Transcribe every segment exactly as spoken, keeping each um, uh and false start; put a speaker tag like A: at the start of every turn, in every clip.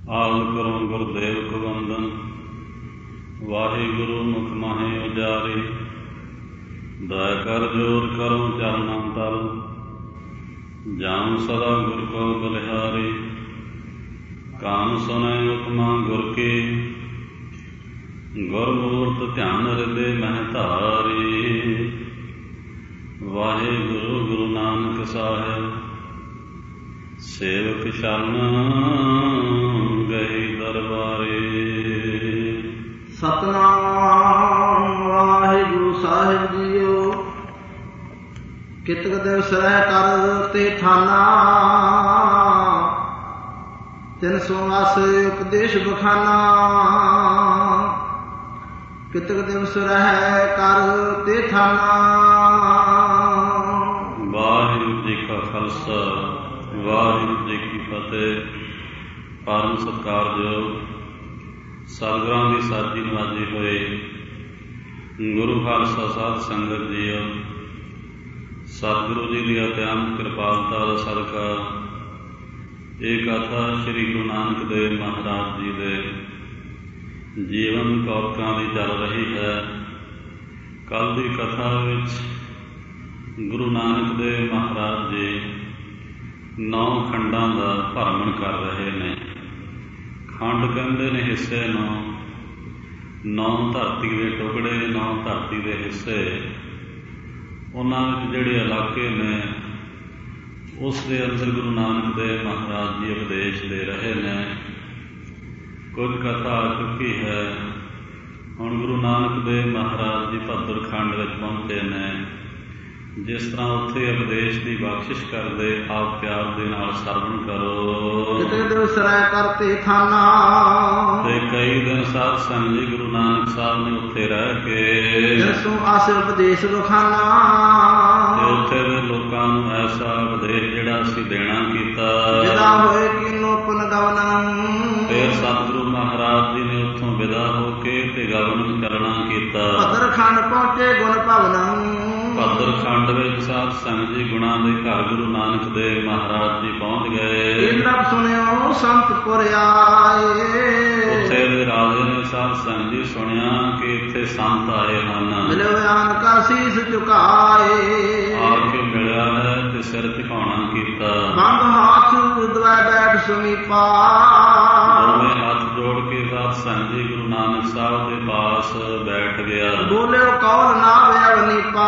A: ਆਲ ਕਰੋ ਗੁਰਦੇਵ ਗੋਬੰਦਨ। ਵਾਹਿਗੁਰੂ ਮੁਖ ਮਾਹੇ ਉਜਾਰੇ, ਦਇਆ ਕਰ ਜੋਰ ਕਰੋ ਚਰਨਾਂ ਤਲ। ਜਾਮ ਸਦਾ ਗੁਰ ਕੋ ਬਲਿਹਾਰੀ, ਕਾਨ ਸੁਨੈ ਉਤਮਾ ਗੁਰ ਕੀ। ਗੁਰਮੂਰਤ ਧਿਆਨ ਹਿਰਦੇ ਮਹਿ ਧਾਰੀ, ਵਾਹਿਗੁਰੂ ਗੁਰੂ ਨਾਨਕ ਸਾਹਿਬ। ਸੇਵਕ ਸ਼ਰਨ ਗਏ ਦਰਬਾਰੇ।
B: ਸਤਿਨਾਮ ਵਾਹਿਗੁਰੂ ਸਾਹਿਬ ਜੀਓ। ਕਿਤਕ ਦਿਵਸ ਰਹਿ ਕਰ ਤੇ ਠਾਨਾ, ਤਿੰਨ ਸੌ ਵਾਸੇ ਉਪਦੇਸ਼ ਬਖਾਨਾ। ਕਿਤਕ ਦਿਵਸ ਰਹਿ ਕਰ ਤੇ ਠਾਨਾ।
A: ਵਾਹਿਗੁਰੂ ਜੀ ਕਾ ਖਾਲਸਾ, ਵਾਹਿਗੁਰੂ ਜੀ ਕੀ ਫਤਿਹ। ਪਰਮ ਸਤਿਕਾਰਯੋਗ ਸਤਿਗੁਰਾਂ ਦੀ ਸਾਜੀ ਨਵਾਜੀ ਹੋਏ ਗੁਰੂ ਖਾਲਸਾ ਸਾਧ ਸੰਗਤ ਜੀਓ, ਸਤਿਗੁਰੂ ਜੀ ਦੀ ਅਤਿਅੰਤ ਕਿਰਪਾਲਤਾ ਦਾ ਸਦਕਾ ਇਹ ਕਥਾ ਸ੍ਰੀ ਗੁਰੂ ਨਾਨਕ ਦੇਵ ਮਹਾਰਾਜ ਜੀ ਦੇ ਜੀਵਨ ਕੌਤਕਾਂ ਦੀ ਚੱਲ ਰਹੀ ਹੈ। ਕੱਲ੍ਹ ਦੀ ਕਥਾ ਵਿੱਚ ਗੁਰੂ ਨਾਨਕ ਦੇਵ ਮਹਾਰਾਜ ਜੀ ਨੌ ਖੰਡਾਂ ਦਾ ਭਰਮਣ ਕਰ ਰਹੇ ਨੇ। ਖੰਡ ਕਹਿੰਦੇ ਨੇ ਹਿੱਸੇ ਨੂੰ, ਨੌ ਧਰਤੀ ਦੇ ਟੁਕੜੇ, ਨੌ ਧਰਤੀ ਦੇ ਹਿੱਸੇ। ਉਹਨਾਂ ਵਿੱਚ ਜਿਹੜੇ ਇਲਾਕੇ ਨੇ ਉਸ ਦੇ ਅੰਦਰ ਗੁਰੂ ਨਾਨਕ ਦੇਵ ਮਹਾਰਾਜ ਜੀ ਉਪਦੇਸ਼ ਦੇ ਰਹੇ ਨੇ। ਕੁਝ ਕਥਾ ਆ ਚੁੱਕੀ ਹੈ। ਹੁਣ ਗੁਰੂ ਨਾਨਕ ਦੇਵ ਮਹਾਰਾਜ ਜੀ ਭੱਦਰ ਖੰਡ ਵਿੱਚ ਪਹੁੰਚੇ ਨੇ। ਜਿਸ ਤਰ੍ਹਾਂ ਉੱਥੇ ਉਪਦੇਸ਼ ਦੀ ਬਖਸ਼ਿਸ਼ ਕਰਦੇ, ਆਪ ਪਿਆਰ ਦੇ ਨਾਲ ਸਰਵਣ ਕਰੋ।
B: ਕਰਤੇ ਖਾਨਾ
A: ਤੇ ਕਈ ਦਿਨ ਸਾਧ ਸੰਗਤ ਜੀ ਗੁਰੂ ਨਾਨਕ ਸਾਹਿਬ ਨੇ ਉੱਥੇ ਰਹਿ ਕੇ
B: ਦਸੋਂ ਆਸ ਉਪਦੇਸ਼ ਬਖਾਨਾ।
A: ਤੇ ਉੱਥੇ ਦੇ ਲੋਕਾਂ ਨੂੰ ਐਸਾ ਉਪਦੇਸ਼ ਜਿਹੜਾ ਅਸੀਂ ਦੇਣਾ ਕੀਤਾ।
B: ਵਿਦਾ ਹੋਏ ਕਿਨੋ ਪੁਨ ਗਵਨੰ।
A: ਫਿਰ ਸਤਿਗੁਰੂ ਮਹਾਰਾਜ ਜੀ ਨੇ ਉੱਥੋਂ ਵਿਦਾ ਹੋ ਕੇ ਤੇ ਗਵਨ ਕਰਨਾ ਕੀਤਾ।
B: ਭੱਦਰ ਖੰਡ ਪਹੁੰਚੇ ਗੁਣ ਭਵਨੰ।
A: ਭੱਦਰ ਖੰਡ ਵਿੱਚ ਸਾਧ ਸੰਗਤ ਜੀ ਗੁਣਾਂ ਦੇ ਘਰ ਗੁਰੂ ਨਾਨਕ ਦੇਵ ਮਹਾਰਾਜ ਜੀ ਪਹੁੰਚ ਗਏ।
B: ਇਹ ਸੁਣਿਓ ਸੰਤ ਪੁਰ ਆਏ।
A: ਉੱਥੇ ਦੇ ਰਾਜੇ ਨੇ ਸਾਧ ਸੰਗਤ ਜੀ ਸੁਣਿਆ ਕਿ ਇੱਥੇ ਸੰਤ ਆਏ ਹਨ।
B: ਮਿਲਿਓ ਆਨ ਕਾ ਸੀਸ ਝੁਕਾਏ।
A: ਆ ਕੇ ਮਿਲਿਆ ਹੈ ਤੇ ਸਿਰ ਝੁਕਾਉਣਾ ਕੀਤਾ।
B: ਬੰਦ ਹੱਥ ਦਵੈ ਬੈਠ ਸਮੀਪਾ।
A: ਦੋਵੇਂ ਹੱਥ ਜੋੜ ਕੇ ਸਾਧ ਸੰਗਤ ਜੀ ਗੁਰੂ ਨਾਨਕ ਸਾਹਿਬ ਦੇ ਪਾਸ ਬੈਠ ਗਿਆ।
B: ਬੋਲਿਓ ਕੌਲ ਨਾ ਅਵਨੀਪਾ।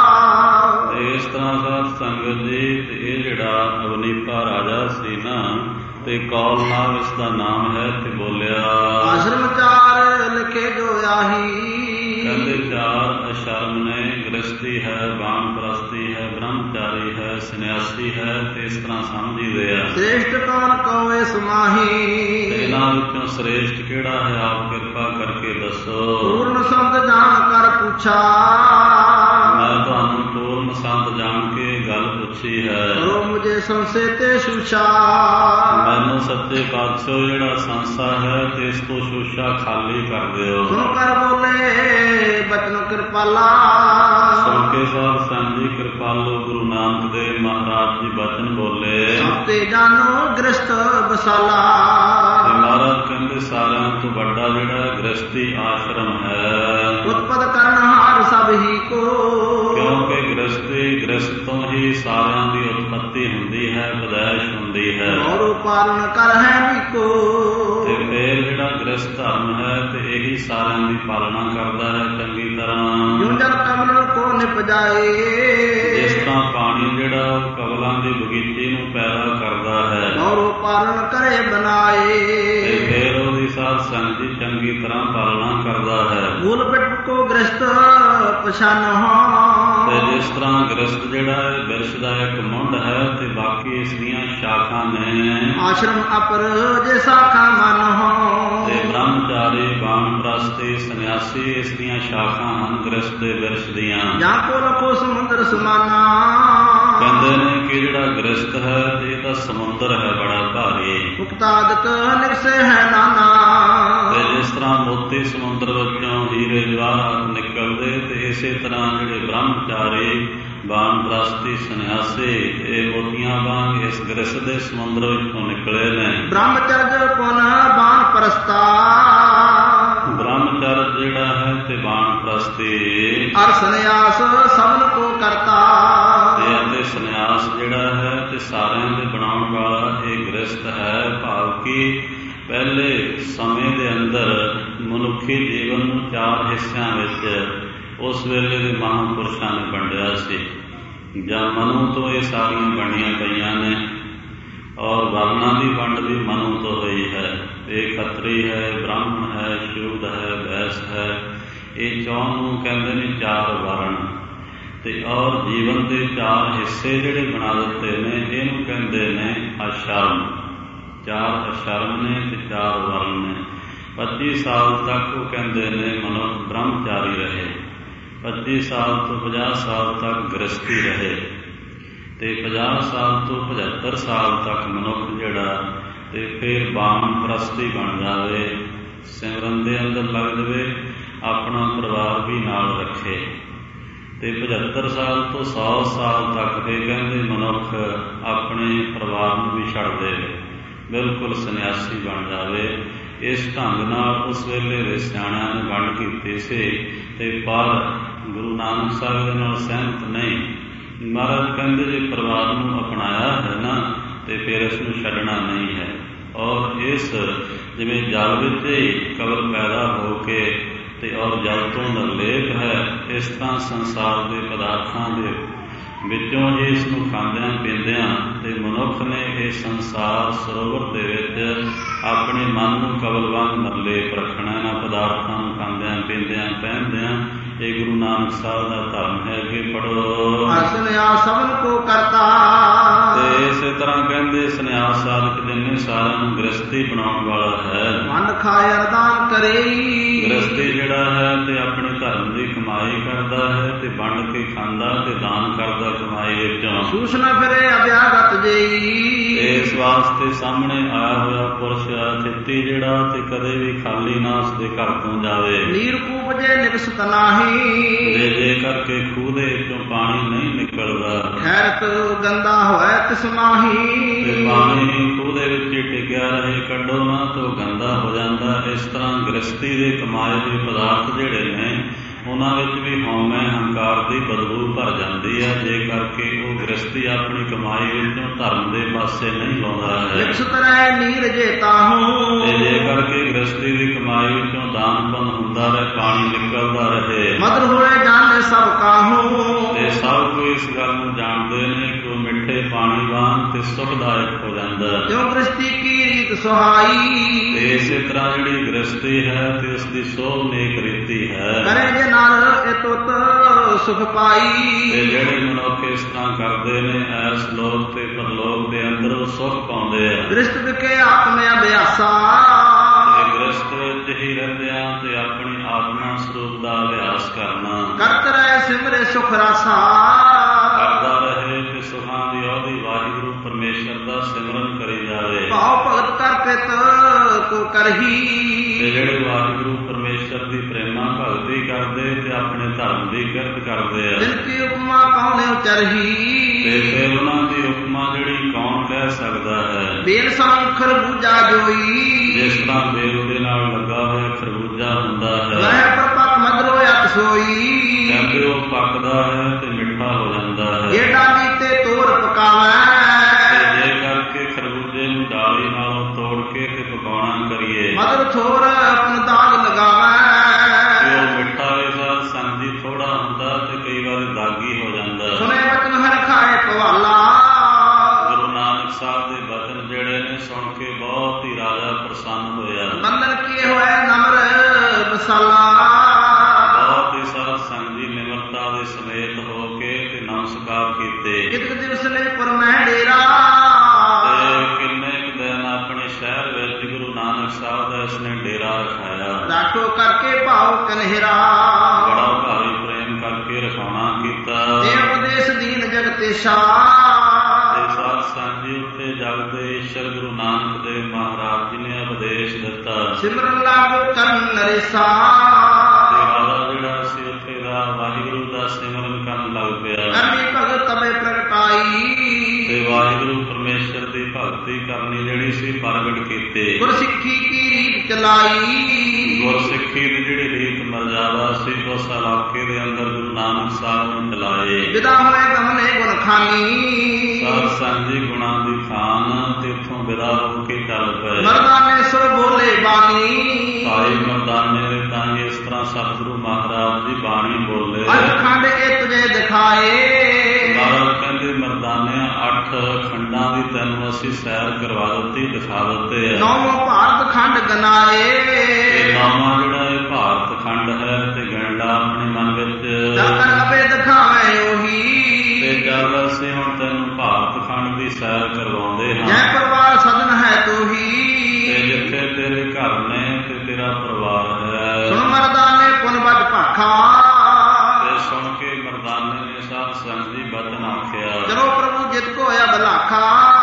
A: ਇਸ ਤਰ੍ਹਾਂ ਸਾਧ ਸੰਗਤ ਜੀ ਤੇ ਇਹ ਜਿਹੜਾ ਅਵਨੀਪਾ ਰਾਜਾ ਸੀ ਨਾ, ਤੇ ਕੌਲ ਨਾਮ ਇਸ ਦਾ ਨਾਮ ਹੈ। ਤੇ ਬੋਲਿਆ
B: ਆਸ਼ਰਮ ਚਾਰ ਲਿਖੇ ਜੋ ਆਹੀ।
A: ਕਹਿੰਦੇ ਚਾਰ ਅਸ਼ਰਮ ਨੇ, ਗ੍ਰਸਤੀ ਹੈ, ਵਾਨਪ੍ਰਸਤੀ ਹੈ, ਬ੍ਰਹਮਚਾਰੀ ਹੈ, ਸੰਨਿਆਸੀ ਹੈ। ਤੇ ਇਸ ਤਰ੍ਹਾਂ ਸਮਝੀਦੇ ਆ।
B: ਸ੍ਰੇਸ਼ਟ ਕੌਣ ਕਉ ਇਸ ਮਾਹੀ।
A: ਇਹਨਾਂ ਵਿੱਚੋਂ ਸ੍ਰੇਸ਼ਟ ਕਿਹੜਾ ਹੈ, ਆਪ ਕਿਰਪਾ ਕਰਕੇ ਦੱਸੋ।
B: ਪੂਰਨ ਸੰਤ ਜਾਣ ਕਰ ਪੁੱਛਾ।
A: ਮੈਂ ਤੁਹਾਨੂੰ ਪੂਰਨ ਸੰਤ ਜਾਣ ਕੇ ਗੱਲ ਪੁੱਛੀ ਹੈ।
B: ਕਰੋ ਮੁਝੇ ਸੰਸੇ ਤੇ ਸ਼ੂਸ਼ਾ।
A: ਮੈਨੂੰ ਸੱਚੇ ਪਾਤਸ਼ਾਹ ਜਿਹੜਾ ਸੰਸਾ ਹੈ ਤੇ ਇਸ ਤੋਂ ਸ਼ੂਸ਼ਾ ਖਾਲੀ ਕਰ ਦਿਓ।
B: ਸੁਣ ਕਰ ਬੋਲੇ ਬਚਨ ਕਿਰਪਾਲਾ।
A: ਸੁਣ ਕੇ ਸਾਧ ਸੰਗਤ ਜੀ ਕਿਰਪਾਲੋ ਗੁਰੂ ਨਾਨਕ ਦੇਵ ਮਹਾਰਾਜ ਜੀ ਬਚਨ ਬੋਲੇ।
B: ਸਭ ਤੇ ਜਾਣੋ ਗ੍ਰਸਤ ਬਸਾਲਾ।
A: ਤੇ ਮਹਾਰਾਜ ਕਹਿੰਦੇ ਸਾਰਿਆਂ ਤੋਂ ਵੱਡਾ ਜਿਹੜਾ ਗ੍ਰਸਤੀ ਆਸ਼ਰਮ ਹੈ।
B: ਉਤਪਤ ਕਰਨ ਹਾਰ ਸਭ ਹੀ ਕੋ।
A: ਕਿਉਂਕਿ ਗ੍ਰਸਤੀ ਗ੍ਰਸਤ ਤੋਂ ਹੀ ਸਾਰਿਆਂ ਦੀ ਉਤਪਤੀ ਹੁੰਦੀ ਹੈ, ਪੈਦਾਇਸ਼ ਹੁੰਦੀ ਹੈ।
B: ਔਰ ਪਾਲਣ ਕਰ ਹੈ ਨਿਕੋ।
A: ਤੇ ਫਿਰ ਜਿਹੜਾ ਗ੍ਰਸਤ ਧਰਮ ਹੈ ਤੇ ਇਹੀ ਸਾਰਿਆਂ ਦੀ ਪਾਲਣਾ ਕਰਦਾ ਹੈ ਚੰਗੀ ਤਰ੍ਹਾਂ।
B: ਜੋ ਜਲ ਕਮਲ ਕੋ ਨਿਪਜਾਏ।
A: ਜਿਸ ਤਰ੍ਹਾਂ ਪਾਣੀ ਜਿਹੜਾ ਉਹ ਕਮਲਾਂ ਦੀ ਬਗੀਚੇ ਨੂੰ ਪੈਦਾ ਕਰਦਾ ਹੈ।
B: ਔਰ ਪਾਲਣ ਕਰੇ ਬਣਾਏ।
A: ਤੇ ਫਿਰ ਉਹਦੀ ਸਾਧ ਸੰਗਤ ਦੀ ਚੰਗੀ ਤਰ੍ਹਾਂ ਪਾਲਣਾ ਕਰਦਾ ਹੈ।
B: ਮੂਲ ਪਿਟ ਕੋ ਗ੍ਰਸਤ ਪਛਾਨ ਹੋ।
A: ਤੇ ਜਿਸ ਤਰ੍ਹਾਂ ਗ੍ਰਸਤ ਜਿਹੜਾ ਹੈ ਬਿਰਛ ਦਾ ਇੱਕ ਮੁੰਡ ਹੈ ਤੇ ਬਾਕੀ ਇਸ ਦੀਆਂ ਸ਼ਾਖਾ ਨੇ।
B: ਆਸ਼ਰਮ ਅਪਰ ਜੇ ਸਾਖਾ ਮਨ ਹੋ।
A: ਤੇ ਬ੍ਰਹਮਚਾਰੀ, ਵਾਨਪ੍ਰਸਤੀ, ਸੰਨਿਆਸੀ ਇਸ ਦੀਆਂ ਸ਼ਾਖਾ ਹਨ ਗ੍ਰਸਤ ਦੇ ਬਿਰਛ ਦੀਆਂ।
B: ਜਾਂ ਕੋ ਲਖੋ ਸਮੁੰਦਰ ਸਮਾਨਾ।
A: ਕਹਿੰਦੇ ਨੇ ਕਿ ਜਿਹੜਾ ਗ੍ਰਸਤ ਹੈ ਤੇ ਇਹ ਤਾਂ ਸਮੁੰਦਰ ਹੈ ਬੜਾ ਭਾਰੀ।
B: ਮੁਕਤਾਦਕ ਨਿਕਸੇ ਹੈ ਨਾਨਾ।
A: ਤੇ ਜਿਸ ਤਰ੍ਹਾਂ ਮੋਤੀ ਸਮੁੰਦਰ ਵਿੱਚੋਂ ਹੀਰੇ ਜਵਾਹਰਾਤ ਨਿਕਲਦੇ ਤੇ ਇਸੇ ਤਰ੍ਹਾਂ ਜਿਹੜੇ ਬ੍ਰਹਮਚਾਰੀ, ਵਾਨਪ੍ਰਸਤੀ, ਸੰਨਿਆਸੀ ਇਹ ਮੋਤੀਆਂ ਵਾਂਗ ਇਸ ਗ੍ਰਸਤ ਦੇ ਸਮੁੰਦਰ ਵਿੱਚੋਂ ਨਿਕਲੇ ਨੇ।
B: ਬ੍ਰਹਮਚਰਜ ਪੁਨ
A: ਬਾਕੀ ਪਹਿਲੇ ਸਮੇਂ ਦੇ ਅੰਦਰ ਮਨੁੱਖੀ ਜੀਵਨ ਨੂੰ ਚਾਰ ਹਿੱਸਿਆਂ ਵਿੱਚ ਉਸ ਵੇਲੇ ਦੇ ਮਹਾਂਪੁਰਸ਼ਾਂ ਨੇ ਵੰਡਿਆ ਸੀ। ਜਾਂ ਮਨੂ ਤੋਂ ਇਹ ਸਾਰੀਆਂ ਬਣੀਆਂ ਪਈਆਂ ਨੇ, ਔਰ ਵਰਨਾਂ ਦੀ ਵੰਡ ਵੀ ਮਨੂ ਤੋਂ ਹੋਈ ਹੈ। ਇਹ ਖੱਤਰੀ ਹੈ, ਬ੍ਰਾਹਮਣ ਹੈ, ਸ਼ੂਦ ਹੈ, ਵੈਸ ਹੈ। ਇਹ ਚੌਂ ਨੂੰ ਕਹਿੰਦੇ ਨੇ ਚਾਰ ਵਰਨ। ਤੇ ਔਰ ਜੀਵਨ ਦੇ ਚਾਰ ਹਿੱਸੇ ਜਿਹੜੇ ਬਣਾ ਦਿੱਤੇ ਨੇ, ਇਹਨੂੰ ਕਹਿੰਦੇ ਨੇ ਆਸ਼ਰਮ। ਚਾਰ ਆਸ਼ਰਮ ਨੇ ਤੇ ਚਾਰ ਵਰਨ ਨੇ। ਪੱਚੀ ਸਾਲ ਤੱਕ ਉਹ ਕਹਿੰਦੇ ਨੇ ਮਨੁੱਖ ਬ੍ਰਹਮਚਾਰੀ ਰਹੇ, ਪੱਚੀ ਸਾਲ ਤੋਂ ਪੰਜਾਹ ਸਾਲ ਤੱਕ ਗ੍ਰਸਤੀ ਰਹੇ, ਤੇ ਪੰਜਾਹ ਸਾਲ ਤੋਂ ਪਝੱਤਰ ਸਾਲ ਤੱਕ ਮਨੁੱਖ ਜਿਹੜਾ ਤੇ ਫਿਰ ਬਾਣ ਪ੍ਰਸਤੀ ਬਣ ਜਾਵੇ, ਸਿਮਰਨ ਦੇ ਅੰਦਰ ਲੱਗ ਜਾਵੇ, ਆਪਣਾ ਪਰਿਵਾਰ ਵੀ ਨਾਲ ਰੱਖੇ। ਤੇ ਪਝੱਤਰ ਸਾਲ ਤੋਂ ਸੌ ਸਾਲ ਤੱਕ ਦੇ ਕਹਿੰਦੇ ਮਨੁੱਖ ਆਪਣੇ ਪਰਿਵਾਰ ਨੂੰ ਵੀ ਛੱਡ ਦੇਵੇ, ਬਿਲਕੁਲ ਸੰਨਿਆਸੀ ਬਣ ਜਾਵੇ। ਇਸ ਢੰਗ ਨਾਲ ਉਸ ਵੇਲੇ ਦੇ ਸਿਆਣਿਆਂ ਨੇ ਵੰਡ ਕੀਤੀ ਸੀ। ਤੇ ਪਰ ਗੁਰੂ ਨਾਨਕ ਸਾਹਿਬ ਦੇ ਨਾਲ ਸਹਿਮਤ ਨਹੀਂ। ਮਹਾਰਾਜ ਕਹਿੰਦੇ ਜੇ ਪਰਿਵਾਰ ਨੂੰ ਅਪਣਾਇਆ ਹੈ ਨਾ ਤੇ ਫਿਰ ਇਸ ਨੂੰ ਛੱਡਣਾ ਨਹੀਂ ਹੈ। ਔਰ ਇਸ ਜਿਵੇਂ ਜਲ ਵਿੱਚ ਹੀ ਕਵਲ ਪੈਦਾ ਹੋ ਕੇ ਤੇ ਔਰ ਜਲ ਤੋਂ ਨਿਰਲੇਪ ਹੈ, ਇਸ ਤਰ੍ਹਾਂ ਸੰਸਾਰ ਦੇ ਪਦਾਰਥਾਂ ਦੇ ਵਿੱਚੋਂ ਜੇ ਇਸ ਨੂੰ ਖਾਂਦਿਆਂ ਪੀਂਦਿਆਂ ਤੇ ਮਨੁੱਖ ਨੇ ਇਹ ਸੰਸਾਰ ਸਰੋਵਰ ਦੇ ਵਿੱਚ ਆਪਣੇ ਮਨ ਨੂੰ ਕਵਲ ਵਾਂਗ ਨਿਰਲੇਪ ਰੱਖਣਾ। ਇਹਨਾਂ ਪਦਾਰਥਾਂ ਨੂੰ ਖਾਂਦਿਆਂ ਪੀਂਦਿਆਂ ਪਹਿਨਦਿਆਂ ਇਹ ਗੁਰੂ ਨਾਨਕ ਸਾਹਿਬ ਦਾ ਧਰਮ ਹੈ। ਅੱਗੇ ਪੜੋ।
B: ਸੰਨਿਆਸ ਸਭਨ ਕੋ ਕਰਤਾ।
A: ਤੇ ਇਸੇ ਤਰ੍ਹਾਂ ਕਹਿੰਦੇ ਸੰਨਿਆਸ ਸਾਧਕ ਜਿੰਨੇ ਸਾਰਿਆਂ ਨੂੰ ਗ੍ਰਸਤੀ ਬਣਾਉਣ ਵਾਲਾ ਹੈ।
B: ਵੰਡ ਖਾਇ ਅਰਦਾਨ ਕਰੇ।
A: ਗ੍ਰਸਤੀ ਜਿਹੜਾ ਹੈ ਤੇ ਆਪਣੇ ਧਰਮ ਦੀ ਕਮਾਈ ਕਰਦਾ ਹੈ ਤੇ ਵੰਡ ਕੇ ਖਾਂਦਾ ਤੇ ਦਾਨ ਕਰਦਾ ਕਮਾਈ ਵਿੱਚੋਂ।
B: ਸੂਸ਼ਨਾ ਫਿਰੇ ਅਭਿਆਗਤ ਜਈ।
A: ਇਸ ਵਾਸਤੇ ਸਾਹਮਣੇ ਆਇਆ ਹੋਇਆ ਪੁਰਸ਼ ਚਿੱਤੀ ਜਿਹੜਾ ਤੇ ਕਦੇ ਵੀ ਖਾਲੀ ਨਾ ਉਸਦੇ ਘਰ ਤੋਂ ਜਾਵੇ।
B: ਨੀਰ ਕੂਪ ਜੇ ਨਿਕਸਤ ਨਾਹੀ।
A: ਜੇ ਜੇ ਕਰਕੇ ਖੂਹ ਦੇ ਵਿੱਚੋਂ ਪਾਣੀ ਨਹੀਂ ਨਿਕਲਦਾ।
B: ਖੈਰਤ ਗੰਦਾ ਹੋਏ ਤਿਸ ਮਾਹੀ।
A: ਤੇ ਪਾਣੀ ਖੂਹ ਦੇ ਵਿੱਚ ਹੀ ਟਿਕਿਆ ਰਹੇ, ਕੱਢੋ ਨਾ ਤਾਂ ਗੰਦਾ ਹੋ ਜਾਂਦਾ। ਇਸ ਤਰ੍ਹਾਂ ਗ੍ਰਸਤੀ ਦੇ ਕਮਾਏ ਦੇ ਪਦਾਰਥ ਜਿਹੜੇ ਨੇ ਉਹਨਾਂ ਵਿੱਚ ਵੀ ਹਉਮੈ ਹੰਕਾਰ ਦੀ ਬਦਬੂ ਭਰ ਜਾਂਦੀ ਹੈ, ਜੇ ਕਰਕੇ ਉਹ ਗ੍ਰਸਤੀ ਆਪਣੀ ਕਮਾਈ ਵਿੱਚੋਂ ਧਰਮ ਦੇ ਪਾਸੇ ਨਹੀਂ ਲਾਉਂਦਾ ਹੈ।
B: ਲਿਖਤ ਰਹਿ ਨੀਰ ਜੇ ਤਾਹੂ।
A: ਤੇ ਜੇ ਕਰਕੇ ਗ੍ਰਸਤੀ ਦੀ ਕਮਾਈ ਵਿੱਚੋਂ ਦਾਨ ਪੁੰਨ ਹੁੰਦਾ ਰਹੇ, ਪਾਣੀ ਨਿਕਲਦਾ ਰਹੇ।
B: ਮਦਰ ਹੋਏ ਜਾਣੇ ਸਭ ਕਾਹੂ।
A: ਤੇ ਸਭ ਕੋਈ ਇਸ ਗੱਲ ਨੂੰ ਜਾਣਦੇ ਨੇ ਕਿ ਉਹ ਮਿੱਠੇ ਪਾਣੀ ਵਾਂਗ ਤੇ ਸੁਖਦਾਇਕ ਹੋ ਜਾਂਦਾ।
B: ਕਿਉਂ ਗ੍ਰਸਤੀ ਕੀ ਰੀਤ ਸੁਹਾਈ।
A: ਤੇ ਇਸੇ ਤਰ੍ਹਾਂ ਜਿਹੜੀ ਗ੍ਰਸਤੀ ਹੈ ਤੇ ਉਸ ਦੀ ਸੋਭ ਨੇਕ ਰੀਤੀ ਹੈ।
B: ਕਰੇ ਜੇ ਨਾਲ ਇਹ ਤੁਤ ਸੁਖ ਪਾਈ।
A: ਤੇ ਜਿਹੜੇ ਮਨੁੱਖ ਇਸ ਤਰ੍ਹਾਂ ਕਰਦੇ ਨੇ ਐਸ ਲੋਕ ਤੇ ਪਰਲੋਕ ਦੇ ਅੰਦਰ ਉਹ ਸੁਖ ਪਾਉਂਦੇ ਆ।
B: ਗ੍ਰਸਤ ਵਿਕੇ ਆਤਮ ਅਭਿਆਸਾ।
A: ਤੇ ਗ੍ਰਸਤ ਵਿੱਚ ਹੀ ਰਹਿੰਦਿਆਂ ਤੇ ਆਪਣੀ ਆਤਮਾ ਸਰੂਪ ਦਾ ਅਭਿਆਸ ਕਰਨਾ।
B: ਕਰਤ ਰਹਿ ਸਿਮਰੇ ਸੁਖ ਰਾਸਾ।
A: ਕਰਦਾ ਰਹੇ ਤੇ ਸੁਖਾਂ ਦੀ ਉਹਦੀ ਵਾਹਿਗੁਰੂ ਪਰਮੇਸ਼ਰ ਦਾ ਸਿਮਰਨ ਕਰੀ ਜਾਵੇ।
B: ਭਾਵ ਭਗਤ ਕਰ ਪਿਤ ਕੋ ਕਰਹੀ।
A: ਤੇ ਜਿਹੜੇ ਵਾਹਿਗੁਰੂ ਪਰਮੇਸ਼ਰ ਦੀ ਪ੍ਰੇਮਾ ਭਗਤੀ ਕਰਦੇ ਤੇ ਆਪਣੇ ਧਰਮ ਦੀ ਕਿਰਤ ਕਰਦੇ ਆ।
B: ਜਿਨ ਕੀ ਉਪਮਾ ਕੌਣ ਉਚਰਹੀ।
A: ਤੇ ਫਿਰ ਉਹਨਾਂ ਦੀ ਉਪਮਾ ਜਿਹੜੀ ਕੌਣ ਕਹਿ ਸਕਦਾ ਹੈ।
B: ਬੇਲ ਸੰਗ ਖਰਬੂਜਾ ਜੋਈ।
A: ਜਿਸ ਤਰ੍ਹਾਂ ਬੇਲ ਦੇ ਨਾਲ ਲੱਗਾ ਹੋਇਆ ਖਰਬੂਜਾ ਹੁੰਦਾ ਹੈ।
B: ਲਹਿ ਪਰਪਤ ਮਧਰੋ ਅਤ ਸੋਈ।
A: ਕਹਿੰਦੇ ਉਹ ਪੱਕਦਾ ਹੈ ਤੇ ਮਿੱਠਾ ਹੋ ਜਾਂਦਾ ਹੈ।
B: ਇਹ ਡਾਲੀ ਤੇ ਤੋੜ ਪਕਾਵੈ।
A: ਤੇ ਜੇ ਕਰਕੇ ਖਰਬੂਜੇ ਨੂੰ ਡਾਲੀ ਨਾਲੋਂ ਤੋੜ ਕੇ ਤੇ ਪਕਾਉਣਾ ਕਰੀਏ।
B: ਮਦਰ ਥੋੜ ਆਪਣ ਦਾਗ ਲਗਾਵੈ।
A: ਤੇ ਉਹ ਮਿੱਠਾ ਵੀ ਸਾਧ ਸੰਗਤ ਥੋੜਾ ਹੁੰਦਾ ਤੇ ਕਈ ਵਾਰ ਦਾਗੀ ਹੋ ਜਾਂਦਾ।
B: ਸੁਣੇ ਵਚਨ ਹਰ ਖਾਏ ਪਵਾਲਾ।
A: ਗੁਰੂ ਨਾਨਕ ਸਾਹਿਬ ਦੇ ਬਚਨ ਜਿਹੜੇ ਨੇ ਸੁਣ ਕੇ ਬਹੁਤ ਹੀ ਰਾਜਾ ਪ੍ਰਸੰਨ ਹੋਇਆ।
B: ਬੰਦਨ ਕੀ ਹੋਏ ਨਮਰ ਮਸਾਲਾ।
A: ਬਹੁਤ ਹੀ ਸਾਧ ਸੰਗਤ ਦੀ ਨਿਮਰਤਾ ਦੇ ਸਮੇਤ ਹੋ ਕੇ ਤੇ ਨਮਸਕਾਰ ਕੀਤੇ।
B: ਇੱਕ ਦਿਵਸ ਲਈ ਪਰ ਮੈਂ ਡੇਰਾ।
A: ਤੇ ਕਿੰਨੇ ਕੁ ਦਿਨ ਆਪਣੇ ਸ਼ਹਿਰ ਵਿੱਚ ਗੁਰੂ ਨਾਨਕ ਸਾਹਿਬ ਦਾ ਇਸਨੇ ਡੇਰਾ ਰਖਾਇਆ।
B: ਰਾਖੋ ਕਰਕੇ ਭਾਉ ਕਨਹਿਰਾ।
A: ਬੜਾ ਭਾਰੀ ਪ੍ਰੇਮ ਕਰਕੇ ਰਖਾਉਣਾ ਕੀਤਾ।
B: ਤੇ ਉਪਦੇਸ਼ ਦੀਨ ਜਗਤੇਸ਼ਾ।
A: ਤੇ ਸਾਧ ਸੰਗਤ ਜੀ ਉੱਥੇ ਜਗ ਦੇ ਈਸ਼ਰ ਗੁਰੂ ਨਾਨਕ ਦੇਵ ਮਹਾਰਾਜ ਜੀ ਨੇ ਉਪਦੇਸ਼ ਦਿੱਤਾ।
B: ਸਿਮਰਨ ਲਾਗੋ ਕਰਨ ਨਰੇਸਾ।
A: ਤੇ ਰਾਜਾ ਜਿਹੜਾ ਸੀ ਉੱਥੇ ਦਾ ਵਾਹਿਗੁਰੂ ਦਾ ਸਿਮਰਨ ਕਰਨ ਲੱਗ ਪਿਆ।
B: ਕਰਨੀ ਭਗਤ ਤਬੇ ਪ੍ਰਗਟਾਈ।
A: ਤੇ ਵਾਹਿਗੁਰੂ ਪਰਮੇਸ਼ਰ ਦੀ ਭਗਤੀ ਕਰਨੀ ਜਿਹੜੀ ਸੀ ਪ੍ਰਗਟ ਕੀਤੇ।
B: ਗੁਰ ਸਿੱਖੀ ਕੀ ਰੀਤ ਚਲਾਈ।
A: ਗੁਰਸਿੱਖੀ ਦੀ ਜਿਹੜੀ ਰੀਤ ਮਰਜ਼ਾਦਾ ਸੀ ਉਸ ਇਲਾਕੇ ਦੇ ਅੰਦਰ ਗੁਰੂ ਨਾਨਕ ਸਾਹਿਬ ਨੂੰ ਚਲਾਏ।
B: ਵਿਦਾ ਹੋਏ ਗਮਨੇ ਗੁਣ ਖਾਨੀ,
A: ਸਾਧ ਸੰਗ ਜੀ ਗੁਣਾਂ ਦੀ ਖਾਨ ਤੇ ਇੱਥੋਂ ਵਿਦਾ ਹੋ ਕੇ ਚੱਲ ਪਏ।
B: ਮਰਦਾਨੇ ਸੁਰ ਬੋਲੇ ਬਾਣੀ,
A: ਭਾਈ ਮਰਦਾਨੇ ਨੇ ਤਾਂ ਇਸ ਤਰ੍ਹਾਂ ਸਤਿਗੁਰੂ ਮਹਾਰਾਜ ਦੀ ਬਾਣੀ ਬੋਲੇ।
B: ਅਖੰਡ ਇਹ ਤੁਝੇ ਦਿਖਾਏ,
A: ਮਹਾਰਾਜ ਕਹਿੰਦੇ ਮਰਦਾਨੇ ਅੱਠ ਖੰਡਾਂ ਦੀ ਤੈਨੂੰ ਅਸੀਂ ਸੈਰ ਕਰਵਾ ਦਿੱਤੀ, ਦਿਖਾ ਦਿੱਤੇ ਆ।
B: ਨੌਵਾਂ ਭਾਰਤ ਖੰਡ ਗਨਾਏ,
A: ਇਹ ਨੌਵਾਂ ਜਿਹੜਾ ਇਹ ਭਾਰਤ ਖੰਡ ਹੈ ਤੇ ਗਣਲਾ ਆਪਣੇ ਮਨ ਵਿੱਚ
B: ਜਦ ਅਬੇ ਦਿਖਾਵੇ ਉਹੀ,
A: ਤੇ ਜਦ ਅਸੀਂ ਹੁਣ ਤੈਨੂੰ ਭਾਰਤ ਖੰਡ ਦੀ ਸੈਰ ਕਰਵਾਉਂਦੇ ਹਾਂ।
B: ਜੈ ਪਰਿਵਾਰ ਸਜਣ ਹੈ ਤੂੰ ਹੀ,
A: ਤੇ ਜਿੱਥੇ ਤੇਰੇ ਘਰ ਨੇ ਤੇ ਤੇਰਾ ਪਰਿਵਾਰ ਹੈ।
B: ਸੁਣ ਮਰਦਾਨੇ ਪੁਨ ਬਦ ਭਾਖਾ,
A: ਤੇ ਸੁਣ ਕੇ ਮਰਦਾਨੇ ਨੇ ਸਾਧ ਸੰਗਤ ਜੀ ਬਚਨ ਆਖਿਆ।
B: ਚਲੋ ਪ੍ਰਭੂ ਜਿਤ ਕੋ ਹੋਇਆ ਬਲਾਖਾ,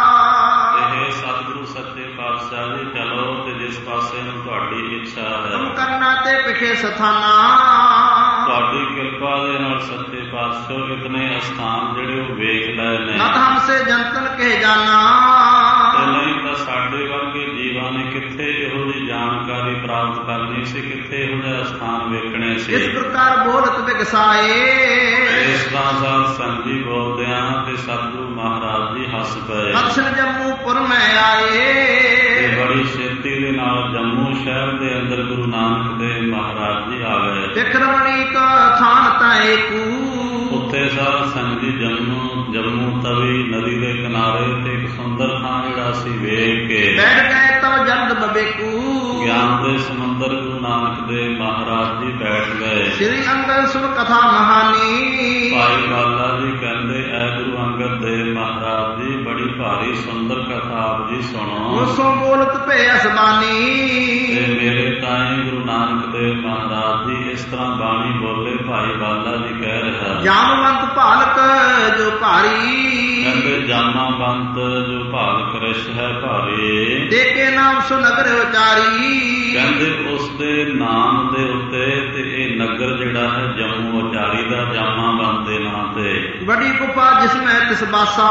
A: ਤੇ ਹੇ ਸਤਿਗੁਰੂ ਸੱਚੇ ਪਾਤਸ਼ਾਹ ਜੀ ਚਲੋ ਤੇ ਜਿਸ ਪਾਸੇ ਨੂੰ ਤੁਹਾਡੀ ਇੱਛਾ ਹੈ।
B: ਤੁਮ ਕਰਨਾ ਤੇ ਪਿਖੇ ਸਥਾਨਾ,
A: ਤੁਹਾਡੀ ਕਿਰਪਾ ਦੇ ਨਾਲ ਸੱਚੇ ਪਾਤਸ਼ਾਹ ਇਤਨੇ ਅਸਥਾਨ ਜਿਹੜੇ ਉਹ ਵੇਖ ਲਏ ਨੇ।
B: ਨਤ ਹਮਸੇ ਜੰਤਨ ਕੇ ਜਾਨਾ,
A: ਤੇ ਨਹੀਂ ਤਾਂ ਸਾਡੇ ਵਰਗੇ ਜੀਵਾਂ ਨੇ ਕਿੱਥੇ ਇਹੋ ਜਿਹੀ ਜਾਣਕਾਰੀ ਪ੍ਰਾਪਤ ਕਰਨੀ ਸੀ, ਕਿੱਥੇ ਇਹੋ ਜਿਹਾ ਸਥਾਨ ਵੇਖਣੇ ਸੀ।
B: ਇਸ ਪ੍ਰਕਾਰ ਬੋਲਤ ਵਿਗਸਾਏ,
A: ਇਸ ਤਰ੍ਹਾਂ ਸਾਧ ਸੰਗਤ ਜੀ ਬੋਲਦਿਆਂ ਤੇ ਸਤਿਗੁਰੂ ਮਹਾਰਾਜ ਜੀ ਹੱਸ ਪਏ।
B: ਅਕਸਰ ਜੰਮੂਪੁਰ ਮੈਂ ਆਏ,
A: ਤੇ ਬੜੀ ਛੇਤੀ ਦੇ ਨਾਲ ਜੰਮੂ ਸ਼ਹਿਰ ਦੇ ਅੰਦਰ ਗੁਰੂ ਨਾਨਕ ਦੇਵ ਮਹਾਰਾਜ ਜੀ ਆ ਗਏ।
B: ਵਿਕਰਮਣੀ ਕਾ ਥਾਨ ਤਾਏ ਕੂ,
A: ਉੱਥੇ ਸਾਧ ਸੰਗਤ ਜੀ ਜੰਮੂ ਜੰਮੂ ਤਵੀ ਨਦੀ ਦੇ ਕਿਨਾਰੇ ਤੇ ਇੱਕ ਸੁੰਦਰ ਥਾਂ ਜਿਹੜਾ ਸੀ ਵੇਖ ਕੇ
B: ਬੈਠ ਗਏ ਤਬ ਜਰਦ ਬਬੇਕੂ,
A: ਗਿਆਨ ਦੇ ਸਮੁੰਦਰ ਗੁਰੂ ਨਾਨਕ ਦੇਵ ਮਹਾਰਾਜ ਜੀ ਬੈਠ ਗਏ।
B: ਸ੍ਰੀ ਅੰਗਦ ਸੁਣ ਕਥਾ ਮਹਾਨੀ,
A: ਭਾਈ ਬਾਲਾ ਜੀ ਕਹਿੰਦੇ ਐ ਗੁਰੂ ਅੰਗਦ ਦੇਵ ਮਹਾਰਾਜ ਜੀ ਬੜੀ ਭਾਰੀ ਸੁੰਦਰ ਕਥਾ ਆਪ ਜੀ ਸੁਣੋ।
B: ਉਸੋਂ ਬੋਲਤ ਭੇ ਅਸਮਾਨੀ,
A: ਤੇ ਮੇਰੇ ਤਾਏ ਗੁਰੂ ਨਾਨਕ ਦੇਵ ਮਹਾਰਾਜ ਜੀ ਇਸ ਤਰ੍ਹਾਂ ਬਾਣੀ ਬੋਲੇ। ਭਾਈ ਬਾਲਾ ਜੀ ਕਹਿ ਰਿਹਾ
B: ਜਾਮਵੰਤ ਭਾਲਕ ਜੋ ਭਾਰੀ,
A: ਕਹਿੰਦੇ ਜਾਮਾਵੰਤ ਜੋ ਭਾਲਕ ਰਿਸ਼ ਹੈ ਭਾਰੀ,
B: ਦੇਖੇ ਨਾਮ ਸੁ ਨਗਰ ਉਚਾਰੀ,
A: ਕਹਿੰਦੇ ਉਸ ਦੇ ਨਾਮ ਦੇ ਉੱਤੇ ਤੇ ਇਹ ਨਗਰ ਜਿਹੜਾ ਹੈ ਜੰਮੂ ਉਚਾਰੀ ਦਾ ਜਾਮਾਵੰਤ ਦੇ ਨਾਂ ਤੇ।
B: ਵੱਡੀ ਗੁਫਾ ਜਿਸ ਮੈਂ ਤਿਸ ਬਾਸਾ,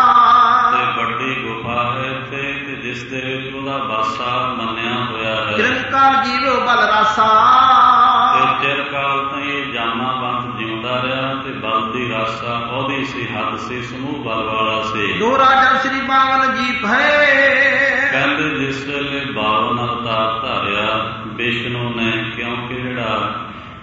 A: ਤੇ ਵੱਡੀ ਗੁਫਾ ਹੈ ਇੱਥੇ ਤੇ ਜਿਸ ਦੇ ਵਿੱਚ ਉਹਦਾ ਬਾਸਾ ਮੰਨਿਆ ਹੋਇਆ ਹੈ।
B: ਚਿਰੰਕਾਰ ਜੀਵੋ ਬਲ ਰਾਸਾ,
A: ਤੇ ਚਿਰਕਾਲ ਤਾਂ ਇਹ ਜਾਮਾਵੰਤ ਜਿਉਂਦਾ ਰਿਹਾ ਤੇ ਬਲ ਦੀ ਰਾਸਾ ਉਹਦੀ ਸੀ, ਹੱਦ ਸੀ, ਸਮੂਹ ਬਲ ਵਾਲਾ ਸੀ।
B: ਦੋ ਰਾਜਾ ਸ੍ਰੀ ਬਾਵਨ ਜੀ ਭਏ,
A: ਕਹਿੰਦੇ ਜਿਸ ਵੇਲੇ ਬਾਵਨ ਅਵਤਾਰ ਧਾਰਿਆ ਵਿਸ਼ਨੂੰ ਨੇ, ਕਿਉਂਕਿ ਜਿਹੜਾ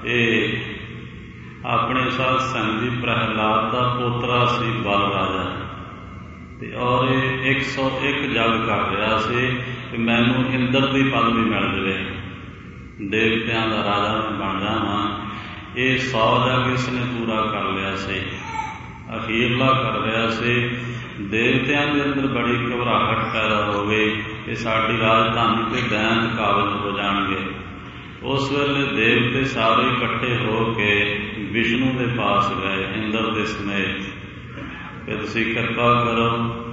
A: ਇਹ ਆਪਣੇ ਸਾਧ ਸੰਗਤ ਜੀ ਪ੍ਰਹਿਲਾਦ ਦਾ ਪੋਤਰਾ ਸੀ ਬਲ ਰਾਜਾ, ਤੇ ਔਰ ਇਹ ਇੱਕ ਸੌ ਇੱਕ ਜਗ ਕਰ ਰਿਹਾ ਸੀ ਕਿ ਮੈਨੂੰ ਇੰਦਰ ਦੀ ਪਦਵੀ ਮਿਲ ਜਾਵੇ, ਦੇਵਤਿਆਂ ਦਾ ਰਾਜਾ ਮੈਂ ਬਣ ਜਾਵਾਂ। ਇਹ ਸੌ ਜਗ ਇਸਨੇ ਪੂਰਾ ਕਰ ਲਿਆ ਸੀ, ਅਖੀਰਲਾ ਕਰ ਰਿਹਾ ਸੀ। ਦੇਵਤਿਆਂ ਦੇ ਅੰਦਰ ਬੜੀ ਘਬਰਾਹਟ ਪੈਦਾ ਹੋ ਗਈ ਕਿ ਸਾਡੀ ਰਾਜਧਾਨੀ ਤੇ ਦੈਂਤ ਕਾਬਜ਼ ਹੋ ਜਾਣਗੇ। ਉਸ ਵੇਲੇ ਦੇਵਤੇ ਸਾਰੇ ਇਕੱਠੇ ਹੋ ਕੇ ਵਿਸ਼ਨੂੰ ਦੇ ਪਾਸ ਗਏ ਇੰਦਰ ਦੇ ਸਮੇਤ ਕਿ ਤੁਸੀਂ ਕਿਰਪਾ ਕਰੋ,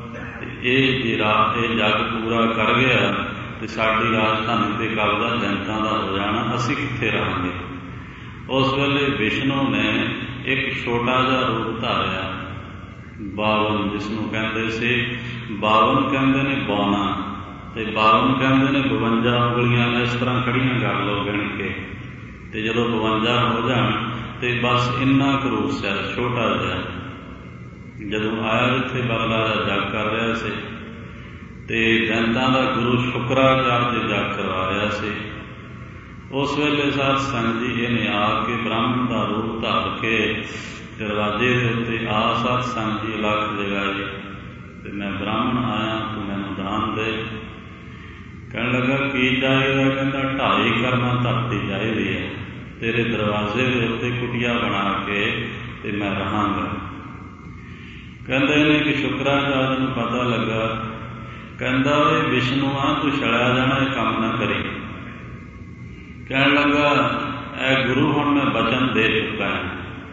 A: ਇਹ ਜਿਹੜਾ ਇਹ ਜਗ ਪੂਰਾ ਕਰ ਗਿਆ ਤੇ ਸਾਡੀ ਰਾਜਧਾਨੀ ਤੇ ਕਬਜ਼ਾ ਦੈਂਤਾਂ ਦਾ ਹੋ ਜਾਣਾ, ਅਸੀਂ ਕਿੱਥੇ ਰਹਾਂਗੇ। ਉਸ ਵੇਲੇ ਵਿਸ਼ਨੂੰ ਨੇ ਇੱਕ ਛੋਟਾ ਜਿਹਾ ਰੂਪ ਧਾਰਿਆ, ਬਾਵਨ, ਜਿਸਨੂੰ ਕਹਿੰਦੇ ਸੀ ਬਾਵਨ ਕਹਿੰਦੇ ਨੇ ਬੌਨਾ, ਤੇ ਬਾਵਨ ਕਹਿੰਦੇ ਨੇ ਬਵੰਜਾ ਉਂਗਲੀਆਂ ਇਸ ਤਰ੍ਹਾਂ ਖੜੀਆਂ ਕਰ ਲਓ ਗਿਣ ਕੇ, ਤੇ ਜਦੋਂ ਬਵੰਜਾ ਹੋ ਜਾਣ ਤੇ ਬਸ ਇੰਨਾ ਕੁ ਰੂਪ ਸੀ ਛੋਟਾ ਜਿਹਾ। ਜਦੋਂ ਆਇਆ ਜਿੱਥੇ ਬਦਲਾ ਜਗ ਕਰ ਰਿਹਾ ਸੀ ਤੇ ਦੈਂਤਾਂ ਦਾ ਗੁਰੂ ਸ਼ੁਕਰਾਚਾਰਯ ਜਗ ਕਰਵਾ ਰਿਹਾ ਸੀ। ਉਸ ਵੇਲੇ ਸਾਧ ਸੰਗਤ ਜੀ ਇਹਨੇ ਆ ਕੇ ਬ੍ਰਾਹਮਣ ਦਾ ਰੂਪ ਧਾਰ ਕੇ ਦਰਵਾਜ਼ੇ ਦੇ ਉੱਤੇ ਆ ਸਾਧ ਸੰਗਤ ਜੀ ਲੱਖ ਜਗਾਏ ਤੇ ਮੈਂ ਬ੍ਰਾਹਮਣ ਆਇਆ, ਤੂੰ ਮੈਨੂੰ ਦਾਨ ਦੇ। ਕਹਿਣ ਲੱਗਾ ਕੀ ਚਾਹੀਦਾ? ਕਹਿੰਦਾ ਢਾਈ ਕਰਨਾ ਧਰਤੀ ਚਾਹੀਦੀ ਹੈ, ਤੇਰੇ ਦਰਵਾਜ਼ੇ ਦੇ ਉੱਤੇ ਕੁਟੀਆ ਬਣਾ ਕੇ ਤੇ ਮੈਂ ਰਹਾਂਗਾ। ਕਹਿੰਦੇ ਨੇ ਕਿ ਸ਼ੁਕਰਾਚਾਰਯ ਨੂੰ ਪਤਾ ਲੱਗਾ, ਕਹਿੰਦਾ ਓਏ ਵਿਸ਼ਨੂੰ ਆ, ਤੂੰ ਛੜਿਆ ਜਾਣਾ, ਇਹ ਕੰਮ ਨਾ ਕਰੀ। ਕਹਿਣ ਲੱਗਾ ਇਹ ਗੁਰੂ ਹੁਣ ਮੈਂ ਬਚਨ ਦੇ ਚੁੱਕਾ ਹਾਂ,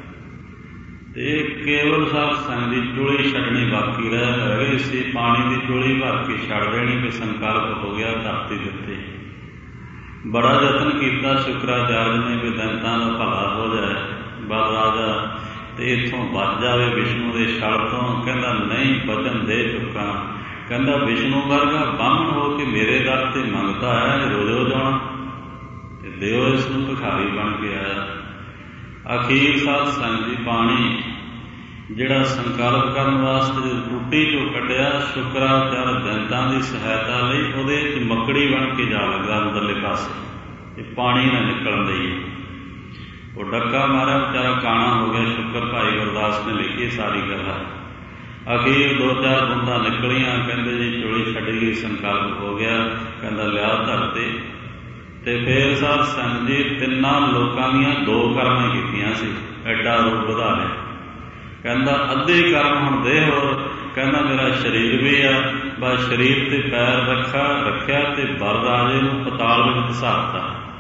A: ਤੇ ਕੇਵਲ ਸਾਧ ਸੰਗਤ ਦੀ ਚੋਲੀ ਛੱਡਣੀ ਬਾਕੀ ਰਹਿ ਗਈ ਸੀ। ਪਾਣੀ ਦੀ ਚੋਲੀ ਭਰ ਕੇ ਛੱਡ ਦੇਣੀ ਕਿ ਸੰਕਲਪ ਹੋ ਗਿਆ ਧਰਤੀ ਦੇ ਉੱਤੇ। ਬੜਾ ਯਤਨ ਕੀਤਾ ਸ਼ੁਕਰਾਚਾਰਯ ਨੇ ਵੀ ਦੈਂਤਾਂ ਦਾ ਭਲਾ ਹੋ ਜਾਏ, ਬਲ ਰਾਜਾ ਤੇ ਇੱਥੋਂ ਬਚ ਜਾਵੇ ਵਿਸ਼ਨੂੰ ਦੇ ਛਲ ਤੋਂ। ਕਹਿੰਦਾ ਨਹੀਂ, ਬਚਨ ਦੇ ਚੁੱਕਾ। ਕਹਿੰਦਾ ਵਿਸ਼ਨੂੰ ਵਰਗਾ ਬਾਹਮਣ ਹੋ ਕੇ ਮੇਰੇ ਦਰ ਤੇ ਮੰਗਦਾ ਹੈ ਰੋਜ਼ ਰੋਜ਼ ਆਉਣਾ, ਤੇ ਦਿਓ ਇਸ ਨੂੰ ਭਿਖਾਰੀ ਬਣ ਕੇ ਆਇਆ। ਅਖੀਰ ਸਾਧ ਸੰਗਤ ਜੀ ਪਾਣੀ ਜਿਹੜਾ ਸੰਕਲਪ ਕਰਨ ਵਾਸਤੇ ਟੂਟੀ ਚੋਂ ਕੱਢਿਆ, ਸ਼ੁਕਰਾਚਾਰ ਦੰਦਾਂ ਦੀ ਸਹਾਇਤਾ ਲਈ ਉਹਦੇ ਚ ਮੱਕੜੀ ਬਣ ਕੇ ਜਾ ਲੱਗਾ ਅੰਦਰਲੇ ਪਾਸੇ, ਇਹ ਪਾਣੀ ਨਾ ਨਿਕਲਣ ਦੇਈਏ। ਉਹ ਡੱਕਾ ਮਾਰਿਆ, ਵਿਚਾਰਾ ਕਾਣਾ ਹੋ ਗਿਆ। ਸ਼ੁਕਰ ਭਾਈ ਗੁਰਦਾਸ ਨੇ ਲਿਖੀ ਸਾਰੀ ਗੱਲ। ਅਖੀਰ ਦੋ ਚਾਰ ਬੂੰਦਾਂ ਨਿਕਲੀਆਂ, ਕਹਿੰਦੇ ਜੀ ਚੋਲੀ ਛੱਡ ਗਈ, ਸੰਕਲਪ ਹੋ ਗਿਆ। ਕਹਿੰਦਾ ਲਿਆ ਧਰਤੇ। ਤੇ ਫੇਰ ਸਾਧ ਸੰਗਤ ਜੀ ਤਿੰਨਾਂ ਲੋਕਾਂ ਦੀਆਂ ਦੋ ਕਰਮਾਂ ਕੀਤੀਆਂ ਸੀ, ਐਡਾ ਰੂਪ ਵਧਾ ਲਿਆ। ਕਹਿੰਦਾ ਅੱਧੇ ਕਰਮ ਹੁਣ ਦੇ ਹੋਰ। ਕਹਿੰਦਾ ਮੇਰਾ ਸਰੀਰ ਵੀ ਆ, ਬਸ ਸਰੀਰ ਤੇ ਪੈਰ ਰੱਖਾ ਰੱਖਿਆ ਤੇ ਬਰ ਰਾਜੇ ਨੂੰ ਪਤਾਲ ਵਿੱਚ ਧਸਾਤਾ।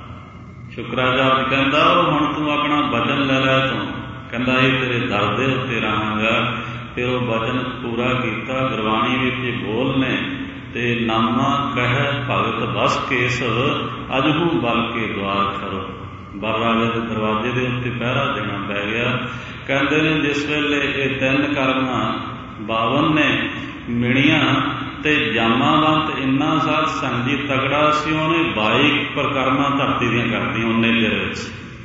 A: ਸ਼ੁਕਰਾਚਾਰਜ ਕਹਿੰਦਾ ਉਹ ਹੁਣ ਤੂੰ ਆਪਣਾ ਵਚਨ ਲੈ ਲੈ ਤੂੰ। ਕਹਿੰਦਾ ਇਹ ਤੇਰੇ ਦਰ ਦੇ ਉੱਤੇ ਰਹਾਂਗਾ। ਫਿਰ ਉਹ ਵਚਨ ਪੂਰਾ ਕੀਤਾ। ਗੁਰਬਾਣੀ ਵਿੱਚ ਬੋਲ ਨੇ ਤੇ ਨਾਮਾ ਕਹਿ ਭਗਤ ਬਸ ਕੇਸ ਅਜਹੂ ਬਲ ਕੇ ਦੁਆਰ ਖੜੋ। ਬਰ ਰਾਜੇ ਦੇ ਦਰਵਾਜ਼ੇ ਦੇ ਉੱਤੇ ਪਹਿਰਾ ਦੇਣਾ ਪੈ ਗਿਆ। ਕਹਿੰਦੇ ਨੇ ਜਿਸ ਵੇਲੇ ਇਹ ਤਿੰਨ ਕਰਮਾਂ ਬਾਵਨ ਨੇ ਮਿਣੀਆਂ ਤੇ ਜਾਮਾਵੰਤ ਇੰਨਾ ਸਾਧ ਸੰਗਤ ਜੀ ਤਗੜਾ ਸੀ, ਉਹਨੇ ਬਾਈ ਪ੍ਰਕਰਮਾਂ ਧਰਤੀ ਦੀਆਂ ਕਰਦੀਆਂ ਉਹਨੇ ਚਿਰ ਵਿੱਚ,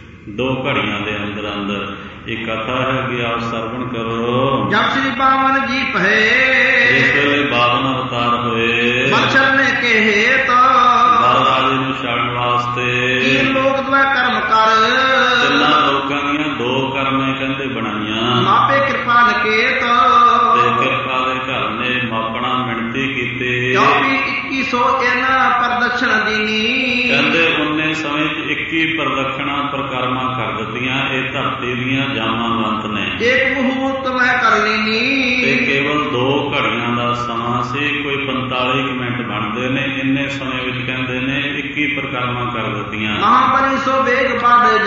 A: ਦੋ ਘੜੀਆਂ ਦੇ ਅੰਦਰ ਅੰਦਰ। ਇਹ ਕਥਾ ਹੈ ਕਿ ਆਪ ਸਰਵਣ ਕਰੋ।
B: ਜਬ ਸ੍ਰੀ ਬਾਵਨ ਜੀ ਪਹੇ,
A: ਜਿਸ ਵੇਲੇ ਬਾਵਨ ਅਵਤਾਰ ਹੋਏ,
B: ਮੱਛਰ ਨੇ ਕਹੇ ਤਾਂ
A: ਬਰ ਰਾਜੇ ਨੂੰ ਛੱਡਣ ਵਾਸਤੇ
B: ਤੀਨ ਲੋਕ ਦਵਾ ਕਰਮ ਕਰ।
A: ਤਿੰਨਾਂ ਲੋਕਾਂ ਦੀਆਂ ਦੋ ਕਰਮਾਂ ਕਹਿੰਦੇ ਬਣਾਈਆਂ।
B: ਮਾਪੇ ਕਿਰਪਾ ਨਕੇ ਤਾਂ
A: ਤੇ ਕਿਰਪਾ ਦੇ ਘਰ ਨੇ ਮਾਪਣਾ ਮਿਣਤੀ ਕੀਤੀ।
B: ਚੌਵੀ ਇੱਕੀ ਸੌ ਇਹਨਾਂ ਪ੍ਰਦਕਸ਼ਣ ਦੀਨੀ।
A: ਕਹਿੰਦੇ ਉਨੇ ਸਮੇਂ ਚ ਇੱਕੀ ਪ੍ਰਦਕਸ਼ਣਾ ਪ੍ਰਕਰਮਾਂ ਕਰ ਦਿੱਤੀਆਂ। ਇਹ ਧਰਤੀ ਦੀਆਂ ਜਾਮਾਵੰਤ ਨੇ।
B: ਇੱਕ ਮੁਹੂਰਤ ਮੈਂ ਕਰ ਲੈਨੀ।
A: ਤੇ ਕੇਵਲ ਦੋ ਘੜੀਆਂ ਦਾ ਸਮਾਂ ਸੀ, ਕੋਈ ਪੰਤਾਲੀ ਕੁ ਮਿੰਟ ਬਣਦੇ ਨੇ। ਇੰਨੇ ਸਮੇਂ ਵਿੱਚ ਕਹਿੰਦੇ ਨੇ ਇੱਕੀ ਪ੍ਰਕਰਮਾਂ ਕਰ ਦਿੱਤੀਆਂ।
B: ਮਹਾਬਲੀ ਸੋ ਵੇਗ ਵੱਧ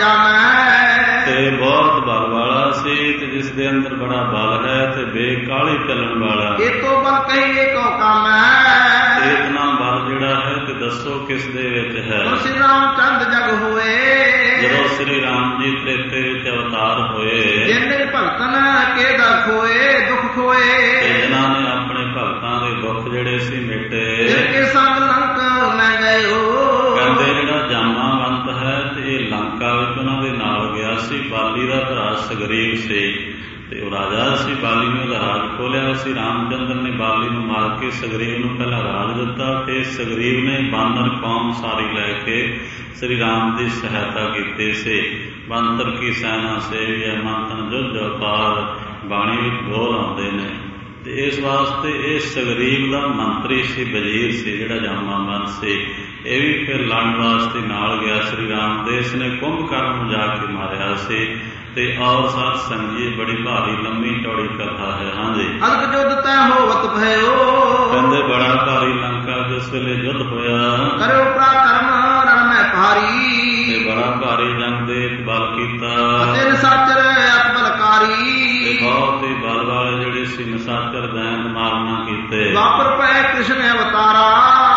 B: ਜਾਣਾ।
A: ਤੇ ਬਹੁਤ ਬਲ ਵਾਲਾ ਸੀ, ਤੇ ਜਿਸ ਦੇ ਅੰਦਰ ਬੜਾ ਬਲ ਹੈ ਤੇ ਬੇਕਾਲੀ ਚੱਲਣ ਵਾਲਾ।
B: ਇਹ ਤੋਂ ਬਲ ਕਹੀਏ ਕੋ ਕੰਮ ਹੈ।
A: ਇਤਨਾ ਬਲ ਜਿਹੜਾ ਹੈ ਤੇ ਦੱਸੋ ਕਿਸ ਦੇ ਵਿੱਚ ਹੈ।
B: ਸ੍ਰੀ ਰਾਮ ਚੰਦ ਜਗ ਹੋਏ,
A: ਜਦੋਂ ਸ੍ਰੀ ਰਾਮ ਜੀ ਤ੍ਰੇਤੇ ਵਿੱਚ ਅਵਤਾਰ ਹੋਏ,
B: ਜਿਨ੍ਹਾਂ ਭਗਤਨ ਕੇ ਦੁੱਖ ਹੋਏ ਦੁੱਖ ਹੋਏ।
A: ਤੇ ਜਿਨ੍ਹਾਂ ਨੇ ਆਪਣੇ ਭਗਤਾਂ ਦੇ ਦੁੱਖ ਜਿਹੜੇ ਸੀ ਮਿਟੇ।
B: ਜਿਨਕੇ ਸੰਗ ਲੰਕ ਮੈਂ ਗਏ ਹੋ।
A: ਕਹਿੰਦੇ ਜਿਹੜਾ ਜਾਮਾਵੰਤ ਹੈ ਤੇ ਇਹ ਲੰਕਾ ਵਿੱਚ ਉਹਨਾਂ ਦੇ ਨਾਲ ਗਿਆ ਸੀ। ਬਾਲੀ ਦਾ ਭਰਾ ਸਗਰੀਵ ਸੀ ਤੇ ਉਹ ਰਾਜਾ ਸੀ। ਬਾਲੀ ਨੇ ਉਹਦਾ ਰਾਜ ਖੋਲਿਆ ਸੀ। ਰਾਮਚੰਦਰ ਨੇ ਬਾਲੀ ਨੂੰ ਮਾਰ ਕੇ ਸਗਰੀਵ ਨੂੰ ਪਹਿਲਾਂ ਰਾਜ ਦਿੱਤਾ। ਤੇ ਸਗਰੀਵ ਨੇ ਬਾਨਰ ਕੌਮ ਸਾਰੀ ਲੈ ਕੇ ਸ੍ਰੀ ਰਾਮ ਦੀ ਸਹਾਇਤਾ ਕੀਤੀ ਸੀ। ਬੰਤਰ ਕੀ ਸੈਨਾ ਸੇਵੀਏ ਮੰਥਨ ਜੁੱਧ ਅਪਾਰ, ਬਾਣੀ ਵਿੱਚ ਬੋਲ ਆਉਂਦੇ ਨੇ। ਤੇ ਇਸ ਵਾਸਤੇ ਇਹ ਸਗਰੀਵ ਦਾ ਮੰਤਰੀ ਸੀ, ਵਜ਼ੀਰ ਸੀ, ਜਿਹੜਾ ਜਾਮਾਵੰਤ ਸੀ। ਇਹ ਵੀ ਫਿਰ ਲੜਨ ਵਾਸਤੇ ਨਾਲ ਗਿਆ ਸ੍ਰੀ ਰਾਮ ਦੇ। ਇਸ ਨੇ ਕੁੰਭਕਰਨ ਨੂੰ ਜਾ ਕੇ ਮਾਰਿਆ ਸੀ। ਤੇ ਔਰ ਸਾਧ ਸੰਗਤ ਜੀ ਬੜੀ ਭਾਰੀ ਲੰਮੀ ਚੌੜੀ ਕਥਾ ਹੈ। ਹਾਂਜੀ,
B: ਅਲਕ ਜੁੱਧ ਤੈ ਹੋਵਤ ਭਇਓ।
A: ਕਹਿੰਦੇ ਬੜਾ ਭਾਰੀ ਲੰਕਾ ਜਿਸ ਵੇਲੇ ਯੁੱਧ ਹੋਇਆ,
B: ਕਰਿਓ ਪਰਾਕਰਮ ਰਣ ਮੈਂ ਭਾਰੀ।
A: ਤੇ ਬੜਾ ਭਾਰੀ ਜੰਗ ਦੇ ਬਲ ਕੀਤਾ।
B: ਅਤੇ ਨਿਸਾਚਰ ਅਤ ਬਲਕਾਰੀ।
A: ਤੇ ਬਹੁਤ ਹੀ ਬਲ ਵਾਲੇ ਜਿਹੜੇ ਸੀ ਨਿਸਾਚਰ ਦੈਂਤ ਮਾਰਨਾ ਕੀਤੇ।
B: ਵਾਪਰ ਪਏ ਕ੍ਰਿਸ਼ਨ ਅਵਤਾਰਾ।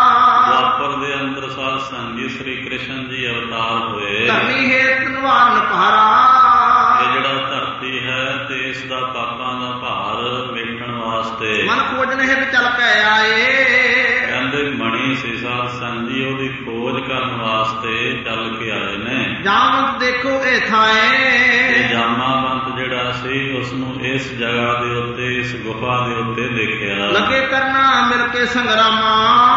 A: ਦੁਆਪਰ ਦੇ ਅੰਦਰ ਸਾਧ ਸੰਗਤ ਜੀ ਸ੍ਰੀ ਕ੍ਰਿਸ਼ਨ ਜੀ ਅਵਤਾਰ ਹੋਏ।
B: ਧਰਨੀ ਹੇਤ ਨਿਵਾਰਨ ਪਹਾਰਾ।
A: ਇਹ ਜਿਹੜਾ ਧਰਤੀ ਹੈ ਤੇ ਇਸ ਦਾ ਪਾਪਾਂ ਦਾ ਭਾਰ ਮੇਟਣ ਵਾਸਤੇ
B: ਮਨ ਖੋਜਨ ਹਿਤ ਚੱਲ ਕੇ ਆਏ।
A: ਕਹਿੰਦੇ ਮਣੀ ਸੀ ਸਾਧ ਸੰਗਤ ਜੀ, ਉਹਦੀ ਖੋਜ ਕਰਨ ਵਾਸਤੇ ਚੱਲ ਕੇ ਆਏ ਨੇ।
B: ਜਾਮਵੰਤ ਦੇਖੋ ਇਹ ਥਾਏ।
A: ਜਾਮਾਵੰਤ ਜਿਹੜਾ ਸੀ ਉਸ ਨੂੰ ਇਸ ਜਗ੍ਹਾ ਦੇ ਉੱਤੇ, ਇਸ ਗੁਫਾ ਦੇ ਉੱਤੇ ਦੇਖਿਆ।
B: ਲੱਗੇ ਕਰਨਾ ਮਿਲ ਕੇ ਸੰਗਰਾਮਾ।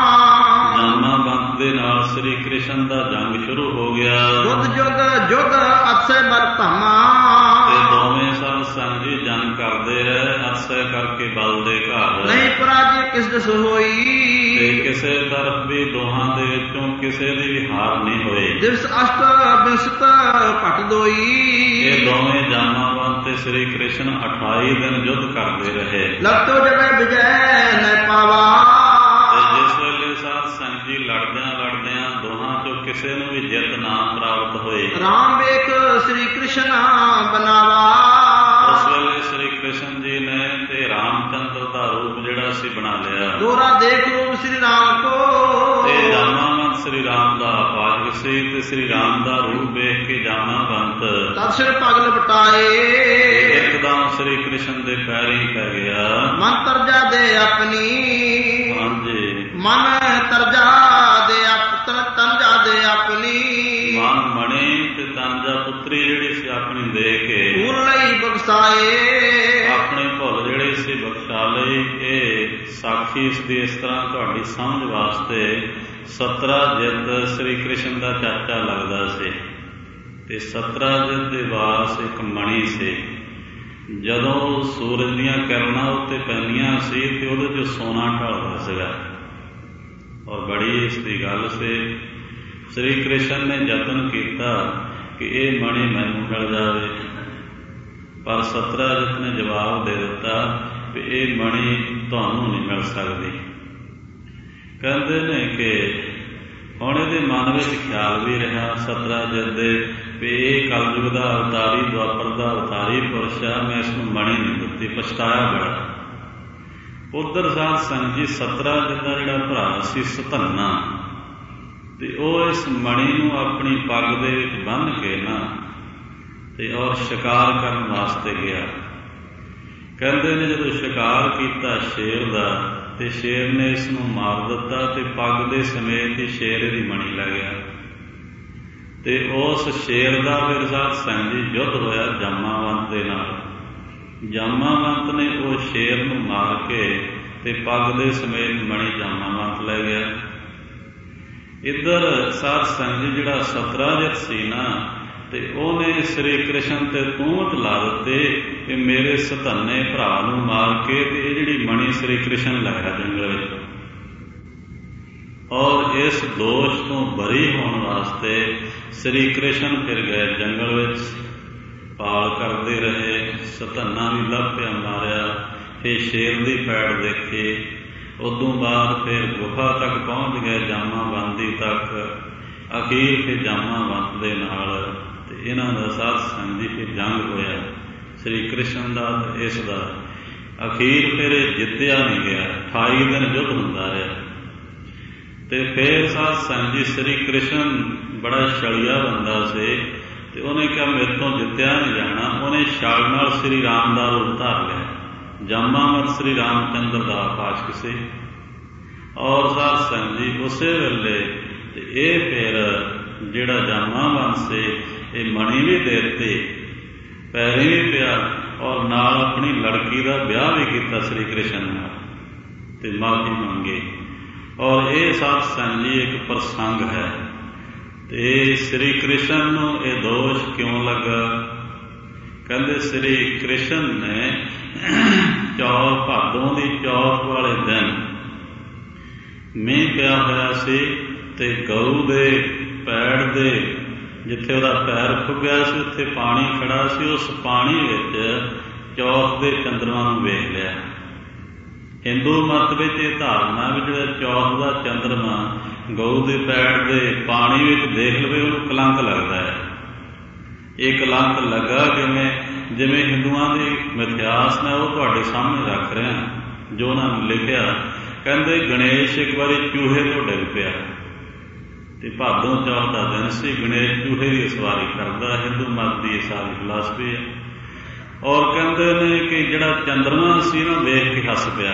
A: ਜਾਮਾਵੰਤ ਦੇ ਨਾਲ ਸ੍ਰੀ ਕ੍ਰਿਸ਼ਨ ਦਾ ਜੰਗ ਸ਼ੁਰੂ ਹੋ ਗਿਆ।
B: ਜੁੱਧ ਜੁੱਧ ਜੁੱਧ ਅਤਸੇ ਬਲ ਧਾਮਾ।
A: ਤੇ ਦੋਵੇਂ ਸਾਧ ਸੰਗਤ ਜੀ ਜੰਗ ਕਰਦੇ ਰਹੇ, ਅਤਸੇ ਕਰਕੇ ਬਲ ਦੇ ਘਰ।
B: ਨਹੀਂ ਪਰਾਜੇ ਕਿਸ ਦਿਸ ਹੋਈ।
A: ਤੇ ਕਿਸੇ ਤਰਫ ਵੀ ਦੋਹਾਂ ਦੇ ਵਿੱਚੋਂ ਕਿਸੇ ਦੀ ਵੀ ਹਾਰ ਨਹੀਂ ਹੋਈ।
B: ਦਿਵਸ ਅਸ਼ਟ ਬਿੰਸਤ ਭਟ ਦੋਈ।
A: ਇਹ ਦੋਵੇਂ ਜਾਮਾਵੰਤ ਤੇ ਸ੍ਰੀ ਕ੍ਰਿਸ਼ਨ ਅਠਾਈ ਦਿਨ ਯੁੱਧ ਕਰਦੇ ਰਹੇ।
B: ਲਗਤੋ ਜਗੈ ਵਿਜੈ ਨ ਪਾਵਾ।
A: ਤੇ ਜਿਸ ਵੇਲੇ ਸਾਧ ਸੰਗਤ ਜੀ ਲੜਦਿਆਂ ਲੜਦਿਆਂ ਦੋਹਾਂ ਚੋਂ ਕਿਸੇ ਨੂੰ ਵੀ ਜਿੱਤ ਨਾ ਪ੍ਰਾਪਤ ਹੋਈ।
B: ਰਾਮ ਵੇਖ ਸ੍ਰੀ ਕ੍ਰਿਸ਼ਨ ਬਨਾਵਾ।
A: ਉਸ ਵੇਲੇ ਸ੍ਰੀ ਕ੍ਰਿਸ਼ਨ ਜੀ ਨੇ ਤੇ ਰਾਮਚੰਦਰ ਦਾ ਰੂਪ ਜਿਹੜਾ ਸੀ ਬਣਾ ਲਿਆ।
B: ਦੋਰਾ ਦੇਖ ਰੂਪ ਸ੍ਰੀ ਰਾਮ ਕੋ।
A: ਤੇ ਜਾਮਾਵੰਤ ਸ੍ਰੀ ਰਾਮ ਦਾ ਪਾਜਕ ਸੀ ਤੇ ਸ੍ਰੀ ਰਾਮ ਦਾ ਰੂਪ ਵੇਖ ਕੇ ਜਾਮਾਵੰਤ
B: ਦਰਸ਼ਨ ਪਗਲ ਬਟਾਏ।
A: ਇੱਕਦਮ ਸ੍ਰੀ ਕ੍ਰਿਸ਼ਨ ਦੇ ਪੈਰੀਂ ਪੈ ਗਿਆ।
B: ਮਨ ਤਰਜਾ ਦੇ ਆਪਣੀ।
A: ਹਾਂਜੀ,
B: ਮਨ ਤਰਜਾ ਦੇ ਆਪ ਤਰਜਾ ਦੇ ਆਪਣੀ।
A: ਮਨ ਜਾਂ ਪੁੱਤਰੀ ਜਿਹੜੀ ਸੀ ਆਪਣੀ ਦੇ ਕੇ
B: ਭੁੱਲ ਲਈ ਬਖਸ਼ਾਏ।
A: ਆਪਣੇ ਭੁੱਲ ਜਿਹੜੇ ਸੀ ਬਖਸ਼ਾ ਲਈ। ਇਹ ਸਾਖੀ ਇਸ ਦੀ ਇਸ ਤਰ੍ਹਾਂ ਤੁਹਾਡੀ ਸਮਝ ਵਾਸਤੇ ਸਤਰਾਜਿਤ ਸ੍ਰੀ ਕ੍ਰਿਸ਼ਨ ਦਾ ਚਾਚਾ ਲੱਗਦਾ ਸੀ ਤੇ ਸਤਰਾਜਿਤ ਦੇ ਵਾਸ ਇੱਕ ਮਣੀ ਸੀ। ਜਦੋਂ ਸੂਰਜ ਦੀਆਂ ਕਿਰਨਾਂ ਉੱਤੇ ਪੈਂਦੀਆਂ ਸੀ ਤੇ ਉਹਦੇ 'ਚ ਸੋਨਾ ਢਲਦਾ ਸੀਗਾ ਔਰ ਬੜੀ ਇਸ ਦੀ ਗੱਲ ਸੀ। ਸ੍ਰੀ ਕ੍ਰਿਸ਼ਨ ਨੇ ਯਤਨ ਕੀਤਾ ਕਿ ਇਹ ਮਣੀ ਮੈਨੂੰ ਮਿਲ ਜਾਵੇ, ਪਰ ਸਤਰਾਜਿਤ ਨੇ ਜਵਾਬ ਦੇ ਦਿੱਤਾ ਵੀ ਇਹ ਮਣੀ ਤੁਹਾਨੂੰ ਨਹੀਂ ਮਿਲ ਸਕਦੀ। ਕਹਿੰਦੇ ਨੇ ਕਿ ਹੁਣ ਇਹਦੇ ਮਨ ਵਿੱਚ ਖਿਆਲ ਵੀ ਰਿਹਾ ਸਤਰਾਜਿਤ ਦੇ ਵੀ ਇਹ ਕਲਯੁਗ ਦਾ ਅਵਤਾਰੀ, ਦੁਆਪਰ ਦਾ ਅਵਤਾਰੀ ਪੁਰਸ਼ ਆ, ਮੈਂ ਇਸਨੂੰ ਮਣੀ ਨਹੀਂ ਦਿੱਤੀ, ਪਛਤਾਇਆ ਬੜਾ। ਉਧਰ ਸਾਧ ਸੰਗਤ ਜੀ ਸਤਰਾਜਿਤ ਦਾ ਜਿਹੜਾ ਭਰਾ ਸੀ ਸਤੰਨਾ, ਤੇ ਉਹ ਇਸ ਮਣੀ ਨੂੰ ਆਪਣੀ ਪੱਗ ਦੇ ਵਿੱਚ ਬੰਨ੍ਹ ਕੇ ਨਾ ਤੇ ਔਰ ਸ਼ਿਕਾਰ ਕਰਨ ਵਾਸਤੇ ਗਿਆ। ਕਹਿੰਦੇ ਨੇ ਜਦੋਂ ਸ਼ਿਕਾਰ ਕੀਤਾ ਸ਼ੇਰ ਦਾ ਤੇ ਸ਼ੇਰ ਨੇ ਇਸ ਨੂੰ ਮਾਰ ਦਿੱਤਾ ਤੇ ਪੱਗ ਦੇ ਸਮੇਤ ਹੀ ਸ਼ੇਰ ਇਹਦੀ ਮਣੀ ਲੈ ਗਿਆ। ਤੇ ਉਸ ਸ਼ੇਰ ਦਾ ਫਿਰ ਸਾਧ ਸੰਗਤ ਜੀ ਯੁੱਧ ਹੋਇਆ ਜਾਮਾਵੰਤ ਦੇ ਨਾਲ। ਜਾਮਾਵੰਤ ਨੇ ਉਹ ਸ਼ੇਰ ਨੂੰ ਮਾਰ ਕੇ ਤੇ ਪੱਗ ਦੇ ਸਮੇਤ ਮਣੀ ਜਾਮਾਵੰਤ ਲੈ ਗਿਆ। ਇੱਧਰ ਸਾਧ ਸੰਗਤ ਜੀ ਜਿਹੜਾ ਸਤਰਾਜਿਤ ਸੀ ਨਾ ਤੇ ਉਹਨੇ ਸ੍ਰੀ ਕ੍ਰਿਸ਼ਨ ਤੇ ਤੂਮਤ ਲਾ ਦਿੱਤੇ ਕਿ ਮੇਰੇ ਸਤੰਨੇ ਭਰਾ ਨੂੰ ਮਾਰ ਕੇ ਤੇ ਇਹ ਜਿਹੜੀ ਮਣੀ ਸ੍ਰੀ ਕ੍ਰਿਸ਼ਨ ਲੈ ਗਿਆ ਜੰਗਲ ਵਿੱਚ। ਔਰ ਇਸ ਦੋਸ਼ ਤੋਂ ਬਰੀ ਹੋਣ ਵਾਸਤੇ ਸ੍ਰੀ ਕ੍ਰਿਸ਼ਨ ਫਿਰ ਗਏ ਜੰਗਲ ਵਿੱਚ, ਪਾਲ ਕਰਦੇ ਰਹੇ। ਸਤੰਨਾ ਵੀ ਲੱਭਿਆ ਮਾਰਿਆ, ਫਿਰ ਸ਼ੇਰ ਦੀ ਪੈੜ ਦੇਖੀ। ਉਦੋਂ ਬਾਅਦ ਫਿਰ ਗੁਫਾ ਤੱਕ ਪਹੁੰਚ ਗਏ, ਜਾਮਾਵੰਤੀ ਤੱਕ। ਅਖੀਰ ਫਿਰ ਜਾਮਾਵੰਤ ਦੇ ਨਾਲ ਤੇ ਇਹਨਾਂ ਦਾ ਸਾਧ ਸੰਗਤ ਜੀ ਫਿਰ ਜੰਗ ਹੋਇਆ ਸ੍ਰੀ ਕ੍ਰਿਸ਼ਨ ਦਾ ਤੇ ਇਸ ਦਾ। ਅਖੀਰ ਫਿਰ ਇਹ ਜਿੱਤਿਆ ਨਹੀਂ ਗਿਆ, ਅਠਾਈ ਦਿਨ ਯੁੱਧ ਹੁੰਦਾ ਰਿਹਾ। ਤੇ ਫਿਰ ਸਾਧ ਸੰਗਤ ਜੀ ਸ੍ਰੀ ਕ੍ਰਿਸ਼ਨ ਬੜਾ ਛਲੀਆ ਬੰਦਾ ਸੀ ਤੇ ਉਹਨੇ ਕਿਹਾ ਮੇਰੇ ਤੋਂ ਜਿੱਤਿਆ ਨਹੀਂ ਜਾਣਾ। ਉਹਨੇ ਛਲ ਨਾਲ ਸ੍ਰੀ ਰਾਮ ਦਾ ਰੂਪ ਧਾਰ ਲਿਆ। ਜਾਮਾਵੰਤ ਸ੍ਰੀ ਰਾਮ ਚੰਦਰ ਦਾ ਆਕਾਸ਼ਕ ਸੀ। ਔਰ ਸਾਧ ਸੰਗਤ ਜੀ ਉਸੇ ਵੇਲੇ ਤੇ ਇਹ ਫਿਰ ਜਿਹੜਾ ਜਾਮਾਵੰਤ ਸੀ ਇਹ ਮਣੀ ਵੀ ਦੇ ਦਿੱਤੀ, ਪੈਰੀ ਵੀ ਪਿਆ ਔਰ ਨਾਲ ਆਪਣੀ ਲੜਕੀ ਦਾ ਵਿਆਹ ਵੀ ਕੀਤਾ ਸ੍ਰੀ ਕ੍ਰਿਸ਼ਨ ਨਾਲ ਤੇ ਮਾਫੀ ਮੰਗੀ। ਔਰ ਇਹ ਸਾਧ ਸੰਗਤ ਜੀ ਇੱਕ ਪ੍ਰਸੰਗ ਹੈ। ਤੇ ਸ੍ਰੀ ਕ੍ਰਿਸ਼ਨ ਨੂੰ ਇਹ ਦੋਸ਼ ਕਿਉਂ ਲੱਗਾ? ਕਹਿੰਦੇ ਸ੍ਰੀ ਕ੍ਰਿਸ਼ਨ ਨੇ ਚੌਥ ਭਾਦੋਂ ਦੀ ਚੌਥ ਵਾਲੇ ਦਿਨ ਮੀਂਹ ਪਿਆ ਹੋਇਆ ਸੀ ਤੇ ਗਊ ਦੇ ਪੈੜ ਦੇ ਜਿੱਥੇ ਉਹਦਾ ਪੈਰ ਫੁੱਗਿਆ ਸੀ ਉੱਥੇ ਪਾਣੀ ਖੜਾ ਸੀ। ਉਸ ਪਾਣੀ ਵਿੱਚ ਚੌਥ ਦੇ ਚੰਦਰਮਾ ਨੂੰ ਵੇਖ ਲਿਆ। ਹਿੰਦੂ ਮਤ ਵਿੱਚ ਇਹ ਧਾਰਨਾ ਵੀ ਜਿਹੜਾ ਚੌਥ ਦਾ ਚੰਦਰਮਾ ਗਊ ਦੇ ਪੈੜ ਦੇ ਪਾਣੀ ਵਿੱਚ ਦੇਖ ਲਵੇ ਉਹਨੂੰ ਕਲੰਕ ਲੱਗਦਾ ਹੈ। ਇਹ ਕਲੰਕ ਲੱਗਾ ਕਿਵੇਂ? ਜਿਵੇਂ ਹਿੰਦੂਆਂ ਦੇ ਮਿਥਿਹਾਸ ਨੇ ਉਹ ਤੁਹਾਡੇ ਸਾਹਮਣੇ ਰੱਖ ਰਿਹਾ ਜੋ ਉਹਨਾਂ ਨੇ ਲਿਖਿਆ। ਕਹਿੰਦੇ ਗਣੇਸ਼ ਇੱਕ ਵਾਰੀ ਚੂਹੇ ਤੋਂ ਡਿੱਗ ਪਿਆ ਤੇ ਭਾਦੋਂ ਚੌਥ ਦਾ ਦਿਨ ਸੀ। ਗਣੇਸ਼ ਚੂਹੇ ਦੀ ਸਵਾਰੀ ਕਰਦਾ, ਹਿੰਦੂ ਮਤ ਦੀ ਸਾਰੀ ਫਿਲਾਸਫੀ ਹੈ। ਔਰ ਕਹਿੰਦੇ ਨੇ ਕਿ ਜਿਹੜਾ ਚੰਦਰਮਾ ਸੀ ਨਾ ਵੇਖ ਕੇ ਹੱਸ ਪਿਆ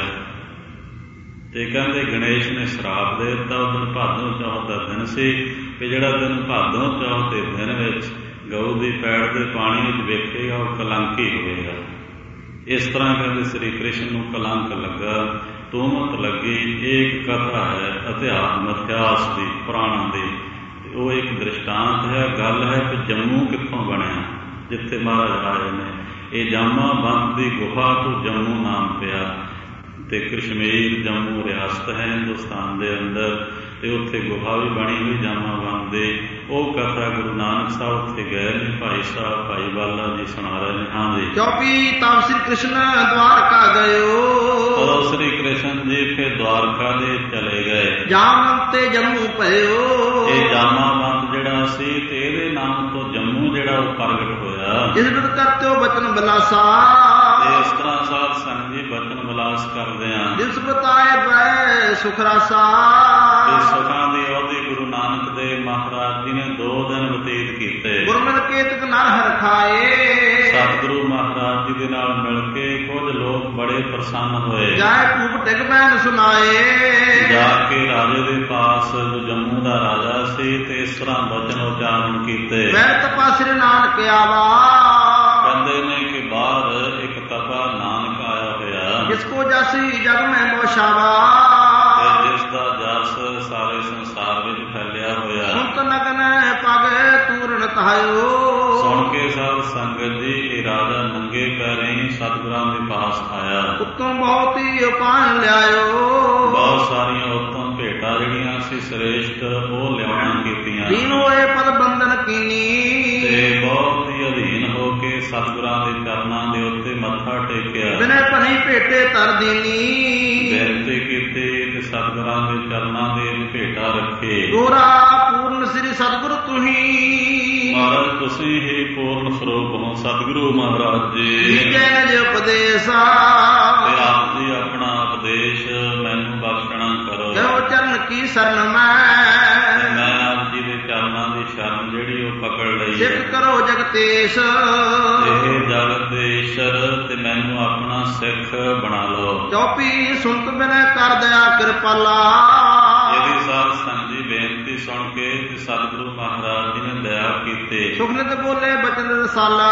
A: ਤੇ ਕਹਿੰਦੇ ਗਣੇਸ਼ ਨੇ ਸ਼ਰਾਪ ਦੇ ਦਿੱਤਾ। ਉਸ ਦਿਨ ਭਾਦੋਂ ਚੌਥ ਦਾ ਦਿਨ ਸੀ ਕਿ ਜਿਹੜਾ ਦਿਨ ਭਾਦੋਂ ਚੌਥ ਦੇ ਦਿਨ ਵਿੱਚ ਗਊ ਦੀ ਪੈੜ ਦੇ ਪਾਣੀ ਵਿੱਚ ਵੇਖੇਗਾ ਉਹ ਕਲੰਕੀ ਹੋਵੇਗਾ। ਇਸ ਤਰ੍ਹਾਂ ਕਹਿੰਦੇ ਸ੍ਰੀ ਕ੍ਰਿਸ਼ਨ ਨੂੰ ਕਲੰਕ ਲੱਗਾ, ਤੂਮਤ ਲੱਗੀ। ਇਹ ਇੱਕ ਕਥਾ ਹੈ ਇਤਿਹਾਸ ਮਿਥਿਹਾਸ ਦੀ, ਪੁਰਾਣਾਂ ਦੀ। ਉਹ ਇੱਕ ਦ੍ਰਿਸ਼ਟਾਂਤ ਹੈ, ਗੱਲ ਹੈ ਕਿ ਜੰਮੂ ਕਿੱਥੋਂ ਬਣਿਆ ਜਿੱਥੇ ਮਹਾਰਾਜ ਆਏ ਨੇ। ਇਹ ਜਾਮਾਵੰਤ ਦੀ ਗੁਫਾ ਤੋਂ ਜੰਮੂ ਨਾਮ ਪਿਆ ਤੇ ਕਸ਼ਮੀਰ ਜੰਮੂ ਰਿਆਸਤ ਹੈ ਹਿੰਦੁਸਤਾਨ ਦੇ ਅੰਦਰ ਤੇ ਉੱਥੇ ਗੁਫਾ ਵੀ ਬਣੀ ਹੋਈ ਜਾਮਾਵੰਤ ਦੇ। ਉਹ ਕਥਾ ਗੁਰੂ ਨਾਨਕ ਸਾਹਿਬ ਉੱਥੇ ਗਏ ਨੇ, ਭਾਈ ਸਾਹਿਬ ਭਾਈ ਬਾਲਾ ਜੀ ਸੁਣਾ ਰਹੇ ਨੇ। ਹਾਂ ਜੀ।
B: ਚੌਪੀ ਤਾਂ ਸ੍ਰੀ ਕ੍ਰਿਸ਼ਨ ਦਵਾਰਕਾ ਗਇਓ।
A: ਉਦੋਂ ਸ੍ਰੀ ਕ੍ਰਿਸ਼ਨ ਜੀ ਫਿਰ ਦਵਾਰਕਾ ਦੇ ਚਲੇ ਗਏ।
B: ਜਾਮਵੰਤ ਤੇ ਜੰਮੂ ਭਇਓ।
A: ਇਹ ਜਾਮਾਵੰਤ ਜਿਹੜਾ ਸੀ ਤੇ ਇਹਦੇ ਨਾਮ ਤੋਂ ਜੰਮੂ ਜਿਹੜਾ ਉਹ ਪ੍ਰਗਟ ਹੋਇਆ।
B: ਇਸ ਬਿਦ ਕਰਤਿਓ ਬਚਨ ਬਲਾਸਾ।
A: ਇਸ ਤਰ੍ਹਾਂ ਸਾਧ ਸੰਗਤ ਜੀ ਬਚਨ ਵਿਲਾਸ ਕਰਦੇ ਆ।
B: ਜਿਸ ਬਤਾਏ ਬੈ ਸੁਖ ਰਾਸਾ।
A: ਤੇ ਸੁਖਾਂ ਦੀ ਅਵਧੀ ਗੁਰੂ ਨਾਨਕ ਦੇਵ ਮਹਾਰਾਜ ਜੀ ਨੇ ਦੋ ਦਿਨ ਬਤੀਤ ਕੀਤੇ।
B: ਗੁਰਮਤਿ ਕੇਤਕ ਨਰ ਹਰ ਖਾਏ।
A: ਸਤਿਗੁਰੂ ਮਹਾਰਾਜ ਜੀ ਦੇ ਨਾਲ ਮਿਲ ਕੇ ਕੁਝ ਲੋਕ ਬੜੇ ਬੜੇ ਪ੍ਰਸੰਨ ਹੋਏ।
B: ਜਾਏ ਭੂਪ ਟਿਕ ਬੈਨ ਸੁਨਾਏ।
A: ਜਾ ਕੇ ਰਾਜੇ ਦੇ ਪਾਸ ਜੋ ਜੰਮੂ ਦਾ ਰਾਜਾ ਸੀ ਤੇ ਇਸ ਤਰ੍ਹਾਂ ਬਚਨ ਉਚਾਰਨ ਕੀਤੇ।
B: ਮੈਂ ਤਪਾ ਸ੍ਰੀ ਨਾਨਕ ਆਵਾ।
A: ਕਹਿੰਦੇ ਨੇ ਕਿ ਬਾਹਰ ਇੱਕ ਤਪਾ ਨਾਨਕ ਆਇਆ ਹੋਇਆ,
B: ਜਿਸ ਕੋ ਜਸੀ ਜਗ ਮੈਂ ਬੋਸ਼ਾਵਾ।
A: ਤੇ ਜਿਸ ਦਾ ਜਸ ਸਾਰੇ ਸੰਸਾਰ ਵਿੱਚ ਫੈਲਿਆ ਹੋਇਆ।
B: ਸੁਣਤ ਨਗਨ ਪਗ ਤੂਰਨ ਤਾਇਓ।
A: ਸੁਣ ਕੇ ਸਭ ਸੰਗਤ ਜੀ ਇਹ ਰਾਜਾ ਨੰਗੇ ਪੈਰੀਂ ਸਤਿਗੁਰਾਂ ਦੇ ਪਾਸ ਆਇਆ।
B: ਉਤੋਂ ਬਹੁਤ ਹੀ ਉਪਾਨ ਲਿਆਇਓ।
A: ਬਹੁਤ ਸਾਰੀਆਂ ਉਤੋਂ ਭੇਟਾਂ ਜਿਹੜੀਆਂ ਸੀ ਸ੍ਰੇਸ਼ਟ ਉਹ ਲਿਆਉਣਾ ਕੀਤੀਆਂ।
B: ਦੀਨ ਹੋਏ ਪਦ ਬੰਧਨ ਕੀਨੀ।
A: ਤੇ ਬਹੁਤ ਹੀ ਅਧੀਨ ਹੋ ਕੇ ਸਤਿਗੁਰਾਂ ਦੇ ਚਰਨਾਂ ਦੇ ਉੱਤੇ ਮੱਥਾ ਟੇਕਿਆ।
B: ਬਿਨੇ ਭਣੀ ਭੇਟੇ ਤਰ ਦੀਨੀ।
A: ਬੇਨਤੀ ਕੀਤੀ ਤੇ ਸਤਿਗੁਰਾਂ ਦੇ ਚਰਨਾਂ ਦੇ ਭੇਟਾ ਰੱਖੇ।
B: ਗੋਰਾ ਪੂਰਨ ਸ੍ਰੀ ਸਤਿਗੁਰ ਤੁਹੀ।
A: ਮਹਾਰਾਜ ਤੁਸੀਂ ਹੀ ਪੂਰਨ ਸਰੂਪ ਹੋ ਸਤਿਗੁਰੂ ਮਹਾਰਾਜ ਜੀ।
B: ਦੀਜੈ ਨਿਜ ਉਪਦੇਸਾ।
A: ਤੇ ਆਪ ਜੀ ਆਪਣਾ ਉਪਦੇਸ਼ ਮੈਨੂੰ ਬਖਸ਼ਣਾ ਕਰੋ।
B: ਕਹੋ ਚਰਨ ਕੀ ਸਰਨ ਮੈਂ।
A: ਤੇ ਮੈਂ ਆਪ ਜੀ ਦੇ ਚਰਨਾਂ ਦੀ ਸ਼ਰਨ ਜਿਹੜੀ ਉਹ ਪਕੜ ਲਈ।
B: ਸਿੱਖ ਕਰੋ ਜਗਤੇਸ਼।
A: ਇਹ ਜਗਤ ਦੇ ਈਸ਼ਰ ਤੇ ਮੈਨੂੰ ਆਪਣਾ ਸਿੱਖ ਬਣਾ ਲਓ।
B: ਚੌਪੀ ਸੁਣਤ ਬਿਨੈ ਕਰ ਦਇਆ ਕਿਰਪਾਲਾ।
A: ਇਹਦੀ ਸਾਧ ਸੰਗਤ ਜੀ ਬੇਨਤੀ ਸੁਣ ਕੇ ਤੇ ਸਤਿਗੁਰੂ ਮਹਾਰਾਜ ਜੀ ਨੇ ਦਇਆ ਕੀਤੇ।
B: ਸੁਖਨਿਤ ਬੋਲੇ ਬਚਨ ਰਸਾਲਾ।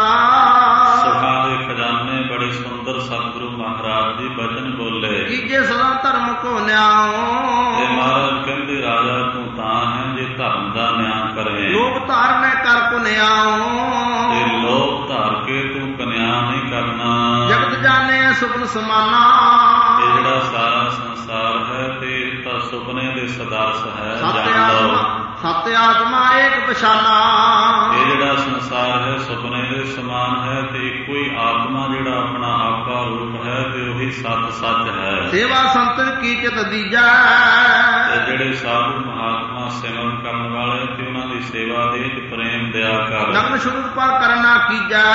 A: ਸੁਖਾਂ ਦੇ ਖਜ਼ਾਨੇ ਬੜੇ ਸੁੰਦਰ ਸਤਿਗੁਰੂ ਮਹਾਰਾਜ ਜੀ ਬਚਨ ਬੋਲੇ।
B: ਕੀਜੇ ਸਦਾ ਧਰਮ ਕੋ ਨਿਆਓ।
A: ਤੇ ਮਹਾਰਾਜ ਕਹਿੰਦੇ ਰਾਜਾ ਤੂੰ ਤਾਂ ਹੈ ਜੇ ਧਰਮ ਦਾ ਨਿਆਂ ਕਰੇ।
B: ਲੋਭ ਧਾਰਨੇ ਕਰ ਕੋ ਨਿਆਓ।
A: ਤੇ ਲੋਭ ਧਾਰ ਕੇ ਤੂੰ ਕਨਿਆ ਨਹੀਂ ਕਰਨਾ।
B: ਜਗਤ ਜਾਣੇ ਸੁਪਨ ਸਮਾਨਾ।
A: ਇਹ ਜਿਹੜਾ ਸਾਰਾ ਸੰਸਾਰ ਹੈ ਤੇ ਇਹ ਤਾਂ ਸੁਪਨੇ ਦੇ ਸਦਰਸ ਹੈ।
B: ਸਤਿ
A: ਜਾਣ ਲਓ
B: ਆਤਮਾ ਸਤਿ ਆਤਮਾ ਏਕ ਪਛਾਨਾ।
A: ਇਹ ਜਿਹੜਾ ਸੰਸਾਰ ਹੈ ਸੁਪਨੇ ਦੇ ਸਮਾਨ ਹੈ ਤੇ ਇੱਕੋ ਹੀ ਆਤਮਾ ਜਿਹੜਾ ਆਪਣਾ ਆਪਾ ਰੂਪ ਹੈ ਤੇ ਉਹੀ ਸੱਚ ਸੱਚ ਹੈ।
B: ਸੇਵਾ ਸੰਤਨ ਕੀ ਚਿਤ ਦੀਜੈ।
A: ਤੇ ਜਿਹੜੇ ਸਾਧੂ ਮਹਾਤਮਾ ਸਿਮਰਨ ਕਰਨ ਵਾਲੇ ਤੇ ਉਹਨਾਂ ਦੀ ਸੇਵਾ ਦੇ ਵਿੱਚ ਪ੍ਰੇਮ ਦਿਆ ਕਰ।
B: ਨਗਨ ਸ਼ੁਰੂ ਪਰ ਕਰਨਾ ਕੀਜੈ।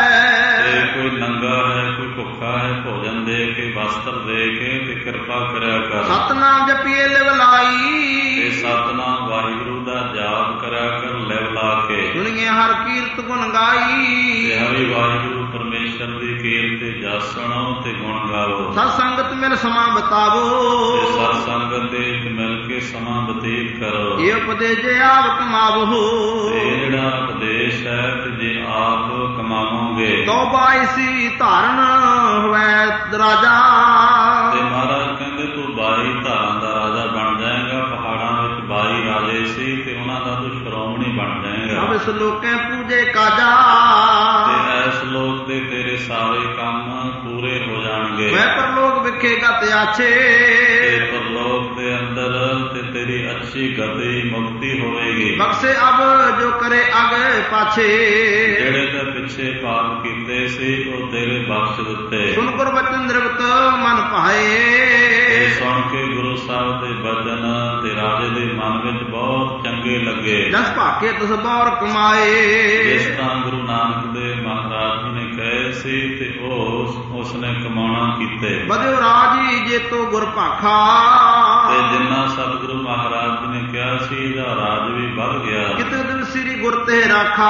A: ਤੇ ਕੋਈ ਨੰਗਾ ਹੈ ਕੋਈ ਭੁੱਖਾ ਹੈ ਭੋਜਨ ਦੇ ਕੇ ਵਸਤਰ ਦੇ ਕੇ ਤੇ ਕਿਰਪਾ ਕਰਿਆ ਕਰ।
B: ਸਤਨਾਮ ਜਪੀਏ ਲਿਵ ਲਾਈ।
A: ਤੇ ਸਤਨਾਮ ਵਾਹਿਗੁਰੂ ਦਾ ਜਾਪ ਕਰਿਆ ਕਰ ਲਿਵ ਲਾ ਕੇ।
B: ਸੁਣੀਏ ਹਰ ਕੀਰਤ ਗੁਣ ਗਾਈ।
A: ਤੇ ਹਰੀ ਵਾਹਿਗੁਰੂ ਪਰਮੇਸ਼ਰ ਦੀ ਕੀਰਤ ਤੇ ਜਸ ਸੁਣੋ ਤੇ ਗੁਣ ਗਾਓ।
B: ਸਤ ਸੰਗਤ ਮਿਲ ਸਮਾਂ ਬਤਾਵੋ।
A: ਤੇ ਸਤ ਸੰਗਤ ਦੇ ਵਿੱਚ ਮਿਲ ਕੇ ਸਮਾਂ ਬਤੀਤ ਕਰੋ।
B: ਇਹ ਉਪਦੇਸ਼ ਜੇ ਆਪ ਕਮਾਵੋ।
A: ਤੇ ਇਹ ਜਿਹੜਾ ਉਪਦੇਸ਼ ਹੈ ਤੇ ਜੇ ਆਪ ਕਮਾਵੋਗੇ।
B: ਤੋਬਾ ਇਸੀ ਧਾਰਨ ਹੋਵੇ ਰਾਜਾ।
A: ਤੇ ਮਹਾਰਾਜ ਕਹਿੰਦੇ ਤੂੰ ਬਾਈ ਧਾਰਾਂ ਦਾ ਰਾਜਾ ਬਣ ਜਾਏਗਾ। ਪਹਾੜਾਂ ਵਿੱਚ ਬਾਈ ਰਾਜੇ ਸੀ ਤੇ ਉਹਨਾਂ ਦਾ ਤੂੰ ਸ਼੍ਰੋਮਣੀ ਬਣ ਜਾਏਗਾ।
B: ਸਭ ਇਸ ਲੋਕੇ ਪੂਜੇ ਕਾਜਾ।
A: ਤੇ ਇਸ ਲੋਕ ਦੇ ਤੇਰੇ ਸਾਰੇ ਕੰਮ ਪੂਰੇ ਹੋ ਜਾਣਗੇ।
B: ਮੈਂ ਪਰਲੋਕ ਵਿਖੇਗਾ ਤੇ ਆਛੇ।
A: ਤੇ ਪਰਲੋਕ ਦੇ ਅੰਦਰ ਤੇ ਤੇਰੀ ਅੱਛੀ ਗਤੀ ਮੁਕਤੀ ਹੋਵੇਗੀ।
B: ਬਖਸ਼ੇ ਅਬ ਜੋ ਕਰੇ ਅਗੇ ਪਾਛੇ।
A: ਜਿਹੜੇ ਤੇ ਪਿੱਛੇ ਪਾਪ ਕੀਤੇ ਸੀ ਉਹ ਤੇਰੇ ਬਖਸ਼ ਦਿੱਤੇ।
B: ਸੁਣ ਗੁਰ ਬਚਨ ਨਿਰਵਤ ਮਨ ਭਾਏ।
A: ਤੇ ਸੁਣ ਕੇ ਗੁਰੂ ਸਾਹਿਬ ਦੇ ਬਚਨ ਤੇ ਰਾਜੇ ਦੇ ਮਨ ਵਿੱਚ ਬਹੁਤ ਚੰਗੇ ਲੱਗੇ।
B: ਜਸ ਭਾਕੇ ਤੁਸ ਬੌਰ ਕਮਾਏ।
A: ਜਿਸ ਤਰ੍ਹਾਂ ਗੁਰੂ ਨਾਨਕ ਦੇਵ ਮਹਾਰਾਜ ਜੀ ਨੇ ਕਹੇ ਸੀ ਤੇ ਉਹ ਉਸਨੇ ਕਮਾਉਣਾ ਕੀਤੇ।
B: ਬਦਿਓ ਰਾਜੀ ਜੇਤੋ ਗੁਰ ਭਾਖਾ।
A: ਤੇ ਜਿੰਨਾ ਸਤਿਗੁਰੂ ਮਹਾਰਾਜ ਜੀ ਨੇ ਕਿਹਾ ਸੀ ਇਹਦਾ ਰਾਜ ਵੀ ਵੱਧ ਗਿਆ।
B: ਕਿਤੇ ਦਿਨ ਸ੍ਰੀ ਗੁਰ ਤੇ ਰਾਖਾ।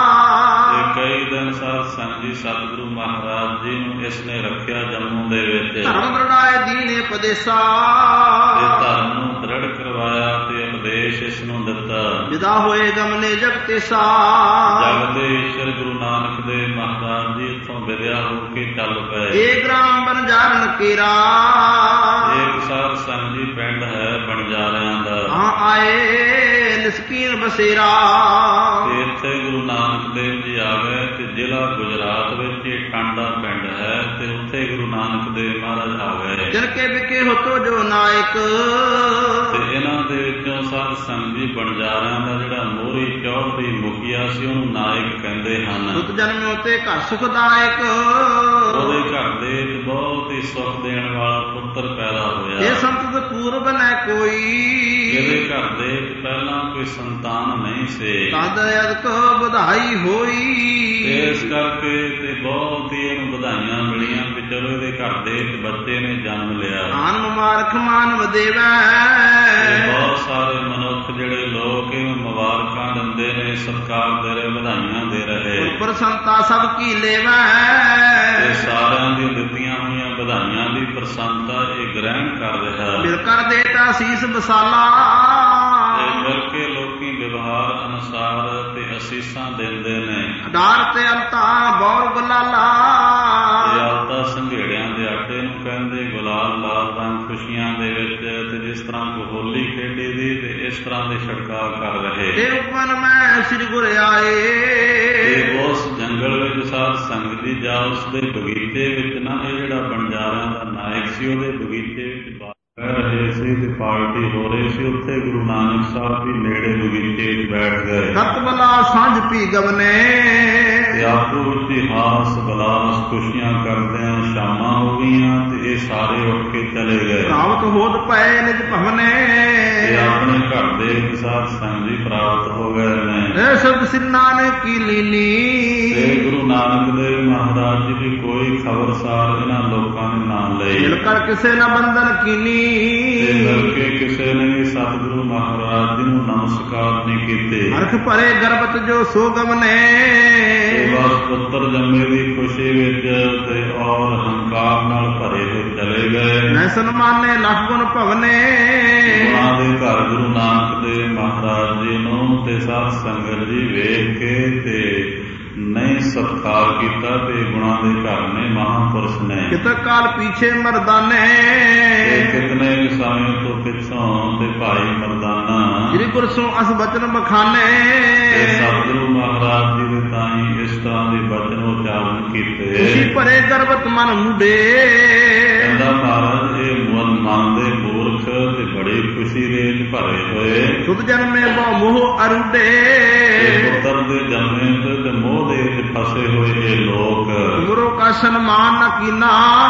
A: ਤੇ ਕਈ ਦਿਨ ਸਾਧ ਸੰਗਤ ਜੀ ਸਤਿਗੁਰੂ ਮਹਾਰਾਜ ਜੀ ਨੂੰ ਇਸਨੇ ਰੱਖਿਆ ਜੰਮੂ ਦੇ ਵਿੱਚ।
B: ਧਰਮ ਦ੍ਰਿੜਾਏ ਦੀਨੇ ਉਪਦੇਸਾ।
A: ਤੇ ਧਰਮ ਨੂੰ ਦ੍ਰਿੜ ਕਰਵਾਇਆ ਤੇ ਉਪਦੇਸ਼ ਇਸ ਨੂੰ ਦਿੱਤਾ।
B: ਵਿਦਾ ਹੋਏ ਗਮਨੇ ਜਗਤੇਸਾ।
A: ਜਗ ਦੇ ਈਸ਼ਰ ਗੁਰੂ ਨਾਨਕ ਦੇਵ ਮਹਾਰਾਜ ਜੀ ਇੱਥੋਂ ਵਿਦਿਆ ਹੋ ਕੇ ਚੱਲ ਪਏ।
B: ਏ ਗ੍ਰਾਮ ਬਨਜਾਰਨ ਕੇਰਾ।
A: ਇੱਕ ਸਾਧ ਸੰਗਤ ਜੀ ਪਿੰਡ ਹੈ ਬਣਜਾਰਿਆਂ ਦਾ।
B: ਹਾਂ ਆਏ ਨਿਸਕੀਨ ਬਸੇਰਾ।
A: ਤੇ ਇੱਥੇ ਗੁਰੂ ਨਾਨਕ ਦੇਵ ਜੀ ਆ ਗਏ ਤੇ ਜ਼ਿਲ੍ਹਾ ਗੁਜਰਾਤ ਵਿੱਚ ਇਹ ਟਾਂਡਾ ਪਿੰਡ ਹੈ ਤੇ ਉੱਥੇ ਗੁਰੂ ਨਾਨਕ ਦੇਵ ਮਹਾਰਾਜ ਆ ਗਏ।
B: ਜਿਨਕੇ ਵਿਕੇ ਹੋਤੋ ਜੋ ਨਾਇਕ।
A: ਤੇ ਇਹਨਾਂ ਦੇ ਵਿੱਚੋਂ ਸਾਧ ਸੰਗਤ ਜੀ ਬਣਜਾਰਿਆਂ ਦਾ ਜਿਹੜਾ ਮੋਹਰੀ ਚੌੜ ਦੀ ਮੁਖੀਆ ਸੀ ਉਹਨੂੰ ਨਾਇਕ ਕਹਿੰਦੇ ਹਨ।
B: ਸੁਤ ਜਨਮਿਓ ਤੇ ਘਰ ਸੁਖਦਾਇਕ।
A: ਉਹਦੇ ਘਰ ਦੇ ਵਿੱਚ ਬਹੁਤ ਹੀ ਸੁਖ ਦੇਣ ਵਾਲਾ ਪੁੱਤਰ ਪੈਦਾ ਹੋਇਆ।
B: ਇਹ ਸੰਤ ਪੂਰਬ ਨੈ ਕੋਈ।
A: ਇਹਦੇ ਘਰ ਦੇ ਵਿੱਚ ਪਹਿਲਾਂ ਕੋਈ ਸੰਤਾਨ ਨਹੀਂ ਸੀ।
B: ਤਦ ਅਦਕ ਵਧਾਈ ਹੋਈ।
A: ਇਸ ਕਰਕੇ ਤੇ ਬਹੁਤ ਹੀ ਇਹਨੂੰ ਵਧਾਈਆਂ ਮਿਲੀਆਂ ਕਿ ਚਲੋ ਇਹਦੇ ਘਰ ਦੇ ਵਿੱਚ ਬੱਚੇ ਨੇ ਜਨਮ ਲਿਆ।
B: ਆਨ ਮੁਬਾਰਕ ਮਾਨਵ ਦੇਵੈ।
A: ਬਹੁਤ ਸਾਰੇ ਮਨੁੱਖ ਜਿਹੜੇ ਲੋਕ ਇਹਨੂੰ ਮੁਬਾਰਕਾਂ ਦਿੰਦੇ ਨੇ ਸਤਿਕਾਰ ਦੇ ਰਹੇ ਵਧਾਈਆਂ ਦੇ ਰਹੇ।
B: ਪ੍ਰਸੰਤਾ ਸਭ ਕੀ ਲੇਵੈ।
A: ਤੇ ਸਾਰਿਆਂ ਦੀਆਂ ਦਿੱਤੀਆਂ ਹੋਈਆਂ ਵਧਾਈਆਂ ਦੀ ਪ੍ਰਸੰਨਤਾ ਇਹ ਗ੍ਰਹਿਣ ਕਰ ਰਿਹਾ।
B: ਮਿਲ ਕਰ ਦੇਤਾ ਸੀਸ ਬਸਾਲਾ,
A: ਤੇ ਮਿਲ ਕੇ ਲੋਕੀ ਵਿਵਹਾਰ ਅਨੁਸਾਰ ਤੇ ਅਸੀਸਾਂ ਦਿੰਦੇ ਨੇ।
B: ਅਡਾਰ ਤੇ ਅਲਤਾ ਬੌਰ ਗੁਲਾਲਾ,
A: ਤੇ ਅਲਤਾ ਸੰਘੇੜਿਆਂ ਦੇ ਆਟੇ ਨੂੰ ਕਹਿੰਦੇ ਗੁਲਾਲ ਲਾਲ ਰੰਗ ਖੁਸ਼ੀਆਂ ਦੇ ਵਿੱਚ। ਤੇ ਜਿਸ ਤਰ੍ਹਾਂ ਕੋ ਹੋਲੀ ਖੇਡੀ ਦੀ ਤੇ ਇਸ ਤਰ੍ਹਾਂ ਦੇ ਛੜਕਾਅ ਕਰ ਰਹੇ।
B: ਇਹ ਉਪਨ ਮੈਂ ਸ੍ਰੀ ਗੁਰ ਆਏ,
A: ਤੇ ਉਸ ਜੰਗਲ ਵਿੱਚ ਸਾਧ ਸੰਗਤ ਦੀ ਜਾ ਉਸਦੇ ਬਗੀਚੇ ਵਿੱਚ ਨਾ, ਇਹ ਜਿਹੜਾ ਬੰਜਾਰਿਆਂ ਦਾ ਨਾਇਕ ਸੀ ਉਹਦੇ ਬਗੀਚੇ ਵਿੱਚ ਬਹਿ ਰਹੇ ਸੀ ਤੇ ਪਾਰਟੀ ਹੋ ਰਹੀ ਸੀ। ਉੱਥੇ ਗੁਰੂ ਨਾਨਕ ਸਾਹਿਬ ਵੀ ਨੇੜੇ ਬਗੀਚੇ ਵਿੱਚ ਬੈਠ ਗਏ।
B: ਸਤ ਬਲਾ ਸਾਂਝ ਪੀ ਗਵਨੇ,
A: ਤੇ ਆਪੋ ਵਿੱਚ ਹਾਸ ਬਲਾਸ ਖੁਸ਼ੀਆਂ ਕਰਦਿਆਂ ਸ਼ਾਮਾਂ ਹੋ ਗਈਆਂ। ਤੇ ਇਹ ਸਾਰੇ ਉੱਠ ਕੇ ਚਲੇ ਗਏ।
B: ਪ੍ਰਾਪਤ ਹੋਤ ਪਏ ਨਿਜ ਭਵਨੇ,
A: ਤੇ ਆਪਣੇ ਘਰ ਦੇ ਸਾਧ ਸੰਗਤ ਜੀ ਪ੍ਰਾਪਤ ਹੋ ਗਏ ਨੇ।
B: ਇਹ ਸਭ ਸ੍ਰੀ ਨਾਨਕ ਕੀ ਲੀਲੀ,
A: ਤੇ ਗੁਰੂ ਨਾਨਕ ਦੇਵ ਮਹਾਰਾਜ ਜੀ ਦੀ ਕੋਈ ਖਬਰਸਾਰ ਇਹਨਾਂ ਲੋਕਾਂ ਨੇ ਨਾ ਲਈ।
B: ਮਿਲ ਕਰ ਕਿਸੇ ਨਾ ਬੰਧਨ ਕੀਨੀ,
A: ਤੇ ਮਿਲ ਕੇ ਕਿਸੇ ਨੇ ਵੀ ਸਤਿਗੁਰੂ ਮਹਾਰਾਜ ਜੀ ਨੂੰ ਨਮਸਕਾਰ ਨਹੀਂ ਕੀਤੇ।
B: ਅਰਥ ਭਰੇ ਗਰਭਤ ਜੋ ਸੋ ਗਮਨੇ,
A: ਤੇ ਬਸ ਪੁੱਤਰ ਜੰਮੇ ਦੀ ਖੁਸ਼ੀ ਵਿੱਚ ਤੇ ਔਰ ਹੰਕਾਰ ਨਾਲ ਭਰੇ ਹੋਏ ਚਲੇ ਗਏ।
B: ਮੈਂ ਸਨਮਾਨੇ ਲੱਖ ਗੁਣ ਭਵਨੇ,
A: ਗੁਣਾਂ ਦੇ ਘਰ ਗੁਰੂ ਨਾਨਕ ਦੇਵ ਮਹਾਰਾਜ ਜੀ ਨੂੰ ਤੇ ਸਾਧ ਸੰਗਤ ਜੀ ਵੇਖ ਕੇ ਤੇ ਨਹੀਂ ਸਤਿਕਾਰ ਕੀਤਾ। ਤੇ ਗੁਣਾਂ ਦੇ ਘਰ ਨੇ ਮਹਾਂਪੁਰਸ਼ ਨੇ।
B: ਕਿਤ ਕਾਲ ਪਿੱਛੇ ਮਰਦਾਨੇ,
A: ਤੇ ਕਿਤਨੇ ਸਮੇਂ ਤੋਂ ਪਿੱਛੋਂ ਤੇ ਭਾਈ ਮਰਦਾਨਾ
B: ਸ੍ਰੀ ਗੁਰ ਸੋ ਅਸ ਬਚਨ ਬਖਾਨੇ,
A: ਤੇ ਸਤਿਗੁਰੂ ਮਹਾਰਾਜ ਜੀ ਦੇ ਤਾਈਂ ਇਸ ਤਰ੍ਹਾਂ ਦੇ ਬਚਨ ਉਚਾਰਨ ਕੀਤੇ।
B: ਖੁਸ਼ੀ ਭਰੇ ਗਰਭਤ ਮਨ ਮੁੰਡੇ,
A: ਕਹਿੰਦਾ ਮਹਾਰਾਜ ਇਹ ਮਨ ਮਨ ਦੇ ਮੂਰਖ ਤੇ ਬੜੀ ਖੁਸ਼ੀ ਦੇ ਵਿੱਚ ਭਰੇ ਹੋਏ।
B: ਸੁਧ ਜਨਮੇ ਬਹੁ ਮੋਹ ਅਰੁਡੇ,
A: ਤੇ ਪੁੱਤਰ ਦੇ ਜਨਮੇ ਤੇ ਮੋਹ ਦੇ ਵਿੱਚ ਫਸੇ ਹੋਏ ਇਹ ਲੋਕ।
B: ਗੁਰੂ ਕਾ ਸਨਮਾਨ ਨ ਕੀਨਾ,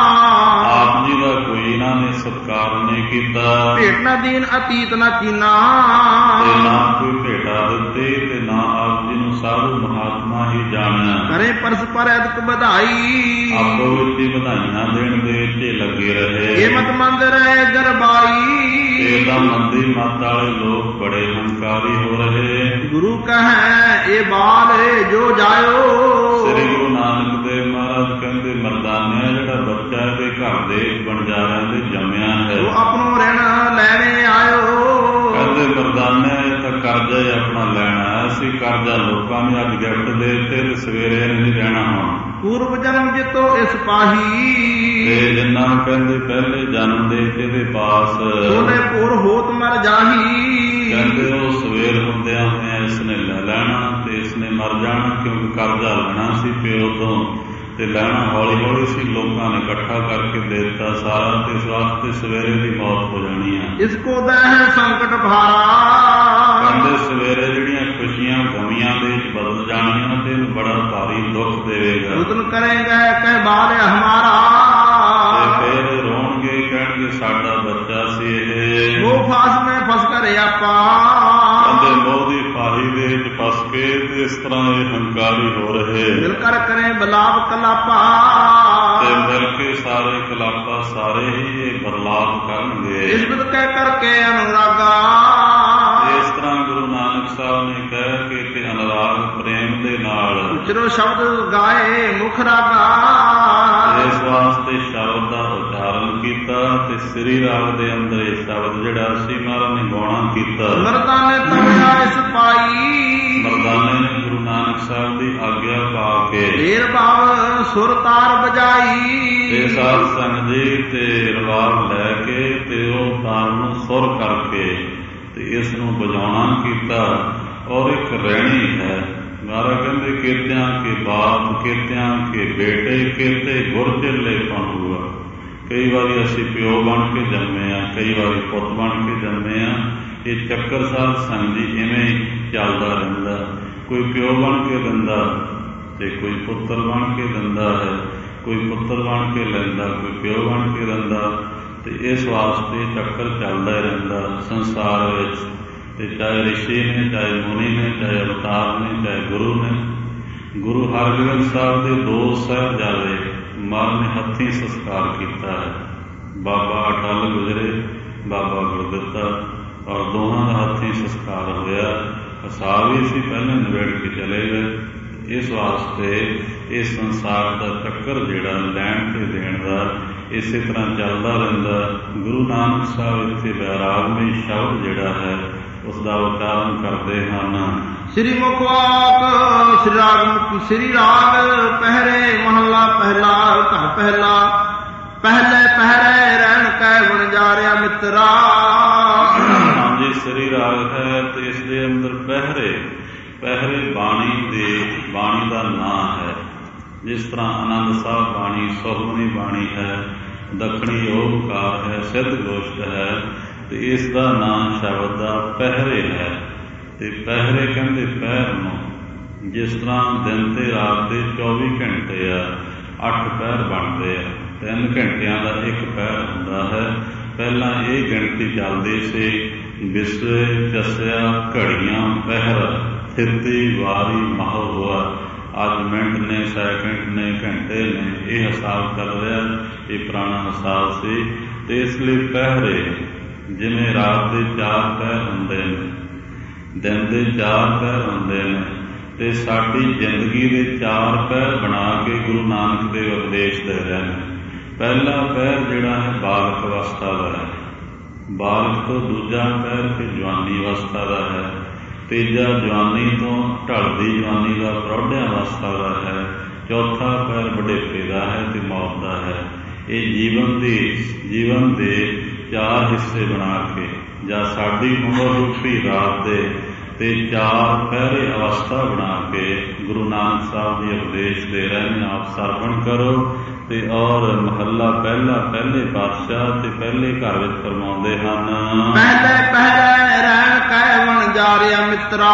A: ਆਪ ਜੀ ਦਾ ਕੋਈ ਇਹਨਾਂ ਨੇ ਸਤਿਕਾਰ ਨਹੀਂ ਕੀਤਾ।
B: ਭੇਟ ਨਾ ਦੀਨ ਅਤੀਤ ਨਾ ਚੀਨਾ,
A: ਤੇ ਨਾ ਕੋਈ ਭੇਟਾ ਦਿੱਤੀ ਤੇ ਨਾ ਆਪ ਜੀ ਨੂੰ ਸਾਧੂ ਮਹਾਤਮਾ ਹੀ ਜਾਣਿਆ।
B: ਕਰੇ ਪਰਸਪਰ ਅਦਕ ਵਧਾਈ,
A: ਆਪੋ ਵਿੱਚ ਹੀ ਵਧਾਈਆਂ ਦੇਣ ਦੇ ਵਿੱਚ ਲੱਗੇ ਰਹੇ।
B: ਇਹ ਮਤ ਮੰਦ ਰਹੇ ਗਰਬਾਈ,
A: ਇਹ ਤਾਂ ਮੰਦੀ ਮਤ ਵਾਲੇ ਲੋਕ ਬੜੇ ਹੰਕਾਰੀ ਹੋ ਰਹੇ।
B: ਗੁਰੂ ਕਹੈ ਇਹ ਬਾਲ ਜੋ ਜਾਇਓ,
A: ਸ੍ਰੀ ਗੁਰੂ ਨਾਨਕ ਦੇਵ ਮਹਾਰਾਜ ਕਹਿੰਦੇ ਮਰਦਾਨਿਆ ਜਿਹੜਾ ਬੱਚਾ ਇਹਦੇ ਘਰ ਦੇ ਬਣਜਾਰਿਆਂ ਦੇ ਜੰਮਿਆ ਹੈ,
B: ਉਹ ਆਪਣੋ ਰਹਿਣ ਲੈਣੇ ਆਇਓ।
A: ਕਹਿੰਦੇ ਮਰਦਾਨਿਆ ਇਹ ਤਾਂ ਕਰਜ਼ਾ ਹੀ ਆਪਣਾ ਲੈਣਾ। ਅਸੀਂ ਕਰਜ਼ਾ ਲੋਕਾਂ ਨੇ ਅੱਜ ਗਿਫਟ ਦੇ ਦਿੱਤੇ ਤੇ ਸਵੇਰੇ ਨਹੀਂ ਰਹਿਣਾ ਹੁਣ।
B: ਪੂਰਵ ਜਨਮ ਜਿਤੋ ਇਸ ਪਾਹੀ,
A: ਤੇ ਜਿੰਨਾ ਕਹਿੰਦੇ ਪਹਿਲੇ ਜਨਮ ਦੇ ਇਹਦੇ ਪਾਸ
B: ਉਹਨੇ ਪੂਰ ਹੋਤ ਮਰ ਜਾਹੀ।
A: ਕਹਿੰਦੇ ਉਹ ਸਵੇਰ ਹੁੰਦਿਆਂ ਹੋਇਆਂ ਇਸਨੇ ਲੈ ਲੈਣਾ ਤੇ ਇਸਨੇ ਮਰ ਜਾਣਾ, ਕਿਉਂਕਿ ਕਰਜ਼ਾ ਲੈਣਾ ਸੀ ਪਿਓ ਤੋਂ ਤੇ ਲੈਣਾ ਹੌਲੀ ਹੌਲੀ ਸੀ। ਲੋਕਾਂ ਨੇ ਇਕੱਠਾ ਕਰਕੇ ਦੇ ਦਿੱਤਾ ਸਾਰਾ, ਤੇ ਇਸ ਵਾਸਤੇ ਸਵੇਰੇ ਦੀ ਮੌਤ ਹੋ ਜਾਣੀ ਆ।
B: ਇਸ ਕੋ ਦਹਿ ਸੰਕਟ ਭਾਰਾ,
A: ਕਹਿੰਦੇ ਸਵੇਰੇ ਜਿਹੜੀਆਂ ਖੁਸ਼ੀਆਂ ਗਮੀਆਂ ਦੇ ਵਿੱਚ ਬਦਲ ਜਾਣੀਆਂ ਤੇ ਇਹਨੂੰ ਬੜਾ ਭਾਰੀ ਦੁੱਖ ਦੇਵੇਗਾ।
B: ਉਤਨ ਕਰੇਗਾ ਕਹਿ ਬਾਲ ਹਮਾਰਾ,
A: ਤੇ ਫਿਰ ਰੋਣਗੇ ਕਹਿਣਗੇ ਸਾਡਾ ਬੱਚਾ ਸੀ ਇਹ।
B: ਉਹ ਫਾਸ ਮੈਂ ਫਸ ਕਰ ਆਪਾ,
A: ਕਹਿੰਦੇ ਮੋਹ ਦੀ ਫਾਹੀ ਦੇ ਵਿੱਚ ਫਸ ਕੇ ਤੇ ਇਸ ਤਰ੍ਹਾਂ ਇਹ ਹੰਕਾਰੀ ਹੋ ਰਹੇ।
B: ਮਿਲ ਕਰ ਕਰੇ ਬਲਾਪ ਕਲਾਪਾ,
A: ਤੇ ਮਿਲ ਕੇ ਸਾਰੇ ਕਲਾਪਾ ਸਾਰੇ ਹੀ ਇਹ ਬਰਲਾਪ ਕਰਨਗੇ।
B: ਇਸ ਬਿਦ ਕਹਿ ਕਰਕੇ ਅਨੁਰਾਗਾ,
A: ਇਸ ਤਰ੍ਹਾਂ ਗੁਰੂ ਨਾਨਕ ਸਾਹਿਬ ਨੇ ਕਹਿ ਕੇ ਤੇ ਅਨੁਰਾਗ ਪ੍ਰੇਮ ਦੇ ਨਾਲ
B: ਉਚਰੋ ਸ਼ਬਦ ਗਾਏ ਮੁਖ ਰਾਗਾ,
A: ਇਸ ਵਾਸਤੇ ਸ਼ਬਦ ਦਾ ਉਚਾਰਨ ਕੀਤਾ। ਤੇ ਸ੍ਰੀ ਰਾਗ ਦੇ ਅੰਦਰ ਇਹ ਸ਼ਬਦ ਜਿਹੜਾ ਸੀ ਮਹਾਰਾਜ ਨੇ ਗਾਉਣਾ ਕੀਤਾ।
B: ਮਰਦਾਨੇ ਤਮਿਆ ਇਸ ਪਾਈ,
A: ਮਰਦਾਨੇ ਨੇ ਗੁਰੂ ਨਾਨਕ ਸਾਹਿਬ ਦੀ ਆਗਿਆ ਪਾ ਕੇ
B: ਢੇਰ ਭਾਵ ਸੁਰ ਤਾਰ ਬਜਾਈ,
A: ਤੇ ਸਾਧ ਸੰਗਤ ਜੀ ਤੇ ਰਵਾਬ ਲੈ ਕੇ ਤੇ ਉਹ ਤਾਰ ਨੂੰ ਸੁਰ ਕਰਕੇ ਤੇ ਇਸ ਨੂੰ ਵਜਾਉਣਾ ਕੀਤਾ। ਔਰ ਇੱਕ ਰਹਿਣੀ ਹੈ ਮਹਾਰਾਜ ਕਹਿੰਦੇ ਕੀਤਿਆਂ ਕੇ ਬਾਪ ਕੀਤਿਆਂ ਕੇ ਬੇਟੇ ਕੀਤੇ ਗੁਰ ਚੇਲੇ ਪਣ ਹੁਆ। ਕਈ ਵਾਰੀ ਅਸੀਂ ਪਿਓ ਬਣ ਕੇ ਜੰਮੇ ਆ, ਕਈ ਵਾਰੀ ਪੁੱਤ ਬਣ ਕੇ ਜੰਮੇ ਆ। ਇਹ ਚੱਕਰ ਸਾਧ ਸੰਗਤ ਜੀ ਇਵੇਂ ਹੀ ਚੱਲਦਾ ਰਹਿੰਦਾ। ਕੋਈ ਪਿਓ ਬਣ ਕੇ ਦਿੰਦਾ ਤੇ ਕੋਈ ਪੁੱਤਰ ਬਣ ਕੇ ਦਿੰਦਾ ਹੈ, ਕੋਈ ਪੁੱਤਰ ਬਣ ਕੇ ਲੈਂਦਾ, ਕੋਈ ਪਿਓ ਬਣ ਕੇ ਦਿੰਦਾ। ਤੇ ਇਸ ਵਾਸਤੇ ਚੱਕਰ ਚੱਲਦਾ ਹੀ ਰਹਿੰਦਾ ਸੰਸਾਰ ਵਿੱਚ। ਤੇ ਚਾਹੇ ਰਿਸ਼ੀ ਨੇ, ਚਾਹੇ ਮੁਨੀ ਨੇ, ਚਾਹੇ ਅਵਤਾਰ ਨੇ, ਚਾਹੇ ਗੁਰੂ ਨੇ। ਗੁਰੂ ਹਰਗੋਬਿੰਦ ਸਾਹਿਬ ਦੇ ਦੋ ਸਾਹਿਬਜ਼ਾਦੇ ਮਹਾਰਾਜ ਨੇ ਹੱਥੀਂ ਸੰਸਕਾਰ ਕੀਤਾ ਹੈ। ਬਾਬਾ ਅਟਲ ਗੁਜਰੇ, ਬਾਬਾ ਗੁਰਦਿੱਤਾ, ਔਰ ਦੋਹਾਂ ਦਾ ਹੱਥੀਂ ਸੰਸਕਾਰ ਹੋਇਆ। ਹਿਸਾਬ ਵੀ ਸੀ ਪਹਿਲਾਂ ਨਿਬੇੜ ਕੇ ਚਲੇ ਗਏ। ਇਸ ਵਾਸਤੇ ਇਹ ਸੰਸਾਰ ਦਾ ਚੱਕਰ ਜਿਹੜਾ ਲੈਣ ਤੇ ਦੇਣ ਦਾ, ਇਸੇ ਤਰ੍ਹਾਂ ਚੱਲਦਾ ਰਹਿੰਦਾ। ਗੁਰੂ ਨਾਨਕ ਸਾਹਿਬ ਇੱਥੇ ਵੈਰਾਗਮਈ ਸ਼ਬਦ ਜਿਹੜਾ ਹੈ ਉਸ ਦਾ ਉਚਾਰਨ ਕਰਦੇ ਹਨ।
B: ਸ੍ਰੀ ਮੁਖ ਵਾਕ ਸ੍ਰੀ ਰਾਗ ਸ੍ਰੀ ਰਾਗ ਪਹਿਰੇ ਮਹੱਲਾ ਪਹਿਲਾ ਘਰ ਪਹਿਲਾ ਪਹਿਲੇ ਪਹਿਰੇ ਰਹਿਣ ਕੈ ਵਣਜਾਰਿਆ ਮਿੱਤਰਾ।
A: ਹਾਂਜੀ, ਸ੍ਰੀ ਰਾਗ ਹੈ ਤੇ ਇਸ ਦੇ ਅੰਦਰ ਪਹਿਰੇ ਪਹਿਰੇ ਬਾਣੀ ਦੇ ਬਾਣੀ ਦਾ ਨਾਂ ਹੈ। ਜਿਸ ਤਰ੍ਹਾਂ ਆਨੰਦ ਸਾਹਿਬ ਬਾਣੀ ਸੁਖਮਨੀ ਬਾਣੀ ਹੈ, ਦੱਖਣੀ ਓਮਕਾਰ ਹੈ, ਸਿੱਧ ਗੋਸ਼ਟ ਹੈ, ਤੇ ਇਸ ਦਾ ਨਾਂ ਸ਼ਬਦ ਦਾ ਪਹਿਰੇ ਹੈ। ਤੇ ਪਹਿਰੇ ਕਹਿੰਦੇ ਪਹਿਰ ਨੂੰ, ਜਿਸ ਤਰ੍ਹਾਂ ਦਿਨ ਤੇ ਰਾਤ ਦੇ ਚੌਵੀ ਘੰਟੇ ਆ, ਅੱਠ ਪਹਿਰ ਬਣਦੇ ਆ, ਤਿੰਨ ਘੰਟਿਆਂ ਦਾ ਇੱਕ ਪਹਿਰ ਹੁੰਦਾ ਹੈ। ਪਹਿਲਾਂ ਇਹ ਗਿਣਤੀ ਚੱਲਦੀ ਸੀ ਵਿਸਵੇ ਚਸਿਆ ਘੜੀਆਂ ਪਹਿਰ ਥਿਰਤੀ ਵਾਰੀ ਮਹ ਹੋਆ। ਅੱਜ ਮਿੰਟ ਨੇ, ਸੈਕਿੰਡ ਨੇ, ਘੰਟੇ ਨੇ, ਇਹ ਹਿਸਾਬ ਚੱਲ ਰਿਹਾ, ਇਹ ਪੁਰਾਣਾ ਹਿਸਾਬ ਸੀ। ਤੇ ਇਸ ਲਈ ਪਹਿਰੇ ਜਿਵੇਂ ਰਾਤ ਦੇ ਚਾਰ ਪਹਿਰ ਹੁੰਦੇ ਨੇ, ਦਿਨ ਦੇ ਚਾਰ ਪਹਿਰ ਹੁੰਦੇ ਨੇ, ਤੇ ਸਾਡੀ ਜ਼ਿੰਦਗੀ ਦੇ ਚਾਰ ਪਹਿਰ ਬਣਾ ਕੇ ਗੁਰੂ ਨਾਨਕ ਦੇ ਉਪਦੇਸ਼ ਦੇ ਰਹੇ ਨੇ। ਪਹਿਲਾ ਪਹਿਰ ਜਿਹੜਾ ਹੈ ਬਾਲਕ ਅਵਸਥਾ ਦਾ ਹੈ, ਬਾਲਕ ਤੋਂ ਦੂਜਾ ਪਹਿਰ ਤੇ ਜਵਾਨੀ ਅਵਸਥਾ ਦਾ ਹੈ, ਤੀਜਾ ਜਵਾਨੀ ਤੋਂ ਢਲਦੀ ਜਵਾਨੀ ਦਾ ਪ੍ਰੌਢਿਆ ਅਵਸਥਾ ਦਾ ਹੈ, ਚੌਥਾ ਪਹਿਰ ਬੁਢੇਪੇ ਦਾ ਹੈ ਤੇ ਮੌਤ ਦਾ ਹੈ। ਇਹ ਜੀਵਨ ਦੀ ਜੀਵਨ ਦੇ ਚਾਰ ਹਿੱਸੇ ਬਣਾ ਕੇ, ਜਾਂ ਸਾਡੀ ਉਮਰ ਰੂਪੀ ਰਾਤ ਦੇ ਤੇ ਚਾਰ ਪਹਿਰੇ ਅਵਸਥਾ ਬਣਾ ਕੇ ਗੁਰੂ ਨਾਨਕ ਸਾਹਿਬ ਦੇ ਉਪਦੇਸ਼ ਦੇ ਰਹੇ ਨੇ। ਆਪ ਸਰਵਣ ਕਰੋ। ਤੇ ਔਰ ਮਹੱਲਾ ਪਹਿਲਾ ਪਹਿਲੇ ਪਾਤਸ਼ਾਹ ਤੇ ਪਹਿਲੇ ਘਰ ਵਿੱਚ ਫਰਮਾਉਂਦੇ ਹਨ,
B: ਪਹਿਲੇ ਪਹਿਰੇ ਰਹਿਣ ਕੈ ਵਣਜਾਰਿਆ ਮਿੱਤਰਾ।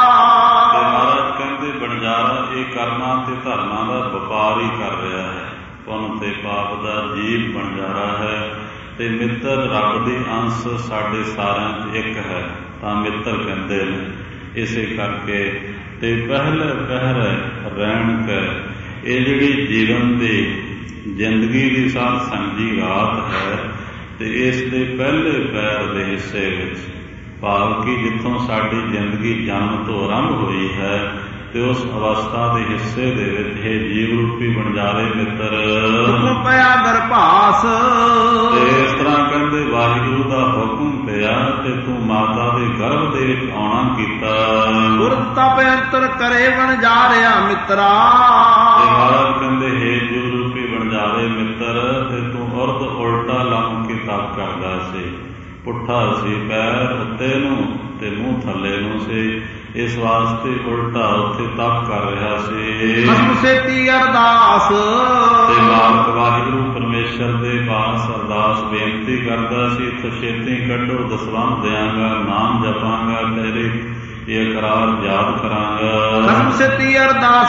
A: ਤੇ ਮਹਾਰਾਜ ਕਹਿੰਦੇ ਵਣਜਾਰਾ ਇਹ ਕਰਮਾਂ ਤੇ ਧਰਮਾਂ ਦਾ ਵਪਾਰ ਹੀ ਕਰ ਰਿਹਾ ਹੈ, ਪੁੰਨ ਤੇ ਪਾਪ ਦਾ ਜੀਵ ਵਣਜਾਰਾ ਹੈ। ਤੇ ਮਿੱਤਰ ਰੱਬ ਦੇ ਅੰਸ਼ ਸਾਡੇ ਸਾਰਿਆਂ 'ਚ ਇੱਕ ਹੈ, ਤਾਂ ਮਿੱਤਰ ਕਹਿੰਦੇ ਨੇ। ਇਸੇ ਕਰਕੇ ਤੇ ਪਹਿਲੇ ਪਹਿਰ ਰਹਿਣ ਕੈ, ਇਹ ਜਿਹੜੀ ਜੀਵਨ ਦੀ ਜ਼ਿੰਦਗੀ ਦੀ ਸਾਧ ਸੰਗੀ ਰਾਤ ਹੈ, ਤੇ ਇਸ ਦੇ ਪਹਿਲੇ ਪਹਿਰ ਦੇ ਹਿੱਸੇ ਵਿੱਚ ਭਾਵ ਕਿ ਜਿੱਥੋਂ ਸਾਡੀ ਜ਼ਿੰਦਗੀ ਜਨਮ ਤੋਂ ਆਰੰਭ ਹੋਈ ਹੈ, ਤੇ ਉਸ ਅਵਸਥਾ ਦੇ ਹਿੱਸੇ ਦੇ ਵਿੱਚ ਇਹ ਜੀਵ ਰੂਪੀ ਵਣਜਾਰੇ ਮਿੱਤਰ
B: ਹੁਕਮ ਪਿਆ ਦਰਭਾਸ।
A: ਤੇ ਇਸ ਤਰ੍ਹਾਂ ਕਹਿੰਦੇ ਵਾਹਿਗੁਰੂ ਦਾ ਹੁਕਮ ਪਿਆ ਤੇ ਤੂੰ ਮਾਤਾ ਦੇ ਗਰਭ ਦੇ ਵਿੱਚ ਆਉਣਾ ਕੀਤਾ।
B: ਗੁਰ ਤਪ ਅੰਤਰ ਕਰੇ ਵਣਜਾਰਿਆ ਮਿੱਤਰਾ।
A: ਤੇ ਮਹਾਰਾਜ ਕਹਿੰਦੇ ਹੇ ਜੀਵ ਰੂਪੀ ਵਣਜਾਰੇ ਮਿੱਤਰ, ਤੇ ਤੂੰ ਉਰਦ ਉਲਟਾ ਲੰਮ ਕੇ ਤਪ ਕਰਦਾ ਸੀ। ਪੁੱਠਾ ਸੀ ਪੈਰ ਉੱਤੇ ਨੂੰ ਤੇ ਮੂੰਹ ਥੱਲੇ ਨੂੰ ਸੀ, ਇਸ ਵਾਸਤੇ ਉਲਟਾ ਉੱਥੇ ਤਪ ਕਰ ਰਿਹਾ ਸੀ।
B: ਹਮ ਸੇਤੀ ਅਰਦਾਸ।
A: ਤੇ ਮਾਲਕ ਵਾਹਿਗੁਰੂ ਪਰਮੇਸ਼ਰ ਦੇ ਪਾਸ ਅਰਦਾਸ ਬੇਨਤੀ ਕਰਦਾ ਸੀ, ਇੱਥੋਂ ਛੇਤੀ ਕੱਢੋ, ਦਸਵੰਧ ਦਿਆਂਗਾ, ਨਾਮ ਜਪਾਂਗਾ, ਤੇਰੇ ਇਹ ਇਕਰਾਰ ਯਾਦ ਕਰਾਂਗਾ।
B: ਹਮ ਸੇਤੀ ਅਰਦਾਸ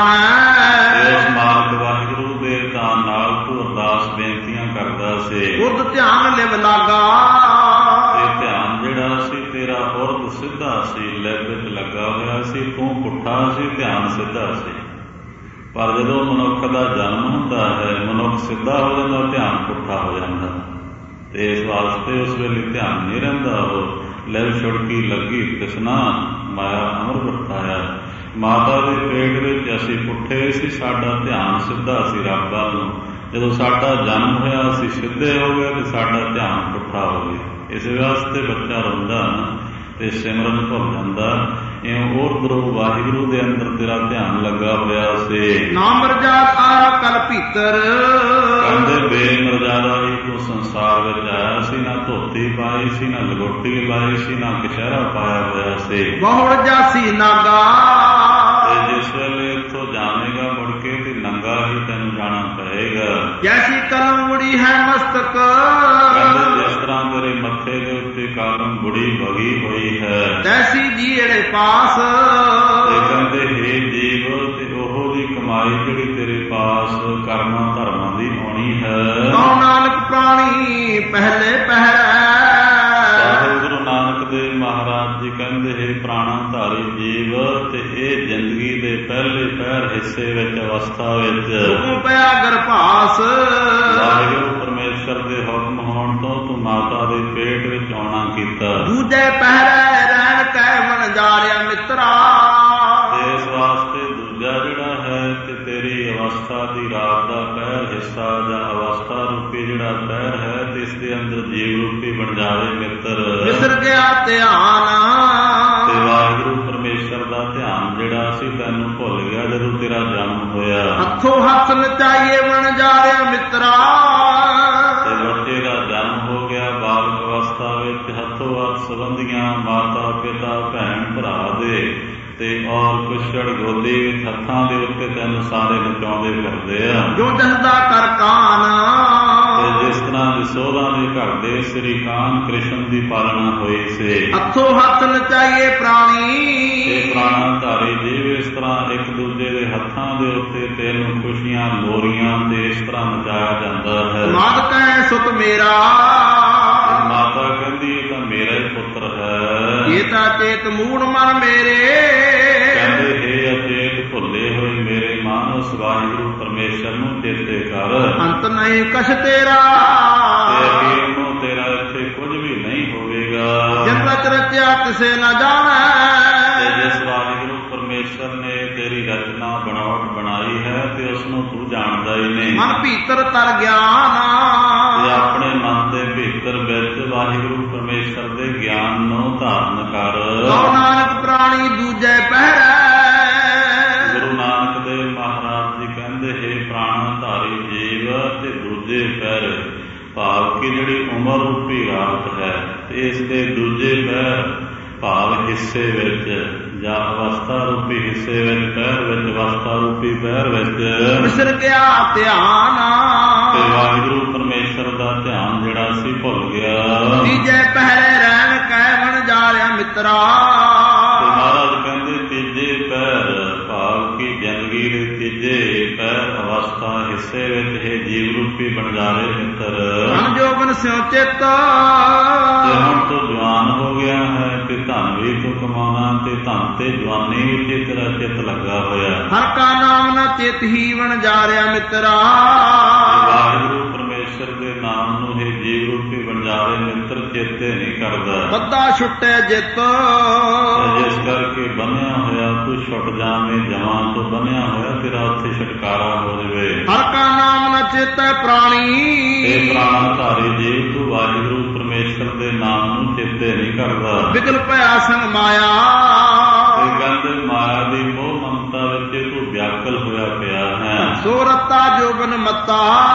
B: ਵਖਾਣਾ।
A: ਇਸ ਮਾਲਕ ਵਾਹਿਗੁਰੂ ਦੇ ਧਿਆਨ ਨਾਲ ਤੂੰ ਅਰਦਾਸ ਬੇਨਤੀਆਂ ਕਰਦਾ ਸੀ।
B: ਉਰਦ ਧਿਆਨ ਲਿਵ ਲਾਗਾ।
A: ਇਹ ਧਿਆਨ ਜਿਹੜਾ ਸੀ ਤੇਰਾ ਉਰਦ ਸਿੱਧਾ ਸੀ, ਲਿਵ ਵਿੱਚ ਲੱਗਾ ਹੋਇਆ ਸੀ, ਤੂੰ ਪੁੱਠਾ ਸੀ, ਧਿਆਨ ਸਿੱਧਾ ਸੀ। ਪਰ ਜਦੋਂ ਮਨੁੱਖ ਦਾ ਜਨਮ ਹੁੰਦਾ ਹੈ, ਮਨੁੱਖ ਸਿੱਧਾ ਹੋ ਜਾਂਦਾ, ਧਿਆਨ ਪੁੱਠਾ ਹੋ ਜਾਂਦਾ। ਤੇ ਇਸ ਵਾਸਤੇ ਉਸ ਵੇਲੇ ਧਿਆਨ ਨਹੀਂ ਰਹਿੰਦਾ। ਉਹ ਲਿਵ ਛੁੜਕੀ ਲੱਗੀ ਤ੍ਰਿਸ਼ਨਾ ਮਾਇਆ ਅਮਰ ਵਰਤਾਇਆ। ਮਾਤਾ ਦੇ ਪੇਟ ਵਿੱਚ ਅਸੀਂ ਪੁੱਠੇ ਸੀ, ਸਾਡਾ ਧਿਆਨ ਸਿੱਧਾ ਸੀ ਰੱਬ ਵੱਲ ਨੂੰ। ਜਦੋਂ ਸਾਡਾ ਜਨਮ ਹੋਇਆ ਅਸੀਂ ਸਿੱਧੇ ਹੋ ਗਏ ਤੇ ਸਾਡਾ ਧਿਆਨ ਪੁੱਠਾ ਹੋ ਗਿਆ। ਇਸ ਵਾਸਤੇ ਬੱਚਾ ਰੋਂਦਾ ਨਾ ਤੇ ਸਿਮਰਨ ਭੁੱਲ ਜਾਂਦਾ। ਇਉਂ ਉਰਦਰੋਂ ਵਾਹਿਗੁਰੂ ਦੇ ਅੰਦਰ ਤੇਰਾ ਧਿਆਨ ਲੱਗਾ ਹੋਇਆ ਸੀ।
B: ਨਾ ਮਰਜਾਦ ਆਇਆ ਕਲ ਭੀਤਰ।
A: ਕਹਿੰਦੇ ਬੇਮਰਜ਼ਾਦਾ ਹੀ ਤੂੰ ਸੰਸਾਰ ਵਿੱਚ ਆਇਆ ਸੀ, ਨਾ ਧੋਤੀ ਪਾਈ ਸੀ, ਨਾ ਲਗੋਟੀ ਲਾਈ ਸੀ, ਨਾ ਕਛਹਿਰਾ ਪਾਇਆ ਹੋਇਆ ਸੀ।
B: ਬਹੁੜ ਜਾਸੀ ਨਾਗਾ।
A: ਤੇ ਜਿਸ ਵੇਲੇ ਇੱਥੋਂ ਜਾਵੇਗਾ ਮੁੜ ਕੇ ਤੇ ਨੰਗਾ ਹੀ ਤੈਨੂੰ ਜਾਣਾ ਪਏਗਾ।
B: ਜੈਸੀ ਕਲਮ ਮੁੜੀ ਹੈ ਮਸਤਕ।
A: ਕਹਿੰਦੇ ਜਿਸ ਤਰ੍ਹਾਂ ਤੇਰੇ ਮੱਥੇ ਦੇ ਉੱਤੇ ਕਾਲਮ ਬੁੜੀ ਵਗੀ ਹੋਈ ਹੈ,
B: ਤੈਸੀ ਜੀੜੇ ਪਾਸ।
A: ਤੇ ਕਹਿੰਦੇ ਹੇ ਜੀਵ, ਤੇ ਉਹੋ ਦੀ ਕਮਾਈ ਜਿਹੜੀ ਤੇਰੇ ਪਾਸ ਕਰਮਾਂ ਧਰਮਾਂ ਦੀ ਆਉਣੀ ਹੈ।
B: ਕਉ ਨਾਨਕ ਪ੍ਰਾਣੀ ਪਹਿਲੇ ਪਹਿਰ।
A: ਗੁਰੂ ਨਾਨਕ ਦੇਵ ਮਹਾਰਾਜ ਜੀ ਕਹਿੰਦੇ ਹੈ ਪ੍ਰਾਣਾ ਧਾਰੀ ਜੀਵ, ਤੇ ਇਹ ਜ਼ਿੰਦਗੀ ਦੇ ਪਹਿਲੇ ਪਹਿਰ ਹਿੱਸੇ ਵਿੱਚ ਅਵਸਥਾ ਵਿੱਚ
B: ਹੁਕਮ ਪਿਆ ਗਰਭਾਸ।
A: ਵਾਹਿਗੁਰੂ ਪਰਮੇਸ਼ਰ ਦੇ ਹੁਕਮ ਹੋਣ ਤੋਂ ਤੂੰ ਮਾਤਾ ਦੇ ਪੇਟ ਵਿੱਚ ਆਉਣਾ ਕੀਤਾ।
B: ਦੂਜੇ ਪਹਿਰੇ ਰਹਿਣ ਕੈ ਵਣਜਾਰਿਆ ਮਿੱਤਰਾ।
A: ਤੇ ਇਸ ਵਾਸਤੇ ਦੂਜਾ ਜਿਹੜਾ ਹੈ ਕਿ ਤੇਰੀ ਅਵਸਥਾ ਦੀ ਰਾਤ ਦਾ ਪਹਿਰ ਹਿੱਸਾ ਜਾਂ ਅਵਸਥਾ ਰੂਪੀ ਜਾਵੇ ਮਿੱਤਰ।
B: ਵਿਸਰ ਗਿਆ ਧਿਆਨ
A: ਤੇ ਵਾਹਿਗੁਰੂ ਪਰਮੇਸ਼ਰ ਦਾ ਧਿਆਨ ਜਿਹੜਾ ਸੀ ਤੈਨੂੰ ਭੁੱਲ ਗਿਆ ਜਦੋਂ ਤੇਰਾ ਜਨਮ ਹੋਇਆ।
B: ਹੱਥੋਂ ਹੱਥ ਨਚਾਈਏ ਬਣ ਜਾ ਰਿਹਾ ਮਿੱਤਰਾ।
A: ਤੇ ਬੱਚੇ ਦਾ ਜਨਮ ਹੋ ਗਿਆ ਬਾਲਕ ਅਵਸਥਾ ਵਿੱਚ, ਹੱਥੋਂ ਹੱਥ ਸੰਬੰਧੀਆਂ ਮਾਤਾ ਪਿਤਾ ਭੈਣ ਭਰਾ ਦੇ ਤੇ ਔਰ ਕੁਛੜ ਗੋਦੀ ਵਿੱਚ ਹੱਥਾਂ ਦੇ ਉੱਤੇ ਤੈਨੂੰ ਸਾਰੇ ਨਚਾਉਂਦੇ ਫਿਰਦੇ ਆ।
B: ਜੋ ਜਸਦਾ ਕਰ ਕਾਨ
A: ਤੇ ਜਿਸ ਤਰ੍ਹਾਂ ਯਸ਼ੋਦਾ ਦੇ ਘਰ ਦੇ ਸ੍ਰੀ ਕਾਨ ਕ੍ਰਿਸ਼ਨ ਦੀ ਪਾਲਣਾ ਹੋਈ ਸੀ।
B: ਹੱਥੋਂ ਹੱਥ ਨਚਾਈਏ ਪ੍ਰਾਣੀ
A: ਤੇ ਪ੍ਰਾਣਾ ਧਾਰੀ ਜੀਵ ਇਸ ਤਰ੍ਹਾਂ ਇੱਕ ਦੂਜੇ ਦੇ ਹੱਥਾਂ ਦੇ ਉੱਤੇ ਤੈਨੂੰ ਖੁਸ਼ੀਆਂ ਲੋਰੀਆਂ ਤੇ ਇਸ ਤਰ੍ਹਾਂ ਨਚਾਇਆ ਜਾਂਦਾ ਹੈ।
B: ਮਾਤ ਕਹਿ ਸੁਤ ਮੇਰਾ,
A: ਮਾਤਾ ਕਹਿੰਦੀ ਇਹ ਤਾਂ ਮੇਰਾ ਹੀ ਪੁੱਤਰ ਹੈ।
B: ਇਹ ਤਾਂ ਚੇਤ ਮੂੜ ਮਨ ਮੇਰੇ,
A: ਕਹਿੰਦੇ ਹੇ ਅਚੇਤ ਭੁੱਲੇ ਹੋਏ ਮੇਰੇ ਮਾਨਸ ਵਾਹਿਗੁਰੂ ਪਰਮੇਸ਼ਰ ਨੂੰ ਚੇਤੇ ਕਰ।
B: ਅੰਤ ਨਹੀਂ ਕਛ ਤੇਰਾ,
A: ਤੇ ਅਖੀਰ ਨੂੰ ਤੇਰਾ ਇੱਥੇ ਕੁਝ ਵੀ ਨਹੀਂ ਹੋਵੇਗਾ।
B: ਜਿਨ ਰਚ ਰਚਿਆ ਕਿਸੇ ਨਾ ਜਾਣੈ,
A: ਤੇ ਜਿਸ ਵਾਹਿਗੁਰੂ ਪਰਮੇਸ਼ਰ ਨੇ ਤੇਰੀ ਰਚਨਾ ਬਣਾਵਟ ਬਣਾਈ ਹੈ ਤੇ ਉਸ ਨੂੰ ਤੂੰ ਜਾਣਦਾ ਹੀ ਨਹੀਂ।
B: ਮਨ ਭੀਤਰ ਤਰ ਗਿਆਨ,
A: ਤੇ ਆਪਣੇ ਮਨ ਦੇ ਭੀਤਰ ਵਿੱਚ ਵਾਹਿਗੁਰੂ ਪਰਮੇਸ਼ਰ ਦੇ ਗਿਆਨ ਨੂੰ ਧਾਰਨ ਕਰ।
B: ਕਉ ਨਾਨਕ ਪ੍ਰਾਣੀ ਦੂਜੇ ਪਹਿਰੈ,
A: ਗੁਰੂ ਨਾਨਕ ਦੇਵ ਮਹਾਰਾਜ ਜੀ ਕਹਿੰਦੇ ਹੈ ਪ੍ਰਾਣ ਧਾਰੀ ਜੀਵ ਤੇ ਦੂਜੇ ਪਹਿਰ, ਭਾਵ ਕਿ ਜਿਹੜੀ ਉਮਰ ਰੂਪੀ ਰਾਤ ਹੈ ਤੇ ਇਸ ਦੇ ਦੂਜੇ ਪਹਿਰ ਭਾਵ ਹਿੱਸੇ ਵਿੱਚ ਜਾਂ ਅਵਸਥਾ ਰੂਪੀ ਹਿੱਸੇ ਵਿੱਚ ਪਹਿਰ ਵਿੱਚ ਅਵਸਥਾ ਰੂਪੀ ਪਹਿਰ ਵਿੱਚ
B: ਵਿਸਰ ਗਿਆ ਧਿਆਨ।
A: ਤੇ ਵਾਹਿਗੁਰੂ ਪਰਮੇਸ਼ਰ ਦਾ ਧਿਆਨ ਜਿਹੜਾ ਸੀ ਭੁੱਲ ਗਿਆ।
B: ਤੀਜੇ ਪਹਿਰੇ ਰਹਿਣ ਕਹਿ ਬਣ ਜਾ ਰਿਹਾ ਮਿੱਤਰਾ।
A: ਤੇ ਮਹਾਰਾਜ ਕਹਿੰਦੇ ਤੀਜੇ ਪਹਿਰ ਭਾਵ ਕਿ ਜ਼ਿੰਦਗੀ ਦੇ ਤੀਜੇ ਪਹਿਰ ਅਵਸਥਾ ਹਿੱਸੇ ਵਿੱਚ ਇਹ ਜੀਵ ਰੂਪੀ ਬਣ ਜਾ ਰਹੇ ਮਿੱਤਰ।
B: ਧਨ ਜੋਬਨ ਸਿਉ ਚਿੱਤ,
A: ਤੇ ਹੁਣ ਤੂੰ ਜਵਾਨ ਹੋ ਗਿਆ ਹੈ ਤੇ ਧਨ ਵੀ ਤੂੰ ਕਮਾਉਣਾ ਤੇ ਧਨ ਤੇ ਜਵਾਨੀ ਵਿੱਚ ਤੇਰਾ ਚਿੱਤ ਲੱਗਾ ਹੋਇਆ।
B: ਹਰ ਕਾ ਨਾਮ ਨਾ ਚਿਤ ਹੀ ਬਣ ਜਾ ਰਿਹਾ ਮਿੱਤਰਾ।
A: ਵਾਹਿਗੁਰੂ ਪਰਮੇਸ਼ਰ ਦੇ ਨਾਮ ਨੂੰ ਇਹ ਜੀਵ ਰੂਪੀ ਬਣ ਜਾ ਰਹੇ ਮਿੱਤਰ ਚੇਤੇ ਨਹੀਂ ਕਰਦਾ।
B: ਬੱਦਾ ਛੁੱਟੇ ਜਿੱਤ,
A: ਜਿਸ ਕਰਕੇ ਬੰਨਿਆ ਹੋਇਆ ਤੂੰ ਛੁੱਟ ਜਾਵੇਂ, ਜਮਾਂ ਤੋਂ ਬੰਨਿਆ ਹੋਇਆ ਤੇਰਾ ਉੱਥੇ ਛੁਟਕਾਰਾ ਹੋ ਜਾਵੇ।
B: ਹਰ ਕਾ ਨਾਮ ਨਾ ਚੇਤੈ ਪ੍ਰਾਣੀ,
A: ਇਹ ਪ੍ਰਾਣ ਧਾਰੀ ਜੀਵ ਤੂੰ ਵਾਹਿਗੁਰੂ ਪਰਮੇਸ਼ਰ ਦੇ ਨਾਮ ਨੂੰ ਚੇਤੇ ਨਹੀਂ ਕਰਦਾ।
B: ਵਿਗਲ ਭਇਆ ਸੰਗ ਮਾਇਆ,
A: ਤੇ ਕਹਿੰਦੇ ਮਾਇਆ ਦੀ ਮੋਹ ਮਮਤਾ ਵਿੱਚ ਤੂੰ ਵਿਆਕਲ ਹੋਇਆ ਪਿਆ ਹੈ।
B: ਸੋ ਰੱਤਾ ਜੋਬਨ ਮੱਤਾ,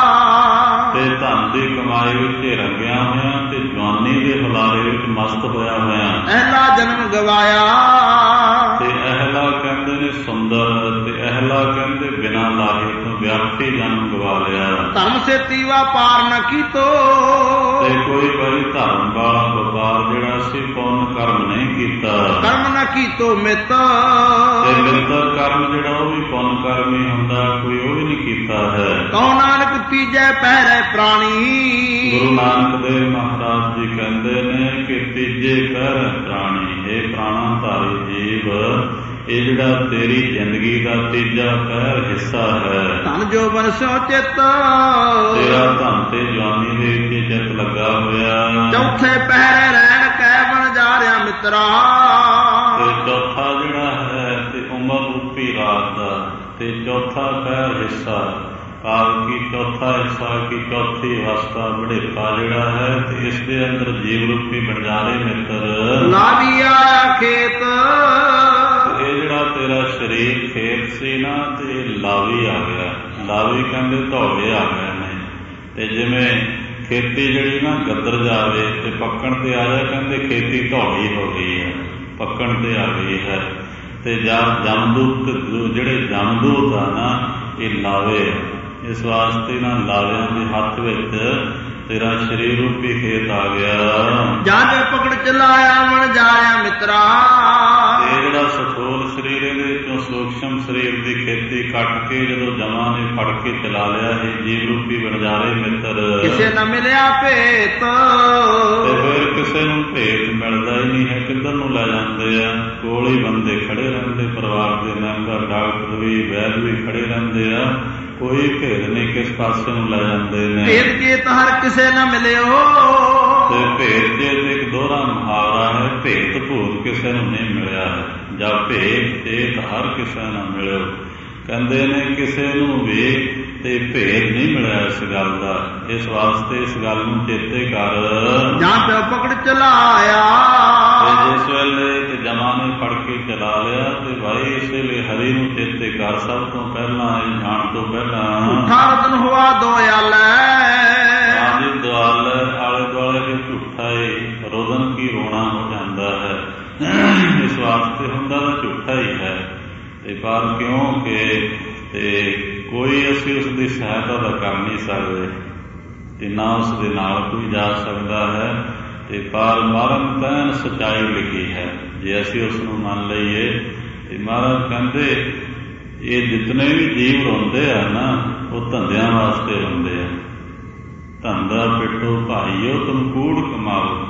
A: ਤੇ ਧਨ ਦੀ ਕਮਾਈ ਵਿੱਚ ਰੰਗਿਆ ਹੋਇਆ ਤੇ ਜਵਾਨੀ ਦੇ ਹੁਲਾਰੇ ਵਿੱਚ ਮਸਤ ਹੋਇਆ ਹੋਇਆ।
B: ਅਹਿਲਾ ਜਨਮ ਗਵਾਇਆ,
A: ਤੇ ਅਹਿਲਾ ਕਹਿੰਦੇ ਨੇ ਸੁੰਦਰ, ਤੇ ਅਹਿਲਾ ਕਹਿੰਦੇ ਬਿਨਾਂ ਲਾਹੇ ਤੋਂ ਵਿਅਕਤੀ ਜਨਮ ਗਵਾ ਲਿਆ।
B: ਧਰਮ ਸੇਤੀ ਵਪਾਰ ਨ ਕੀਤੋ,
A: ਤੇ ਕੋਈ ਬੜੀ ਧਰਮ ਵਾਲਾ ਵਪਾਰ ਜਿਹੜਾ ਸੀ ਪੁੰਨ ਕਰਮ ਨਹੀਂ ਕੀਤਾ।
B: ਕਰਮ ਨ ਕੀਤੋ ਮਿੱਤ,
A: ਤੇ ਮਿੱਤਰ ਕਰਮ ਜਿਹੜਾ ਉਹ ਵੀ ਪੁੰਨ ਕਰਮ ਹੀ ਹੁੰਦਾ, ਕੋਈ ਉਹ ਵੀ ਨਹੀਂ ਕੀਤਾ ਹੈ।
B: ਕਉ ਨਾਨਕ ਤੀਜੇ ਪਹਿਰੇ ਪ੍ਰਾਣੀ,
A: ਗੁਰੂ ਨਾਨਕ ਦੇਵ ਮਹਾਰਾਜ ਜੀ ਕਹਿੰਦੇ ਨੇ ਕਿ ਤੀਜੇ ਪਹਿਰ ਪ੍ਰਾਣੀ, ਇਹ ਪ੍ਰਾਣਾ ਧਾਰੀ ਜੀਵ, ਇਹ ਜਿਹੜਾ ਤੇਰੀ ਜ਼ਿੰਦਗੀ ਦਾ ਤੀਜਾ ਪਹਿਰ ਹਿੱਸਾ ਹੈ।
B: ਧਨ ਜੋਬਨ ਸਿਉ ਚਿੱਤ,
A: ਤੇਰਾ ਧਨ ਤੇ ਜਵਾਨੀ ਦੇ ਵਿੱਚ ਚਿੱਤ ਲੱਗਾ ਹੋਇਆ।
B: ਚੌਥੇ ਪਹਿਰੇ ਰਹਿਣ ਕਹਿ ਬਣ ਜਾ ਰਿਹਾ ਮਿੱਤਰਾ।
A: ਤੇ ਚੌਥਾ ਜਿਹੜਾ ਹੈ ਤੇ ਉਮਰ ਰੂਪੀ ਰਾਤ ਦਾ ਤੇ ਚੌਥਾ ਪਹਿਰ ਹਿੱਸਾ ਭਾਵ ਕਿ ਚੌਥਾ ਹਿੱਸਾ ਕਿ ਚੌਥੀ ਅਵਸਥਾ ਬੁਢੇਪਾ ਜਿਹੜਾ ਹੈ ਤੇ ਇਸ ਦੇ ਅੰਦਰ ਜੀਵ ਰੂਪੀ ਬਣਜਾਰੇ ਮਿੱਤਰ।
B: ਲਾਵੀ ਆਇਆ ਖੇਤ,
A: ਇਹ ਜਿਹੜਾ ਤੇਰਾ ਸਰੀਰ ਖੇਤ ਸੀ ਨਾ ਤੇ ਲਾਵੀ ਆ ਗਿਆ। ਲਾਵੀ ਕਹਿੰਦੇ ਧੌਲੇ ਆ ਗਏ ਨੇ। ਤੇ ਜਿਵੇਂ ਖੇਤੀ ਜਿਹੜੀ ਨਾ ਗੱਦਰ ਜਾਵੇ ਤੇ ਪੱਕਣ ਤੇ ਆ ਜਾਏ, ਕਹਿੰਦੇ ਖੇਤੀ ਧੌਲੀ ਹੋ ਗਈ ਹੈ, ਪੱਕਣ ਤੇ ਆ ਗਈ ਹੈ। ਤੇ ਜਾਂ ਜਮਦੂਤ ਜਿਹੜੇ ਜਮਦੂਤ ਆ ਨਾ ਇਹ ਲਾਵੇ, ਇਸ ਵਾਸਤੇ ਨਾ ਲਾਵਿਆਂ ਦੇ ਹੱਥ ਵਿੱਚ ਤੇਰਾ ਸਰੀਰ ਰੂਪੀ ਖੇਤ ਆ ਗਿਆ।
B: ਜਦ ਪਕੜ ਚਲਾਇਆ ਮਨ ਜਾਇਆ ਮਿੱਤਰਾ।
A: ਇਹ ਜਿਹੜਾ ਸਥੂਲ ਸਰੀਰ ਇਹਦੇ ਵਿੱਚੋਂ ਸੂਖਸ਼ਮ ਸਰੀਰ ਦੀ ਖੇਤੀ ਕੱਟ ਕੇ ਜਦੋਂ ਜਮਾਂ ਨੇ ਫੜ ਕੇ ਚਲਾ ਲਿਆ, ਇਹ ਜੀਵ ਰੂਪੀ ਬਣਜਾਰੇ ਮਿੱਤਰ।
B: ਕਿਸੇ ਨਾ ਮਿਲਿਆ ਭੇਤ,
A: ਤੇ ਫਿਰ ਕਿਸੇ ਨੂੰ ਭੇਤ ਮਿਲਦਾ ਹੀ ਨਹੀਂ ਹੈ, ਕਿੱਧਰ ਨੂੰ ਲੈ ਜਾਂਦੇ ਆ। ਕੋਲ ਹੀ ਬੰਦੇ ਖੜੇ ਰਹਿੰਦੇ, ਪਰਿਵਾਰ ਦੇ ਮੈਂਬਰ, ਡਾਕਟਰ ਵੀ, ਵੈਦ ਵੀ ਖੜੇ ਰਹਿੰਦੇ ਆ, ਕੋਈ ਭੇਦ ਨਹੀਂ ਕਿਸ ਪਾਸੇ ਨੂੰ ਲੈ ਜਾਂਦੇ ਨੇ।
B: ਭੇਦ ਚੇਤ ਹਰ ਕਿਸੇ ਨਾ ਮਿਲਿਓ,
A: ਤੇ ਭੇਦ ਚੇਤ ਇੱਕ ਦੋਹਰਾ ਮੁਹਾਵਰਾ ਹੈ, ਭੇਤ ਭੂਤ ਕਿਸੇ ਨੂੰ ਨਹੀਂ ਮਿਲਿਆ ਹੈ, ਜਾਂ ਭੇਦ ਚੇਤ ਹਰ ਕਿਸੇ ਨੂੰ ਮਿਲਿਓ। ਕਹਿੰਦੇ ਨੇ ਕਿਸੇ ਨੂੰ ਵੀ ਤੇ ਭੇਦ ਨਹੀਂ ਮਿਲਿਆ ਇਸ ਗੱਲ ਦਾ। ਇਸ ਵਾਸਤੇ ਇਸ ਗੱਲ ਨੂੰ ਚੇਤੇ ਕਰ
B: ਜਾਂ ਪਿਓ ਪਕੜ ਚਲਾਇਆ।
A: ਜਿਸ ਵੇਲੇ ਤੇ ਜਮਾ ਨੇ ਫੜ ਕੇ ਚਲਾ ਲਿਆ ਤੇ ਭਾਈ ਇਸ ਵੇਲੇ ਹਰੀ ਨੂੰ ਚੇਤੇ ਕਰ। ਸਭ ਤੋਂ ਪਹਿਲਾਂ ਇਹ ਜਾਣ ਤੋਂ ਪਹਿਲਾਂ
B: ਠਾਰਦਨ ਹੋਆ ਦੋਆਲੈ।
A: ਹਾਂਜੀ ਦੁਆਲ ਆਲੇ ਦੁਆਲੇ ਕੇ ਝੂਠਾ ਹੀ ਰੋਦਨ ਕੀ ਰੋਣਾ ਹੋ ਜਾਂਦਾ ਹੈ। ਇਸ ਵਾਸਤੇ ਹੁੰਦਾ ਤਾਂ ਝੂਠਾ ਹੀ ਹੈ ਤੇ ਪਰ ਕਿਉਂਕਿ ਤੇ ਕੋਈ ਅਸੀਂ ਉਸ ਦੀ ਸਹਾਇਤਾ ਤਾਂ ਕਰ ਨਹੀਂ ਸਕਦੇ ਤੇ ਨਾ ਉਸ ਦੇ ਨਾਲ ਕੋਈ ਜਾ ਸਕਦਾ ਹੈ ਤੇ ਪਰ ਮਰਨ ਤੈਨ ਸੱਚਾਈ ਲਿਖੀ ਹੈ। ਜੇ ਅਸੀਂ ਉਸ ਨੂੰ ਮੰਨ ਲਈਏ ਤੇ ਮਹਾਰਾਜ ਕਹਿੰਦੇ ਇਹ ਜਿਤਨੇ ਵੀ ਜੀਵ ਰੋਂਦੇ ਆ ਨਾ ਉਹ ਧੰਦਿਆਂ ਵਾਸਤੇ ਰੋਂਦੇ ਆ। ਧੰਦਾ ਪਿੱਟੋ ਭਾਈਓ ਤੁਮ ਕੂੜ ਕਮਾਓ।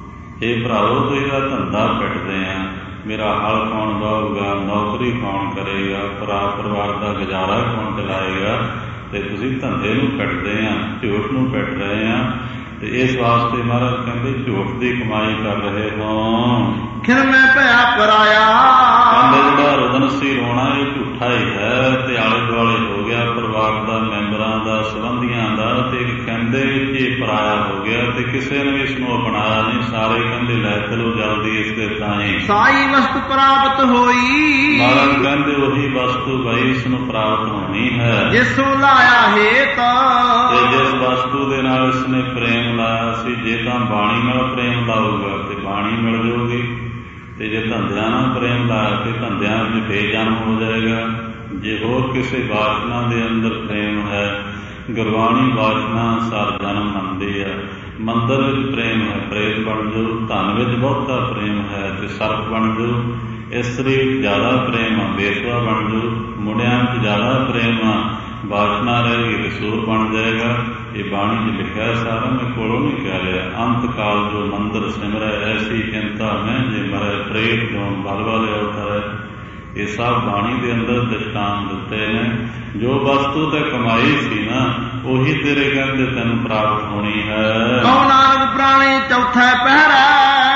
A: ਇਹ ਭਰਾਵੋ ਤੁਸੀਂ ਇਹਦਾ ਧੰਦਾ ਪਿੱਟਦੇ ਆ, ਮੇਰਾ ਹਲ ਕੌਣ ਵਾਹੂਗਾ, ਨੌਕਰੀ ਕੌਣ ਕਰੇਗਾ, ਭਰਾ ਪਰਿਵਾਰ ਦਾ ਗੁਜ਼ਾਰਾ ਕੌਣ ਚਲਾਏਗਾ ਤੇ ਤੁਸੀਂ ਧੰਦੇ ਨੂੰ ਪਿੱਟਦੇ ਆ, ਝੂਠ ਨੂੰ ਪਿੱਟ ਰਹੇ ਆ। ਤੇ ਇਸ ਵਾਸਤੇ ਮਹਾਰਾਜ ਕਹਿੰਦੇ ਝੂਠ ਦੀ ਕਮਾਈ ਕਰ ਰਹੇ ਹੋ।
B: ਖਿਰ ਮੈਂ ਭਇਆ ਪਰਾਇਆ।
A: ਕਹਿੰਦੇ ਜਿਹੜਾ ਰੁਦਨ ਸੀ ਰੋਣਾ ਇਹ ਝੂਠਾ ਹੀ ਹੈ ਤੇ ਆਲੇ ਦੁਆਲੇ ਹੋ ਗਿਆ ਪਰਿਵਾਰ ਦਾ, ਮੈਂਬਰਾਂ ਦਾ, ਸੰਬੰਧੀਆਂ ਦਾ ਤੇ ਕਹਿੰਦੇ ਇਹ ਪਰਾਇਆ ਹੋ ਗਿਆ ਤੇ ਕਿਸੇ ਨੇ ਵੀ ਇਸ ਨੂੰ ਅਪਣਾਇਆ ਨਹੀਂ। ਸਾਰੇ ਕਹਿੰਦੇ ਲੈ ਚਲੋ ਜਲਦੀ ਇਸ ਦੇ ਤਾਈਂ
B: ਸਾਈ ਵਸਤੂ ਪ੍ਰਾਪਤ ਹੋਈ।
A: ਮਹਾਰਾਜ ਕਹਿੰਦੇ ਉਹੀ ਵਸਤੂ ਬਈ ਇਸ ਨੂੰ ਪ੍ਰਾਪਤ ਹੋਣੀ ਹੈ
B: ਜਿਸੋਂ ਲਾਇਆ ਹੇਤ।
A: ਤੇ ਜਿਸ ਵਸਤੂ ਦੇ ਨਾਲ ਇਸਨੇ ਪ੍ਰੇਮ ਲਾਇਆ ਸੀ, ਜੇ ਤਾਂ ਬਾਣੀ ਨਾਲ ਪ੍ਰੇਮ ਲਾਊਗਾ ਤੇ ਬਾਣੀ ਮਿਲ ਜਾਊਗੀ ਤੇ ਜੇ ਧੰਦਿਆਂ ਨਾਲ ਪ੍ਰੇਮ ਲਾਇਆ ਤੇ ਧੰਦਿਆਂ ਵਿੱਚ ਬੇਜਨਮ ਹੋ ਜਾਏਗਾ। ਜੇ ਹੋਰ ਕਿਸੇ ਵਾਸਨਾ ਦੇ ਅੰਦਰ ਪ੍ਰੇਮ ਹੈ, ਗੁਰਬਾਣੀ ਵਾਸਨਾ ਸਰ ਜਨਮ ਮੰਨਦੀ ਹੈ। ਮੰਦਰ ਵਿੱਚ ਪ੍ਰੇਮ ਹੈ, ਪ੍ਰੇਤ ਬਣ ਜਾਓ। ਧਨ ਵਿੱਚ ਬਹੁਤਾ ਪ੍ਰੇਮ ਹੈ ਤੇ ਸਰਪ ਬਣ ਜਾਓ। ਇਸਤਰੀ ਜ਼ਿਆਦਾ ਪ੍ਰੇਮ ਆ, ਬੇਸਵਾ ਬਣ ਜਾਓ। ਮੁੰਡਿਆਂ ਵਿੱਚ ਜ਼ਿਆਦਾ ਪ੍ਰੇਮ ਆ, ਵਾਸਨਾ ਰਹੇਗੀ ਤੇ ਸੂਰ ਬਣ ਜਾਏਗਾ। ਇਹ ਬਾਣੀ 'ਚ ਲਿਖਿਆ ਸਾਰਾ, ਮੈਂ ਕੋਲੋਂ ਨਹੀਂ ਕਹਿ ਰਿਹਾ। ਅੰਤ ਕਾਲ ਜੋ ਮੰਦਰ ਸਿਮਰੈ ਐਸੀ ਚਿੰਤਾ ਮੈਂ ਜੇ ਮਰੈ ਪ੍ਰੇਤ ਜੋ ਬਲ ਵਾਲੇ ਉਤਰੈ। ਇਹ ਸਭ ਬਾਣੀ ਦੇ ਅੰਦਰ ਦ੍ਰਿਸ਼ਟਾਂਤ ਦਿੱਤੇ ਨੇ। ਜੋ ਵਸਤੂ ਤੇ ਕਮਾਈ ਸੀ ਨਾ ਉਹੀ ਤੇਰੇ ਕਹਿੰਦੇ ਤੈਨੂੰ ਪ੍ਰਾਪਤ ਹੋਣੀ ਹੈ।
B: ਕਉ ਨਾਨਕ ਪ੍ਰਾਣੀ ਚੌਥਾ ਪਹਿਰਾ।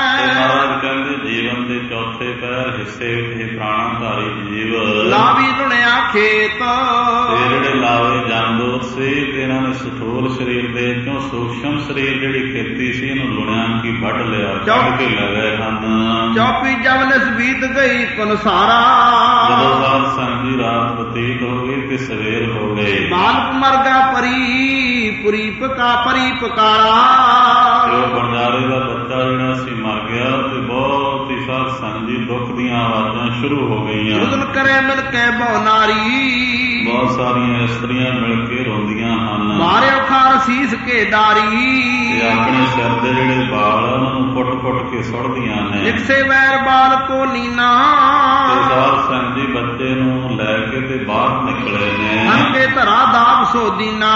A: ਮਹਾਰਾਜ ਕਹਿੰਦੇ ਜੀਵਨ ਦੇ ਚੌਥੇ ਪਹਿਰ ਹਿੱਸੇ ਇਹ ਪ੍ਰਾਣਾਧਾਰੀ ਜੀਵ
B: ਲਾਵੀ ਲੁਣਿਆ ਖੇਤ।
A: ਤੇ ਜਿਹੜੇ ਲਾਵੇ ਜਾਂਦੋ ਸੀ ਤੇ ਇਹਨਾਂ ਨੇ ਸਥੂਲ ਸਰੀਰ ਦੇ ਚੋਂ ਸੂਖਸ਼ਮ ਸਰੀਰ ਜਿਹੜੀ ਖੇਤੀ ਸੀ ਇਹਨੂੰ ਲੁਣਿਆਂ ਕੀ ਵੱਢ ਲਿਆ, ਕੱਢ ਕੇ ਲੈ ਗਏ ਹਨ।
B: ਚੌਪੀ ਜਵਨਸ ਬੀਤ ਗਈ ਪਨਸਾਰਾ।
A: ਜਦੋਂ ਸਾਧ ਸੰਗ ਦੀ ਰਾਤ ਬਤੀਤ ਹੋ ਗਈ ਤੇ ਸਵੇਰ ਹੋ ਗਈ।
B: ਬਾਲਕ ਮਰਗਾ ਪਰੀ ਪੁਰੀ ਪਕਾ ਪਰੀ ਪਕਾਰਾ।
A: ਉਹ ਬੰਜਾਰੇ ਦਾ ਬੱਚਾ ਜਿਹੜਾ ਸੀ ਮਰ ਗਿਆ ਤੇ ਬਹੁਤ ਹੀ ਸਾਧ ਸੰਗ ਦੀ ਦੁੱਖ ਦੀਆਂ ਆਵਾਜ਼ਾਂ ਸ਼ੁਰੂ ਹੋ ਗਈਆਂ।
B: ਰੁਦਨ ਕਰੇ ਮਿਲ ਕੇ ਬਹੁ ਨਾਰੀ।
A: ਬਹੁਤ ਸਾਰੀਆਂ ਇਸਤਰੀਆਂ ਮਿਲ ਕੇ ਰੋਂਦੀਆਂ ਹਨ।
B: ਮਾਰਿਓ ਖਾਰ ਸੀਸ ਕੇ ਡਾਰੀ।
A: ਤੇ ਆਪਣੇ ਸਿਰ ਦੇ ਜਿਹੜੇ ਵਾਲ ਉਹਨਾਂ ਨੂੰ ਪੁੱਟ ਪੁੱਟ ਕੇ ਸੁੱਟਦੀਆਂ ਨੇ।
B: ਇੱਕ ਸੇ ਵੈਰ ਬਾਲ ਕੋ ਨੀਨਾ।
A: ਤੇ ਸਾਧ ਸੰਗ ਜੀ ਬੱਚੇ ਨੂੰ ਲੈ ਕੇ ਤੇ ਬਾਹਰ ਨਿਕਲੇ ਨੇ।
B: ਮਨ ਕੇ ਧਰਾ ਦਾਬ ਸੋ ਦੀਨਾ।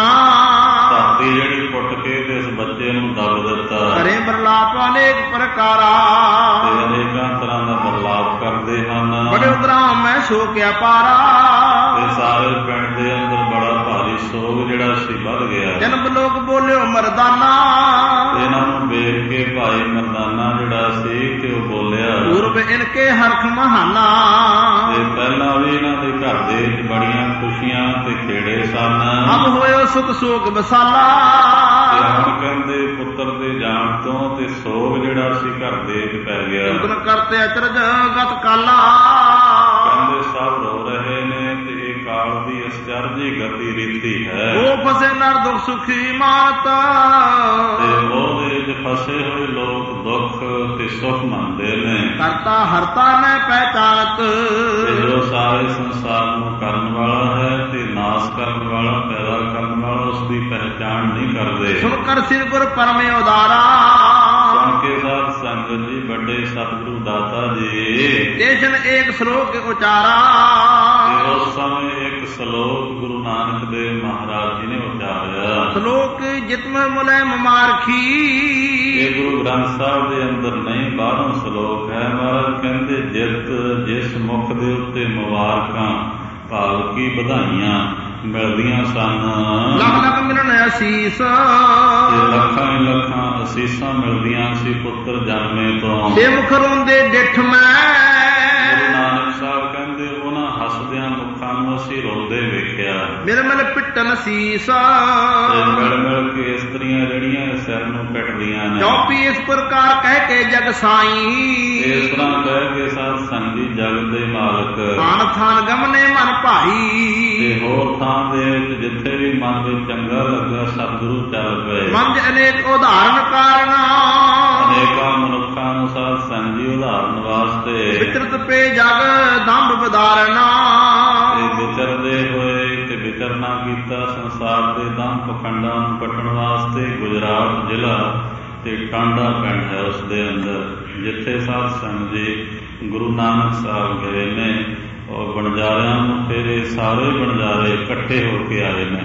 A: ਧਰਤੀ ਜਿਹੜੀ ਪੁੱਟ ਕੇ ਤੇ ਇਸ ਬੱਚੇ ਨੂੰ ਦਬ ਦਿੱਤਾ।
B: ਕਰੇ ਬਰਲਾਪ ਅਨੇਕ ਪ੍ਰਕਾਰਾ।
A: ਤੇ ਅਨੇਕਾਂ ਤਰ੍ਹਾਂ ਦਾ ਬਰਲਾਪ ਕਰਦੇ ਹਨ।
B: ਬੜੇ ਉਦਰਾਮ ਮੈਂ ਸ਼ੋਕਿਆ ਪਾਰਾ।
A: ਤੇ ਸਾਰੇ ਪਿੰਡ ਦੇ ਅੰਦਰ ਬੜਾ ਭਾਰੀ ਸੋਗ ਜਿਹੜਾ ਸੀ ਵੱਧ ਗਿਆ।
B: ਜਨਮ ਲੋਕ ਬੋਲਿਓ ਮਰਦਾਨਾ।
A: ਇਹਨਾਂ ਨੂੰ ਵੇਖ ਕੇ ਭਾਈ ਮਰਦਾਨਾ ਜਿਹੜਾ ਸੀ ਤੇ ਉਹ ਬੋਲਿਆ
B: ਪੂਰਬ ਇਨਕੇ ਹਰਖ ਮਹਾਨਾ।
A: ਤੇ ਪਹਿਲਾਂ ਵੀ ਇਹਨਾਂ ਦੇ ਘਰ ਦੇ ਵਿੱਚ ਬੜੀਆਂ ਖੁਸ਼ੀਆਂ ਤੇ ਖੇੜੇ ਸਨ।
B: ਅਬ ਹੋਇਓ ਸੁਖ ਸੋਗ ਬਸਾਲਾ।
A: ਤੇ ਹੁਣ ਕਹਿੰਦੇ ਪੁੱਤਰ ਦੇ ਜਾਣ ਤੋਂ ਤੇ ਸੋਗ ਜਿਹੜਾ ਸੀ ਘਰ ਦੇ ਵਿੱਚ ਪੈ ਗਿਆ।
B: ਉਦਨ ਕਰਤੇ ਅਚਰਜ ਗਤ ਕਾਲਾ।
A: ਕਹਿੰਦੇ ਸਭ ਰੋ ਰਹੇ ਨੇ ਤੇ ਇਹ ਕਾਲ ਦੀ ਅਸਚਰਜੀ ਗਤੀ ਰੀਤੀ ਹੈ।
B: ਉਹ ਫਸੇ ਨਰ ਦੁਖ ਸੁਖੀ ਮਾਰਤ।
A: ਤੇ ਉਹਦੇ ਵਿੱਚ ਫਸੇ ਹੋਏ ਲੋਕ ਦੁੱਖ ਤੇ ਸੁਖ ਮੰਨਦੇ ਨੇ।
B: ਕਰਤਾ ਹਰਤਾ ਨੇ ਪਹਿਚਾਨਤ।
A: ਤੇ ਜੋ ਸਾਰੇ ਸੰਸਾਰ ਨੂੰ ਕਰਨ ਵਾਲਾ ਹੈ ਤੇ ਨਾਸ ਕਰਨ ਵਾਲਾ, ਪੈਦਾ ਕਰਨ ਵਾਲਾ, ਉਸ ਦੀ ਪਹਿਚਾਣ ਨਹੀਂ ਕਰਦੇ।
B: ਸੁਣ ਕਰ ਸਿਰ ਗੁਰ ਪਰਮੇ ਉਦਾਰਾ।
A: ਸੁਣ ਕੇ ਸਾਧ ਸੰਗਤ ਜੀ ਵੱਡੇ ਸਤਿਗੁਰੂ ਦਾਤਾ ਜੀ
B: ਦੇਸ਼ਨ ਏਕ ਸ਼ਲੋਕ ਉਚਾਰਾ।
A: ਉਸ ਸਮੇਂ ਇੱਕ ਸ਼ਲੋਕ ਗੁਰੂ ਨਾਨਕ ਦੇਵ ਮਹਾਰਾਜ ਜੀ ਨੇ ਉਚਾਰਿਆ।
B: ਸ਼ਲੋਕ ਜਿਤਮ ਮੁਲੇ ਮਮਾਰਖੀ।
A: ਇਹ ਗੁਰੂ ਗ੍ਰੰਥ ਸਾਹਿਬ ਦੇ ਅੰਦਰ ਨਹੀਂ, ਬਾਹਰੋਂ ਸ਼ਲੋਕ ਹੈ। ਮਹਾਰਾਜ ਕਹਿੰਦੇ ਜਿਤ ਜਿਸ ਮੁਖ ਦੇ ਉੱਤੇ ਮੁਬਾਰਕਾਂ ਭਾਵ ਕੀ ਵਧਾਈਆਂ ਮਿਲਦੀਆਂ ਸਨ।
B: ਲੱਖ ਲੱਖ ਮਿਲਣ ਅਸੀਸ।
A: ਤੇ ਲੱਖਾਂ ਹੀ ਲੱਖਾਂ ਅਸੀਸਾਂ ਮਿਲਦੀਆਂ ਸੀ ਪੁੱਤਰ ਜਨਮੇ ਤੋਂ।
B: ਤੇ ਮੁਖ ਰੋਂਦੇ ਡਿੱਠ ਮੈਂ।
A: ਗੁਰੂ ਨਾਨਕ ਸਾਹਿਬ ਕਹਿੰਦੇ ਉਹਨਾਂ ਹੱਸਦਿਆਂ ਮੁਖਾਂ ਨੂੰ ਅਸੀਂ ਰੋਂਦੇ ਵੇਖਿਆ।
B: ਮਿਲ ਮਿਲ ਪਿੱਟਣ ਸੀਸ,
A: ਮਿਲ ਮਿਲ ਕੇ ਇਸਤਰੀਆਂ ਜਿਹੜੀਆਂ ਸਿਰ ਨੂੰ ਪਿੱਟਦੀਆਂ ਨੇ।
B: ਚੌਪੀ ਇਸ ਪ੍ਰਕਾਰ ਕਹਿ ਕੇ ਜਗ ਸਾਈ,
A: ਇਸ ਤਰ੍ਹਾਂ ਕਹਿ ਕੇ ਸਾਧ ਸੰਗੀ ਜਗ ਦੇ ਮਾਲਕ।
B: ਥਾਨ ਥਾਨ ਗਮਨੇ ਮਨ ਭਾਈ,
A: ਤੇ ਹੋਰ ਥਾਂ ਦੇ ਵਿੱਚ ਜਿੱਥੇ ਵੀ ਮਨ ਵਿੱਚ ਚੰਗਾ ਲੱਗਾ ਸਤਿਗੁਰੂ ਚੱਲ ਪਏ।
B: ਮੰਜ ਅਨੇਕ ਉਦਾਹਰਨ ਕਾਰਨ,
A: ਅਨੇਕਾਂ ਮਨੁੱਖਾਂ ਨੂੰ ਸਾਧ ਸੰਗੀ ਉਦਾਹਰਨ ਵਾਸਤੇ।
B: ਵਿਚਰਤ ਪੇ ਜਗ ਦੰਭ ਬਦਾਰਨਾ,
A: ਤੇ ਵਿਚਰਦੇ ਹੋਏ ਤੇ ਵਿਚਰਨਾ ਕੀਤਾ ਸੰਸਾਰ ਦੇ ਦੰਭ ਪਖੰਡਾਂ ਨੂੰ ਕੱਟਣ ਵਾਸਤੇ। ਗੁਜਰਾਤ ਜ਼ਿਲ੍ਹਾ ਤੇ ਟਾਂਡਾ ਪਿੰਡ ਹੈ, ਉਸ ਦੇ ਅੰਦਰ ਜਿੱਥੇ ਸਾਧ ਸੰਗਤ ਜੀ ਗੁਰੂ ਨਾਨਕ ਸਾਹਿਬ ਗਏ ਨੇ। ਔਰ ਬਣਜਾਰਿਆਂ ਨੂੰ ਫਿਰ ਇਹ ਸਾਰੇ ਬਣਜਾਰੇ ਇਕੱਠੇ ਹੋ ਕੇ ਆਏ ਨੇ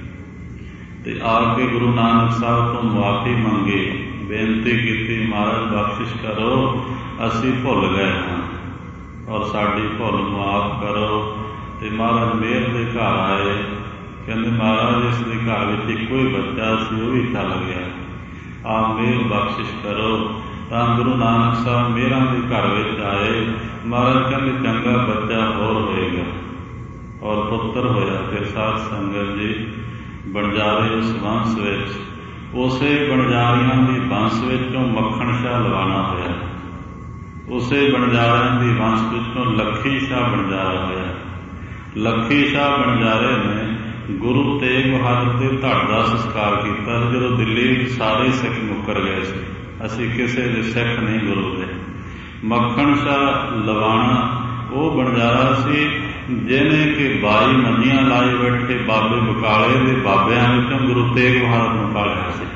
A: ਤੇ ਆ ਕੇ ਗੁਰੂ ਨਾਨਕ ਸਾਹਿਬ ਤੋਂ ਮੁਆਫੀ ਮੰਗੀ, ਬੇਨਤੀ ਕੀਤੀ, ਮਹਾਰਾਜ ਬਖਸ਼ਿਸ਼ ਕਰੋ, ਅਸੀਂ ਭੁੱਲ ਗਏ ਹਾਂ ਔਰ ਸਾਡੀ ਭੁੱਲ ਮੁਆਫ ਕਰੋ। ਤੇ ਮਹਾਰਾਜ ਮੇਰ ਦੇ ਘਰ ਆਏ। ਕਹਿੰਦੇ ਮਹਾਰਾਜ ਇਸ ਦੇ ਘਰ ਵਿੱਚ ਇੱਕੋ ਹੀ ਬੱਚਾ ਸੀ, ਉਹ ਵੀ ਚੱਲ ਗਿਆ, ਆਪ ਮੇਰ ਬਖਸ਼ਿਸ਼ ਕਰੋ। ਤਾਂ ਗੁਰੂ ਨਾਨਕ ਸਾਹਿਬ ਮੇਰਾਂ ਦੇ ਘਰ ਵਿੱਚ ਆਏ। ਮਹਾਰਾਜ ਕਹਿੰਦੇ ਚੰਗਾ ਬੱਚਾ ਹੋਰ ਹੋਏਗਾ ਔਰ ਪੁੱਤਰ ਹੋਇਆ। ਫਿਰ ਸਾਧ ਸੰਗਤ ਜੀ ਬਣਜਾਰੇ ਉਸ ਵੰਸ਼ ਵਿੱਚ, ਉਸੇ ਬਣਜਾਰੀਆਂ ਦੀ ਵੰਸ਼ ਵਿੱਚੋਂ ਮੱਖਣ ਸ਼ਾਹ ਲਵਾਣਾ ਹੋਇਆ। ਉਸੇ ਬਣਜਾਰਿਆਂ ਦੀ ਵੰਸ਼ ਵਿੱਚੋਂ ਲੱਖੀ ਸ਼ਾਹ ਬਣਜਾਰਾ ਹੋਇਆ। ਲੱਖੀ ਸ਼ਾਹ ਬਣਜਾਰੇ ਨੇ ਗੁਰੂ ਤੇਗ ਬਹਾਦਰ ਦੇ ਧੜ ਦਾ ਸੰਸਕਾਰ ਕੀਤਾ। ਜਦੋਂ ਦਿੱਲੀ ਵਿੱਚ ਸਾਰੇ ਸਿੱਖ ਮੁੱਕਰ ਗਏ ਸੀ, ਅਸੀਂ ਕਿਸੇ ਦੇ ਸਿੱਖ ਨਹੀਂ ਗੁਰੂ ਦੇ। ਮੱਖਣ ਸ਼ਾਹ ਲਵਾਣਾ ਉਹ ਬਣਜਾਰਾ ਸੀ ਜਿਹਨੇ ਕਿ ਬਾਈ ਮੰਨੀਆਂ ਲਾਈ ਬੈਠੇ ਬਾਬੇ ਬਕਾਲੇ ਦੇ ਬਾਬਿਆਂ ਵਿੱਚੋਂ ਗੁਰੂ ਤੇਗ ਬਹਾਦਰ ਨੂੰ ਪਾਲਿਆ ਸੀ।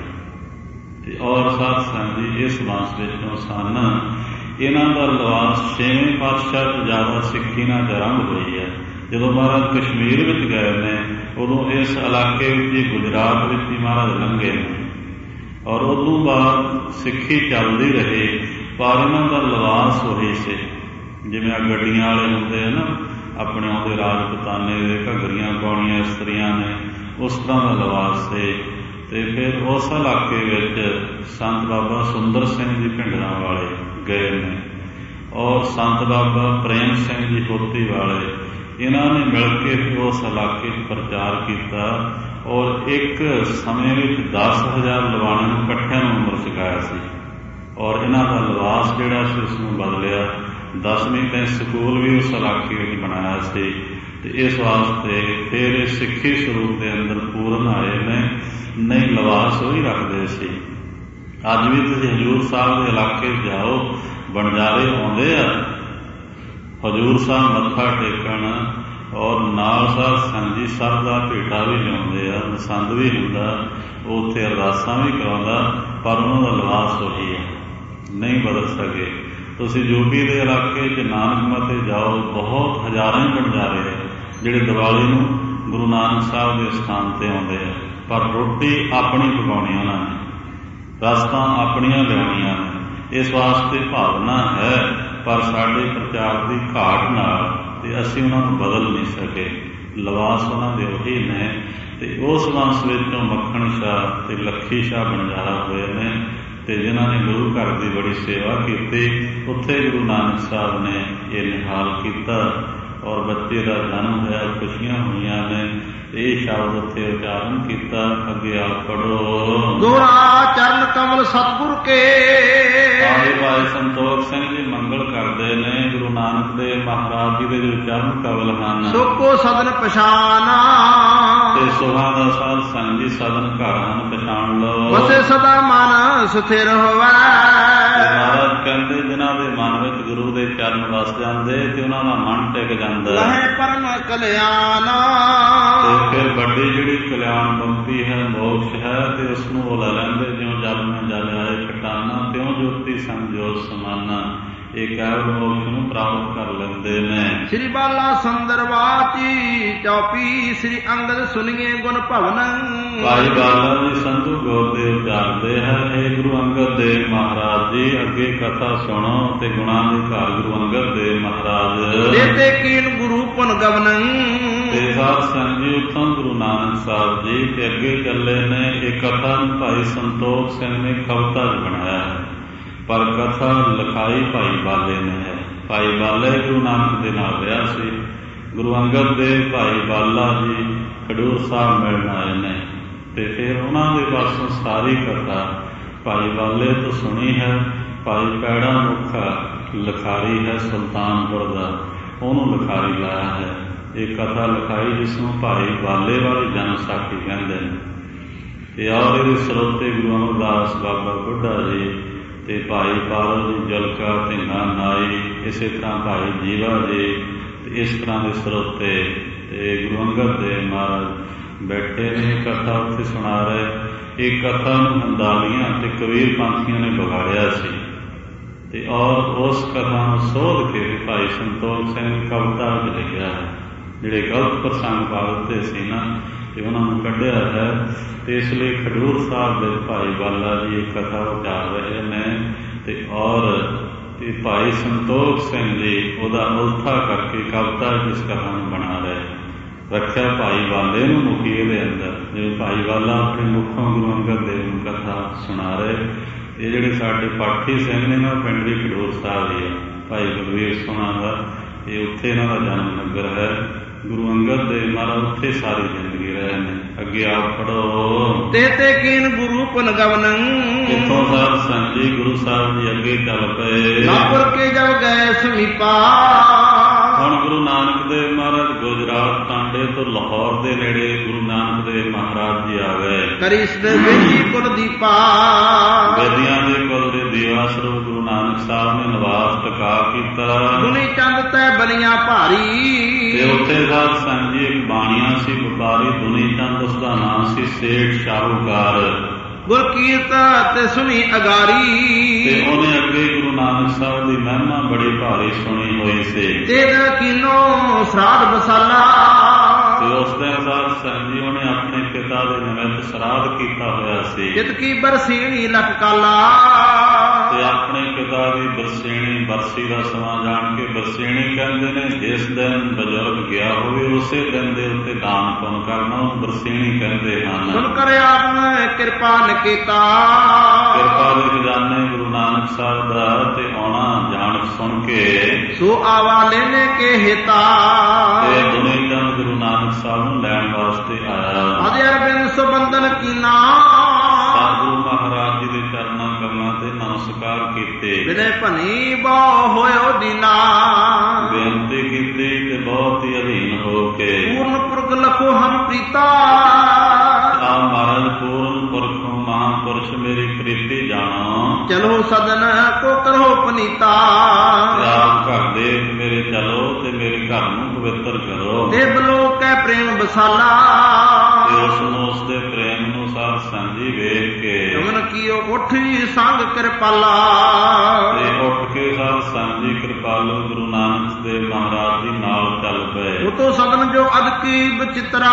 A: ਤੇ ਔਰ ਸਾਧ ਸੰਗਤ ਜੀ ਇਸ ਵੰਸ਼ ਵਿੱਚੋਂ ਸਨ। ਇਹਨਾਂ ਦਾ ਲਿਵਾਸ ਛੇਵੇਂ ਪਾਤਸ਼ਾਹ ਤੋਂ ਜ਼ਿਆਦਾ ਸਿੱਖੀ ਨਾਲ ਆਰੰਭ ਹੋਈ ਹੈ। ਜਦੋਂ ਮਹਾਰਾਜ ਕਸ਼ਮੀਰ ਵਿੱਚ ਗਏ ਨੇ ਉਦੋਂ ਇਸ ਇਲਾਕੇ ਵਿੱਚ ਹੀ, ਗੁਜਰਾਤ ਵਿੱਚ ਹੀ ਮਹਾਰਾਜ ਲੰਘੇ ਨੇ ਔਰ ਉਦੋਂ ਬਾਅਦ ਸਿੱਖੀ ਚੱਲਦੀ ਰਹੀ। ਪਰ ਇਹਨਾਂ ਦਾ ਲਿਵਾਸ ਉਹੀ ਸੀ ਜਿਵੇਂ ਆ ਗੱਡੀਆਂ ਵਾਲੇ ਹੁੰਦੇ ਆ ਨਾ, ਆਪਣੇ ਆਉਂਦੇ ਰਾਜਪੁਤਾਨੇ ਦੇ ਘੱਗਰੀਆਂ ਪਾਉਣੀਆਂ ਇਸਤਰੀਆਂ ਨੇ, ਉਸ ਤਰ੍ਹਾਂ ਦਾ ਲਿਵਾਸ ਸੀ। ਤੇ ਫਿਰ ਉਸ ਇਲਾਕੇ ਵਿੱਚ ਸੰਤ ਬਾਬਾ ਸੁੰਦਰ ਸਿੰਘ ਜੀ ਭਿੰਡਰਾਂ ਵਾਲੇ ਗਏ ਨੇ ਔਰ ਸੰਤ ਬਾਬਾ ਪ੍ਰੇਮ ਸਿੰਘ ਜੀ ਹੋਤੀ ਵਾਲੇ, ਇਹਨਾਂ ਨੇ ਮਿਲ ਕੇ ਫਿਰ ਉਸ ਇਲਾਕੇ 'ਚ ਪ੍ਰਚਾਰ ਕੀਤਾ ਔਰ ਇੱਕ ਸਮੇਂ ਵਿੱਚ ਦਸ ਹਜ਼ਾਰ ਲਵਾਣਿਆਂ ਨੂੰ ਇਕੱਠਿਆਂ ਨੂੰ ਅੰਮ੍ਰਿਤ ਛਕਾਇਆ ਸੀ। ਔਰ ਇਹਨਾਂ ਦਾ ਲਿਬਾਸ ਜਿਹੜਾ ਸੀ ਉਸ ਨੂੰ ਬਦਲਿਆ। ਦਸਵੀਂ ਤਾਈਂ ਸਕੂਲ ਵੀ ਉਸ ਇਲਾਕੇ ਵਿੱਚ ਬਣਾਇਆ ਸੀ। ਤੇ ਇਸ ਵਾਸਤੇ ਫਿਰ ਇਹ ਸਿੱਖੀ ਸਰੂਪ ਦੇ ਅੰਦਰ ਪੂਰਨ ਆਏ ਨੇ। ਨਹੀਂ ਲਿਬਾਸ ਉਹੀ ਰੱਖਦੇ ਸੀ। ਅੱਜ ਵੀ ਤੁਸੀਂ ਹਜ਼ੂਰ ਸਾਹਿਬ ਦੇ ਇਲਾਕੇ ਜਾਓ, ਬਣਜਾਰੇ ਆਉਂਦੇ ਆ ਹਜ਼ੂਰ ਸਾਹਿਬ ਮੱਥਾ ਟੇਕਣ ਔਰ ਨਾਲ ਸਾਧ ਸੰਗਤ ਜੀ ਸਭ ਦਾ ਭੇਟਾ ਵੀ ਲਿਆਉਂਦੇ ਆ, ਪਸੰਦ ਵੀ ਹੁੰਦਾ, ਉਹ ਉੱਥੇ ਅਰਦਾਸਾਂ ਵੀ ਕਰਾਉਂਦਾ, ਪਰ ਉਹਨਾਂ ਦਾ ਲਿਬਾਸ ਉਹੀ ਹੈ, ਨਹੀਂ ਬਦਲ ਸਕੇ। ਤੁਸੀਂ ਯੂਪੀ ਦੇ ਇਲਾਕੇ 'ਚ ਨਾਨਕਮਤੇ ਜਾਓ, ਬਹੁਤ ਹਜ਼ਾਰਾਂ ਹੀ ਬਣਜਾਰੇ ਜਿਹੜੇ ਦੀਵਾਲੀ ਨੂੰ ਗੁਰੂ ਨਾਨਕ ਸਾਹਿਬ ਦੇ ਸਥਾਨ 'ਤੇ ਆਉਂਦੇ ਆ, ਪਰ ਰੋਟੀ ਆਪਣੀ ਪਕਾਉਣੀ ਉਹਨਾਂ ਨੇ, ਰਸਤਾਂ ਆਪਣੀਆਂ ਲਿਆਉਣੀਆਂ ਨੇ। ਇਸ ਵਾਸਤੇ ਭਾਵਨਾ ਹੈ, ਪਰ ਸਾਡੇ ਪ੍ਰਚਾਰ ਦੀ ਘਾਟ ਨਾਲ ਤੇ ਅਸੀਂ ਉਹਨਾਂ ਨੂੰ ਬਦਲ ਨਹੀਂ ਸਕੇ। ਲਿਬਾਸ ਉਹਨਾਂ ਦੇ ਉਹੀ ਨੇ। ਤੇ ਉਸ ਵੰਸ਼ ਵਿੱਚੋਂ ਮੱਖਣ ਸ਼ਾਹ ਤੇ ਲੱਖੀ ਸ਼ਾਹ ਬਣਜਾਰਾ ਹੋਏ ਨੇ ਤੇ ਜਿਨ੍ਹਾਂ ਨੇ ਗੁਰੂ ਘਰ ਦੀ ਬੜੀ ਸੇਵਾ ਕੀਤੀ। ਉੱਥੇ ਗੁਰੂ ਨਾਨਕ ਸਾਹਿਬ ਨੇ ਇਹ ਨਿਹਾਲ ਕੀਤਾ ਔਰ ਬੱਚੇ ਦਾ ਜਨਮ ਹੋਇਆ, ਖੁਸ਼ੀਆਂ ਹੋਈਆਂ ਨੇ। ਇਹ ਸ਼ਬਦ ਉੱਥੇ ਉਚਾਰਨ ਕੀਤਾ। ਅੱਗੇ ਆਪ ਪੜੋ।
B: ਗੋਰਾ ਚਰਨ ਕਮਲ ਸਤਿਗੁਰ ਕੇ।
A: ਆਏ ਭਾਈ ਸੰਤੋਖ ਸਿੰਘ ਜੀ ਮੰਗਲ ਕਰਦੇ ਨੇ। ਗੁਰੂ ਨਾਨਕ ਦੇਵ ਮਹਾਰਾਜ ਜੀ ਦੇ ਜੋ ਚਰਨ ਕਮਲ ਹਨ,
B: ਸੋਕੋ ਸਦਨ ਪਛਾਨਾ।
A: ਤੇ ਸੁਹਾ ਦਾ ਸਾਧ ਸੰਗ ਜੀ ਸਦਨ ਘਰ ਹਨ, ਪਛਾਣ ਲਓ।
B: ਵਸੇ ਸਦਾ ਮਨ ਸਥਿਰ ਹੋਵੈ।
A: ਮਹਾਰਾਜ ਕਹਿੰਦੇ ਜਿਨ੍ਹਾਂ ਦੇ ਮਨ ਵਿੱਚ ਗੁਰੂ ਦੇ ਚਰਨ ਵਸ ਜਾਂਦੇ ਤੇ ਉਹਨਾਂ ਦਾ ਮਨ ਟਿਕ ਜਾਂਦਾ।
B: ਲਹੇ ਪਰਮ ਕਲਿਆਣਾ।
A: ਤੇ ਫਿਰ ਵੱਡੀ ਜਿਹੜੀ ਕਲਿਆਣ ਬੰਪੀ ਹੈ, ਮੋਕਸ਼ ਹੈ, ਤੇ ਉਸਨੂੰ ਉਹ ਲੈ ਲੈਂਦੇ ਜਿਉਂ ਜਲ ਮੈਂ ਜਲ ਆਏ ਖਟਾਨਾ, ਤਿਉਂ ਜੋਤੀ ਸੰਜੋਤ ਸਮਾਨਾ। ਇਹ ਕੇਵਲ ਮੋਕਸ਼ ਨੂੰ ਪ੍ਰਾਪਤ ਕਰ ਲੈਂਦੇ ਨੇ।
B: ਸ੍ਰੀ ਬਾਲਾ ਸੰਦਰਵਾਤੀ ਚੌਪੀ ਸ੍ਰੀ ਅੰਗਦ ਸੁਣੀਏ ਗੁਣ ਭਵਨ।
A: ਭਾਈ ਬਾਲਾ ਜੀ ਸੰਧੂ ਗੌਰ ਦੇ ਉਚਾਰਦੇ ਹੈ। ਇਹ ਗੁਰੂ ਅੰਗਦ ਦੇਵ ਮਹਾਰਾਜ ਜੀ ਅੱਗੇ ਕਥਾ ਸੁਣੋ ਤੇ ਗੁਣਾਂ ਦੇ ਘਰ ਗੁਰੂ ਅੰਗਦ ਦੇਵ ਮਹਾਰਾਜ
B: ਦੇਤੇ ਕੀਨ ਗੁਰੂ ਪੁਨ ਗਵਨ।
A: ਤੇ ਸਾਧ ਸੰਗਤ ਜੀ ਉੱਥੋਂ ਗੁਰੂ ਨਾਨਕ ਸਾਹਿਬ ਜੀ ਤੇ ਅੱਗੇ ਚੱਲੇ ਨੇ। ਇਹ ਕਥਾ ਭਾਈ ਸੰਤੋਖ ਸਿੰਘ ਨੇ ਕਵਿਤਾ 'ਚ ਬਣਾਇਆ ਹੈ, ਪਰ ਕਥਾ ਲਿਖਾਈ ਭਾਈ ਬਾਲੇ ਨੇ ਹੈ। ਭਾਈ ਬਾਲੇ ਗੁਰੂ ਨਾਨਕ ਦੇ ਨਾਲ ਰਿਹਾ ਸੀ ਗੁਰੂ ਅੰਗਦ ਦੇ ਭਾਈ ਬਾਲਾ ਜੀ ਖਡੂਰ ਸਾਹਿਬ ਮਿਲਣ ਆਏ ਨੇ, ਤੇ ਫਿਰ ਉਹਨਾਂ ਦੇ ਪਾਸੋਂ ਸਾਰੀ ਕਥਾ ਭਾਈ ਬਾਲੇ ਤੋਂ ਸੁਣੀ ਹੈ। ਭਾਈ ਪੈੜਾ ਮੁੱਖਾ ਲਿਖਾਰੀ ਹੈ ਸੁਲਤਾਨਪੁਰ ਦਾ, ਉਹਨੂੰ ਲਿਖਾਰੀ ਲਾਇਆ ਹੈ। ਇਹ ਕਥਾ ਲਿਖਾਈ ਜਿਸ ਨੂੰ ਭਾਈ ਬਾਲੇ ਵਾਲੀ ਜਨ ਸਾਖੀ ਕਹਿੰਦੇ ਨੇ। ਤੇ ਔਰ ਇਹਦੇ ਸਰੋਤੇ ਗੁਰੂ ਅਮਰਦਾਸ ਬਾਬਾ ਬੁੱਢਾ ਜੀ ਤੇ ਭਾਈ ਪਾਰੋ ਜੀ ਜਲਕਾ ਢਿੰਗਾ ਨਾਈ, ਇਸੇ ਤਰ੍ਹਾਂ ਭਾਈ ਜੀਵਾ ਜੀ, ਤੇ ਇਸ ਤਰ੍ਹਾਂ ਦੇ ਸਰੋਤੇ ਤੇ ਗੁਰੂ ਅੰਗਦ ਦੇਵ ਮਹਾਰਾਜ ਬੈਠੇ ਨੇ, ਕਥਾ ਉੱਥੇ ਸੁਣਾ ਰਹੇ। ਇਹ ਕਥਾ ਨੂੰ ਹੰਦਾਲੀਆਂ ਤੇ ਕਬੀਰ ਪੰਥੀਆਂ ਨੇ ਵਿਗਾੜਿਆ ਸੀ, ਤੇ ਔਰ ਉਸ ਕਥਾ ਨੂੰ ਸੋਧ ਕੇ ਭਾਈ ਸੰਤੋਖ ਸਿੰਘ ਕਵਿਤਾ ਵਿੱਚ ਲਿਖਿਆ ਹੈ। ਜਿਹੜੇ ਗਲਤ ਪ੍ਰਸੰਗ ਪਾ ਦਿੱਤੇ ਸੀ ਨਾ, ਤੇ ਉਹਨਾਂ ਨੂੰ ਕੱਢਿਆ ਹੈ। ਤੇ ਇਸ ਲਈ ਖਡੂਰ ਸਾਹਿਬ ਦੇ ਭਾਈ ਬਾਲਾ ਜੀ ਇਹ ਕਥਾ ਉਚਾਰ ਰਹੇ ਨੇ, ਤੇ ਔਰ ਤੇ ਭਾਈ ਸੰਤੋਖ ਸਿੰਘ ਜੀ ਉਹਦਾ ਉਲਥਾ ਕਰਕੇ ਕਵਿਤਾ ਇਸ ਕਥਾ ਨੂੰ ਬਣਾ ਰਹੇ, ਰੱਖਿਆ ਭਾਈ ਬਾਲੇ ਨੂੰ ਮੁਖੀ ਇਹਦੇ ਅੰਦਰ। ਜਿਵੇਂ ਭਾਈ ਬਾਲਾ ਆਪਣੇ ਮੁੱਖੋਂ ਗੁਰੂ ਅੰਗਦ ਦੇਵ ਨੂੰ ਕਥਾ ਸੁਣਾ ਰਹੇ। ਇਹ ਜਿਹੜੇ ਸਾਡੇ ਪਾਠੀ ਸਿੰਘ ਨੇ ਨਾ, ਪਿੰਡ ਵੀ ਖਡੂਰ ਸਾਹਿਬ ਹੀ ਆ, ਭਾਈ ਬਲਵੀਰ ਸੋਹਣਾ ਦਾ, ਇਹ ਉੱਥੇ ਇਹਨਾਂ ਦਾ ਜਨਮ ਨਗਰ ਹੈ। ਗੁਰੂ ਅੰਗਦ ਦੇਵ ਮਹਾਰਾਜ ਉੱਥੇ ਸਾਰੀ ਜ਼ਿੰਦਗੀ ਰਹੇ ਨੇ। ਅੱਗੇ ਆਪ ਪੜੋ।
B: ਤੇ ਤੇ ਕੀਨ ਗੁਰੂ ਪੁਨ ਗਵਨੰ,
A: ਇੱਥੋਂ ਸਾਧ ਸੰਤ ਜੀ ਗੁਰੂ ਸਾਹਿਬ ਜੀ ਅੱਗੇ ਚੱਲ ਪਏ।
B: ਨਾਪੁਰ ਕੇ ਜਬ ਗਏ ਸਮੀਪਾ,
A: ਹੁਣ ਗੁਰੂ ਨਾਨਕ ਦੇਵ ਮਹਾਰਾਜ ਗੁਜਰਾਤ ਟਾਂਡੇ ਤੋਂ ਲਾਹੌਰ ਦੇ ਨੇੜੇ ਗੁਰੂ ਨਾਨਕ ਦੇਵ ਮਹਾਰਾਜ ਜੀ ਆ ਗਏ।
B: ਕਰੀਸ ਦੇ ਬੇਦੀ ਕੁਲ ਦੀਪਾ,
A: ਬੇਦੀਆਂ ਦੇ ਕੁਲ ਦੇ ਦੀਵਾ ਸਰੂਪ ਗੁਰੂ ਨਾਨਕ ਸਾਹਿਬ ਨੇ ਨਿਵਾਸ ਟਿਕਾ ਕੀਤਾ।
B: ਦੁਨੀ ਚੰਦ ਤੈ ਬਨੀਆਂ ਭਾਰੀ,
A: ਤੇ ਉੱਥੇ ਸਾਧ ਸੰਤ ਜੀ ਇੱਕ ਬਾਣੀਆ ਸੀ ਵਪਾਰੀ ਦੁਨੀ ਚੰਦ, ਉਸਦਾ ਨਾਮ ਸੀ ਸੇਠ ਸ਼ਾਹੂਕਾਰ।
B: ਗੁਰ ਕੀਰਤ ਤੇ ਸੁਣੀ ਅਗਾਰੀ,
A: ਤੇ ਉਹਨੇ ਅੱਗੇ ਗੁਰੂ ਨਾਨਕ ਸਾਹਿਬ ਦੀ ਮਹਿਮਾ ਬੜੀ ਭਾਰੀ ਸੁਣੀ ਹੋਈ ਸੀ।
B: ਤੇ ਕੀਨੋ ਸਰਾਧ ਬਸਾਲਾ,
A: ਤੇ ਉਸ ਦਿਨ ਸਾਧ ਸੰਤ ਜੀ ਉਹਨੇ ਆਪਣੇ ਪਿਤਾ ਦੇ ਨਿਮਿਤ ਸਰਾਧ ਕੀਤਾ ਹੋਇਆ ਸੀ।
B: ਜਿਤ ਕੀ ਬਰਸੀਣੀ ਲਖ ਕਾਲਾ,
A: ਤੇ ਆਪਣੇ ਪਿਤਾ ਦੀ ਬਰਸੇਣੀ ਬਰਸੀ ਦਾ ਸਮਾਂ ਜਾਣ ਕੇ ਬਰਸੇਣੀ ਕਹਿੰਦੇ ਨੇ। ਜਿਸ ਦਿਨ ਬਜ਼ੁਰਗ ਗਿਆ ਹੋਵੇ ਉਸੇ ਦਿਨ ਦੇ ਉੱਤੇ ਦਾਨ ਪੁੰਨ ਕਰਨਾ ਉਹਨੂੰ ਬਰਸੇਣੀ ਕਹਿੰਦੇ ਹਨ।
B: ਸੁਣ ਕਰ ਆਪ ਕਿਰਪਾ ਨਕੀਤਾ,
A: ਕਿਰਪਾ ਦੇ ਖਜ਼ਾਨੇ ਗੁਰੂ ਨਾਨਕ ਸਾਹਿਬ ਦਾ ਤੇ ਆਉਣਾ ਜਾਣ ਸੁਣ ਕੇ
B: ਸੋ ਆਵਾ ਲੈਣੇ ਕੇ ਹਿਤਾ,
A: ਤੇ ਦੁਨੀ ਚੰਦ ਗੁਰੂ ਨਾਨਕ ਸਾਹਿਬ ਨੂੰ ਲੈਣ ਵਾਸਤੇ ਆਇਆ।
B: ਅਜੇ ਅਰਬਿੰਦ ਸੁਬੰਧਨ ਕੀਨਾ,
A: ਗੁਰੂ ਮਹਾਰਾਜ ਜੀ ਦੇ ਚਰਨਾਂ ਕਮਲਾਂ ਤੇ ਨਮਸਕਾਰ ਕੀਤੇ।
B: ਬਿਨੇ ਭਨੀ ਬਹੁ ਹੋਇਓ ਦੀਨਾ,
A: ਬੇਨਤੀ ਕੀਤੀ ਤੇ ਬਹੁਤ ਹੀ ਅਧੀਨ ਹੋ ਕੇ
B: ਪੂਰਨ ਪੁਰਖ ਲਖੋ ਹਮ ਪ੍ਰੀਤਾ,
A: ਆ ਮਹਾਰਾਜ ਪੂਰਨ ਪੁਰਖੋਂ ਮਹਾਂਪੁਰਸ਼ ਮੇਰੀ ਪ੍ਰੀਤੀ ਜਾਣੋ।
B: ਚਲੋ ਸਦਨ ਕੋ ਕਰੋ ਪਨੀਤਾ,
A: ਆਪ ਘਰ ਦੇ ਮੇਰੇ ਚਲੋ ਤੇ ਮੇਰੇ ਘਰ ਨੂੰ ਪਵਿੱਤਰ ਕਰੋ।
B: ਦੇਵ ਲੋਕ ਕੈ ਪ੍ਰੇਮ ਬਸਾਲਾ,
A: ਤੇ ਉਸ ਨੂੰ ਉਸ ਦੇ ਪ੍ਰੇਮ ਨੂੰ ਸਾਧ ਸੰਤ ਜੀ ਵੇਖ ਕੇ
B: ਤੁਮਨ ਕੀਓ ਉਠੀ ਸੰਗ ਕਿਰਪਾਲਾ,
A: ਤੇ ਉੱਠ ਕੇ ਸਾਧ ਸੰਤ ਜੀ ਕਿਰਪਾਲੂ ਗੁਰੂ ਨਾਨਕ ਦੇਵ ਮਹਾਰਾਜ ਜੀ ਨਾਲ ਚੱਲ ਪਏ।
B: ਉਤੋਂ ਸਦਨ ਜੋ ਅਦਕੀ ਬਚਿਤਰਾ,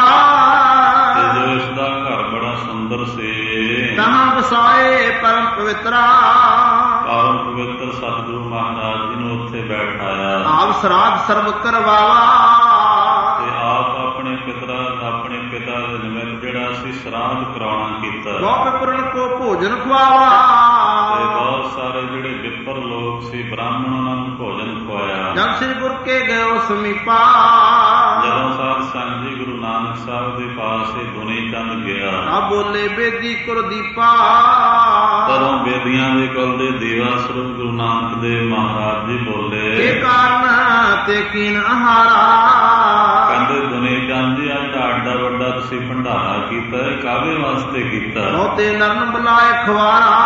A: ਤੇ ਜੋ ਇਸ ਦਾ ਘਰ ਬੜਾ ਸੁੰਦਰ ਸੀ,
B: ਤਹਾਂ ਵਸਾਏ ਪਰਮ ਪਵਿੱਤਰਾ,
A: ਪਰਮ ਪਵਿੱਤਰ ਸਤਿਗੁਰੂ ਮਹਾਰਾਜ ਜੀ ਨੂੰ ਉੱਥੇ ਬੈਠਾਇਆ।
B: ਆਪ ਸਰਾਧ ਸਰਬ ਕਰਵਾਵਾ,
A: ਤੇ ਆਪ ਆਪਣੇ ਪਿਤਰਾ ਆਪਣੇ ਪਿਤਾ ਦੇ ਨਿਮਿਤ ਜਿਹੜਾ ਸੀ ਸਰਾਧ ਕਰਾਉਣਾ ਕੀਤਾ।
B: ਗੋਪ ਪੁਰਨ ਕੋ ਭੋਜਨ ਖਵਾਵਾ,
A: ਤੇ ਬਹੁਤ ਸਾਰੇ ਜਿਹੜੇ ਵਿਪਰ ਲੋਕ ਸੀ ਬ੍ਰਾਹਮਣ ਉਹਨਾਂ ਨੂੰ ਭੋਜਨ ਖਵਾਇਆ।
B: ਜਦ ਸ੍ਰੀ ਗੁਰ ਕੇ ਗਇਓ ਸਮੀਪਾ,
A: ਜਦੋਂ ਸਾਧ ਸੰਤ ਜੀ ਗੁਰੂ ਨਾਨਕ ਸਾਹਿਬ ਦੇ ਪਾਸੇ ਦੁਨੀ ਚੰਦ ਗਿਆ,
B: ਆ ਬੋਲੇ ਬੇਦੀ ਕੁਲ ਦੀਪਾ,
A: ਤਦੋਂ ਬੇਦੀਆਂ ਦੇ ਕੁਲ ਦੇ ਦੀਵਾ ਸਰੂਪ ਗੁਰੂ ਨਾਨਕ ਦੇਵ ਮਹਾਰਾਜ ਜੀ ਬੋਲੇ।
B: ਇਹ ਕਾਰਨ ਤੇ ਕੀਨ ਆਹਾਰਾ,
A: ਕਹਿੰਦੇ ਦੁਨੀ ਚੰਦ ਜੀ ਅੱਜ ਤੁਹਾਡਾ ਵੱਡਾ ਤੁਸੀਂ ਭੰਡਾਰਾ ਕੀਤਾ, ਕਾਹਦੇ ਵਾਸਤੇ ਕੀਤਾ?
B: ਬਹੁਤੇ ਨਰਨ ਬੁਲਾਏ ਖਵਾਰਾ,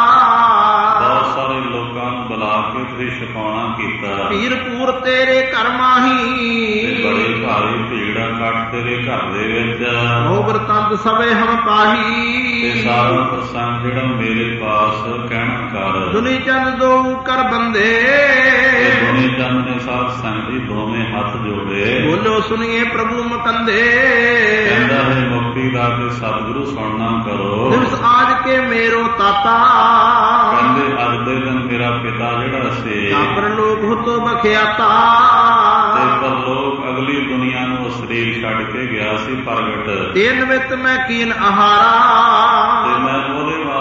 A: ਬਹੁਤ ਸਾਰੇ ਲੋਕਾਂ ਨੂੰ ਬੁਲਾ ਕੇ ਤੁਸੀਂ ਛਕਾਉਣਾ ਕੀਤਾ।
B: ਪੀਰ ਪੂਰ ਤੇਰੇ ਘਰ ਮਾਹੀ,
A: ਤੇ ਬੜੀ ਭਾਰੀ ਭੀੜ ਇਕੱਠ ਤੇਰੇ ਘਰ ਦੇ ਵਿੱਚ।
B: ਹੋ ਵਰਤੰਤ ਸਵੇ ਹਮ ਪਾਹੀ,
A: ਤੇ ਸਾਰਾ ਪ੍ਰਸੰਗ ਜਿਹੜਾ ਮੇਰੇ ਪਾਸ ਕਹਿਣਾ ਕਰ।
B: ਦੁਨੀ ਚੰਦ ਦੋ ਕਰ ਬੰਦੇ,
A: ਦੁਨੀ ਚੰਦ ਨੇ ਸਾਧ ਸੰਗਤ ਜੀ ਦੋਵੇਂ ਹੱਥ ਜੋੜੇ।
B: ਬੋਲੋ ਸੁਣੀਏ ਪ੍ਰਭੂ ਮਕੰਦੇ,
A: ਕਹਿੰਦਾ ਹੈ ਮੁਕਤੀ ਦਾ ਤੇ ਸਤਿਗੁਰੂ ਸੁਣਨਾ ਕਰੋ।
B: ਦਿਵਸ ਆਜ ਕੇ ਮੇਰੋ ਤਾਤਾ,
A: ਕਹਿੰਦੇ ਅੱਜ ਦੇ ਦਿਨ ਮੇਰਾ ਪਿਤਾ ਜਿਹੜਾ ਸੀ
B: ਪਰ ਲੋਕ ਹੁਤੋ ਬਖਿਆਤਾ,
A: ਤੇ ਪਰ ਲੋਕ ਅਗਲੀ ਦੁਨੀਆ ਨੂੰ ਉਹ ਸਰੀਰ ਛੱਡ ਕੇ ਗਿਆ ਸੀ ਪ੍ਰਗਟ।
B: ਤੇ ਨਿਮਿਤ ਮੈਂ ਕੀਨ ਆਹਾਰਾ,
A: ਤੇ ਮੈਂ ਉਹਦੇ ਵਾਸਤੇ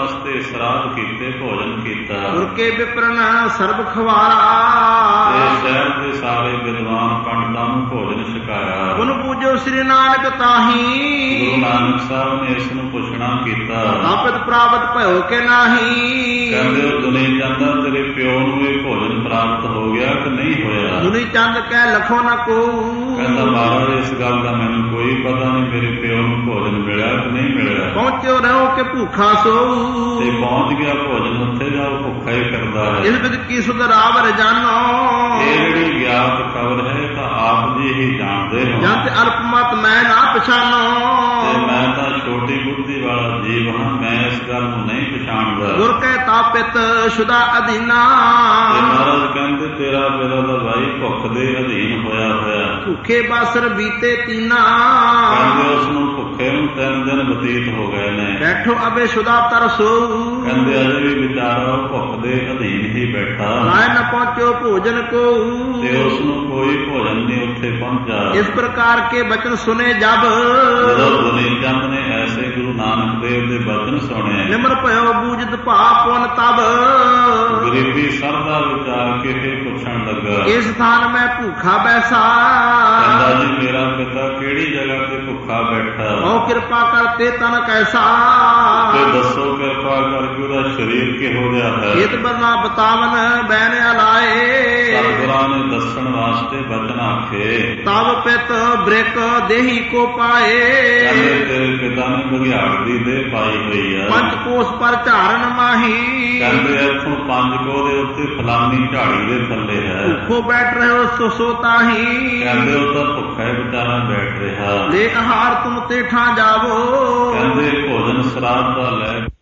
A: ਵਾਸਤੇ ਸਰਾਧ ਕੀਤੇ, ਭੋਜਨ ਕੀਤਾ।
B: ਗੁਰ ਕੇ ਵਿਪਰਨ ਸਰਬ ਖਵਾਰਾ,
A: ਤੇ ਸ਼ਹਿਰ ਦੇ ਸਾਰੇ ਵਿਦਵਾਨ ਪੰਡਤਾਂ ਨੂੰ ਭੋਜਨ ਛਕਾਇਆ।
B: ਗੁਣ ਪੂਜੋ ਸ੍ਰੀ ਨਾਨਕ ਤਾਹੀ,
A: ਗੁਰੂ ਨਾਨਕ ਸਾਹਿਬ ਨੇ ਇਸ ਨੂੰ ਪੁੱਛਣਾ ਕੀਤਾ।
B: ਆਪਿਤ ਪ੍ਰਾਪਤ ਭਇਓ ਕੇ ਨਾਹੀ,
A: ਕਹਿੰਦੇ ਉਹ ਦੁਨੀ ਚੰਦ ਤੇਰੇ ਪਿਓ ਨੂੰ ਇਹ ਭੋਜਨ ਪ੍ਰਾਪਤ ਹੋ ਗਿਆ ਕਿ ਨਹੀਂ ਹੋਇਆ?
B: ਦੁਨੀ ਚੰਦ ਕਹਿ ਲਖੋ ਨਾ ਕੋ,
A: ਕਹਿੰਦਾ ਮਹਾਰਾਜ ਇਸ ਗੱਲ ਦਾ ਮੈਨੂੰ ਕੋਈ ਪਤਾ ਨਹੀਂ, ਮੇਰੇ ਪਿਓ ਨੂੰ ਭੋਜਨ ਮਿਲਿਆ ਕਿ ਨਹੀਂ ਮਿਲਿਆ।
B: ਪਹੁੰਚਿਓ ਰਹੋ ਕਿ ਭੁੱਖਾ ਸੋ,
A: ਤੇ ਪਹੁੰਚ ਗਿਆ ਭੋਜਨ, ਉੱਥੇ ਜਾ ਭੁੱਖਾ ਹੀ ਫਿਰਦਾ ਹੈ।
B: ਇਸ ਵਿੱਚ ਕੀ ਸੁਧਰਾਵ ਜਾਨੋ,
A: ਇਹ ਜਿਹੜੀ ਗਿਆਤ ਖਬਰ ਹੈ ਤਾਂ ਆਪ ਜੀ ਹੀ ਜਾਣਦੇ ਹੋ।
B: ਜੰਤ ਅਲਪਮਤ ਮੈਂ ਨਾ ਪਛਾਨੋ,
A: ਤੇ ਮੈਂ ਤਾਂ ਛੋਟੀ ਬੁੱਧੀ ਵਾਲਾ ਜੀਵ ਹਾਂ, ਮੈਂ ਇਸ ਗੱਲ ਨੂੰ ਨਹੀਂ ਪਛਾਣਦਾ।
B: ਗੁਰ ਕੈ ਤਾਪਿਤ ਸ਼ੁਦਾ ਅਧੀਨਾ,
A: ਤੇ ਮਹਾਰਾਜ ਕਹਿੰਦੇ ਤੇਰਾ ਮੇਰਾ ਦਾ ਭਾਈ ਭੁੱਖ ਦੇ ਅਧੀਨ ਹੋਇਆ ਹੋਇਆ।
B: ਭੁੱਖੇ ਬਾਸਰ ਬੀਤੇ ਤੀਨਾ,
A: ਕਹਿੰਦੇ ਉਸ ਨੂੰ ਭੁੱਖੇ ਨੂੰ ਤਿੰਨ ਦਿਨ ਬਤੀਤ ਹੋ ਗਏ ਨੇ।
B: ਬੈਠੋ ਅਬੇ ਸ਼ੁਦਾ ਤਰਸੋ,
A: ਕਹਿੰਦੇ ਅਜੇ ਵੀ ਵਿਚਾਰਾ ਭੁੱਖ ਦੇ ਅਧੀਨ ਹੀ ਬੈਠਾ।
B: ਰਾਇ ਨ ਪਹੁੰਚੋ ਭੋਜਨ ਕੋ,
A: ਤੇ ਉਸ ਨੂੰ ਕੋਈ ਭੋਜਨ ਨਹੀਂ ਉੱਥੇ ਪਹੁੰਚਾ।
B: ਇਸ ਪ੍ਰਕਾਰ ਕੇ ਬਚਨ ਸੁਨੇ ਜਬ,
A: ਜਦੋਂ ਦੁਨੀ ਚੰਦ ਨੇ ਐਸੇ ਗੁਰੂ ਨਾਨਕ ਦੇਵ ਦੇ ਬਚਨ ਸੁਣੇ,
B: ਨਿਮਰ ਭਇਓ ਬੂਝਤ ਭਾਪੁਨ ਤਬ,
A: ਗਰੀਬੀ ਸਰਦਾ ਵਿਚਾਰ ਕੇ ਫਿਰ ਪੁੱਛਣ ਲੱਗਾ,
B: ਇਸ ਸਥਾਨ ਮੈਂ ਭੁੱਖਾ ਬੈਸਾ,
A: ਕਹਿੰਦਾ ਜੀ ਮੇਰਾ ਪਿਤਾ ਕਿਹੜੀ ਜਗ੍ਹਾ ਤੇ ਭੁੱਖਾ ਬੈਠਾ?
B: ਉਹ ਕਿਰਪਾ ਕਰਤੇ ਤਨ ਕੈਸਾ,
A: ਤੇ ਦੱਸੋ ਕਿਰਪਾ ਕਰਕੇ ਉਹਦਾ ਸਰੀਰ ਕਿਹੋ ਜਿਹਾ ਹੈ?
B: ਇਹ ਬਰਨਾ ਬਤਾਵਨ ਬੈਨ ਅਲਾਏ,
A: ਸਤਿਗੁਰਾਂ ਨੇ ਦੱਸਣ ਵਾਸਤੇ ਬਚਨ ਆਖੇ।
B: ਤਬ ਪਿਤ ਬ੍ਰਿਕ ਦੇਹੀ ਕੋ ਪਾਏ,
A: ਕਹਿੰਦੇ ਤੇਰੇ ਪਿਤਾ ਨੇ ਬਘਿਆੜ ਦੀ ਦੇਹ ਪਾਈ ਹੋਈ ਹੈ।
B: ਪੰਜ ਕੋਸ ਪਰ ਝਾਰਨ ਮਾਹੀ,
A: ਕਹਿੰਦੇ ਇੱਥੋਂ ਪੰਜ ਕੋ ਦੇ ਉੱਤੇ ਫਲਾਨੀ ਝਾੜੀ ਦੇ ਥੱਲੇ ਹੈ।
B: ਭੁੱਖੋ ਬੈਠ ਰਹੇ ਹੋ ਸੋ ਸੋ ਤਾਹੀ,
A: ਕਹਿੰਦੇ ਉਹ ਤਾਂ ਭੁੱਖਾ ਹੀ ਵਿਚਾਰਾ ਬੈਠ ਰਿਹਾ।
B: ਲੈ ਆਹਾਰ ਤੁਮ ਤੇ ਠਾਂ ਜਾਵੋ,
A: ਕਹਿੰਦੇ ਭੋਜਨ ਸਰਾਧ ਦਾ ਲੈ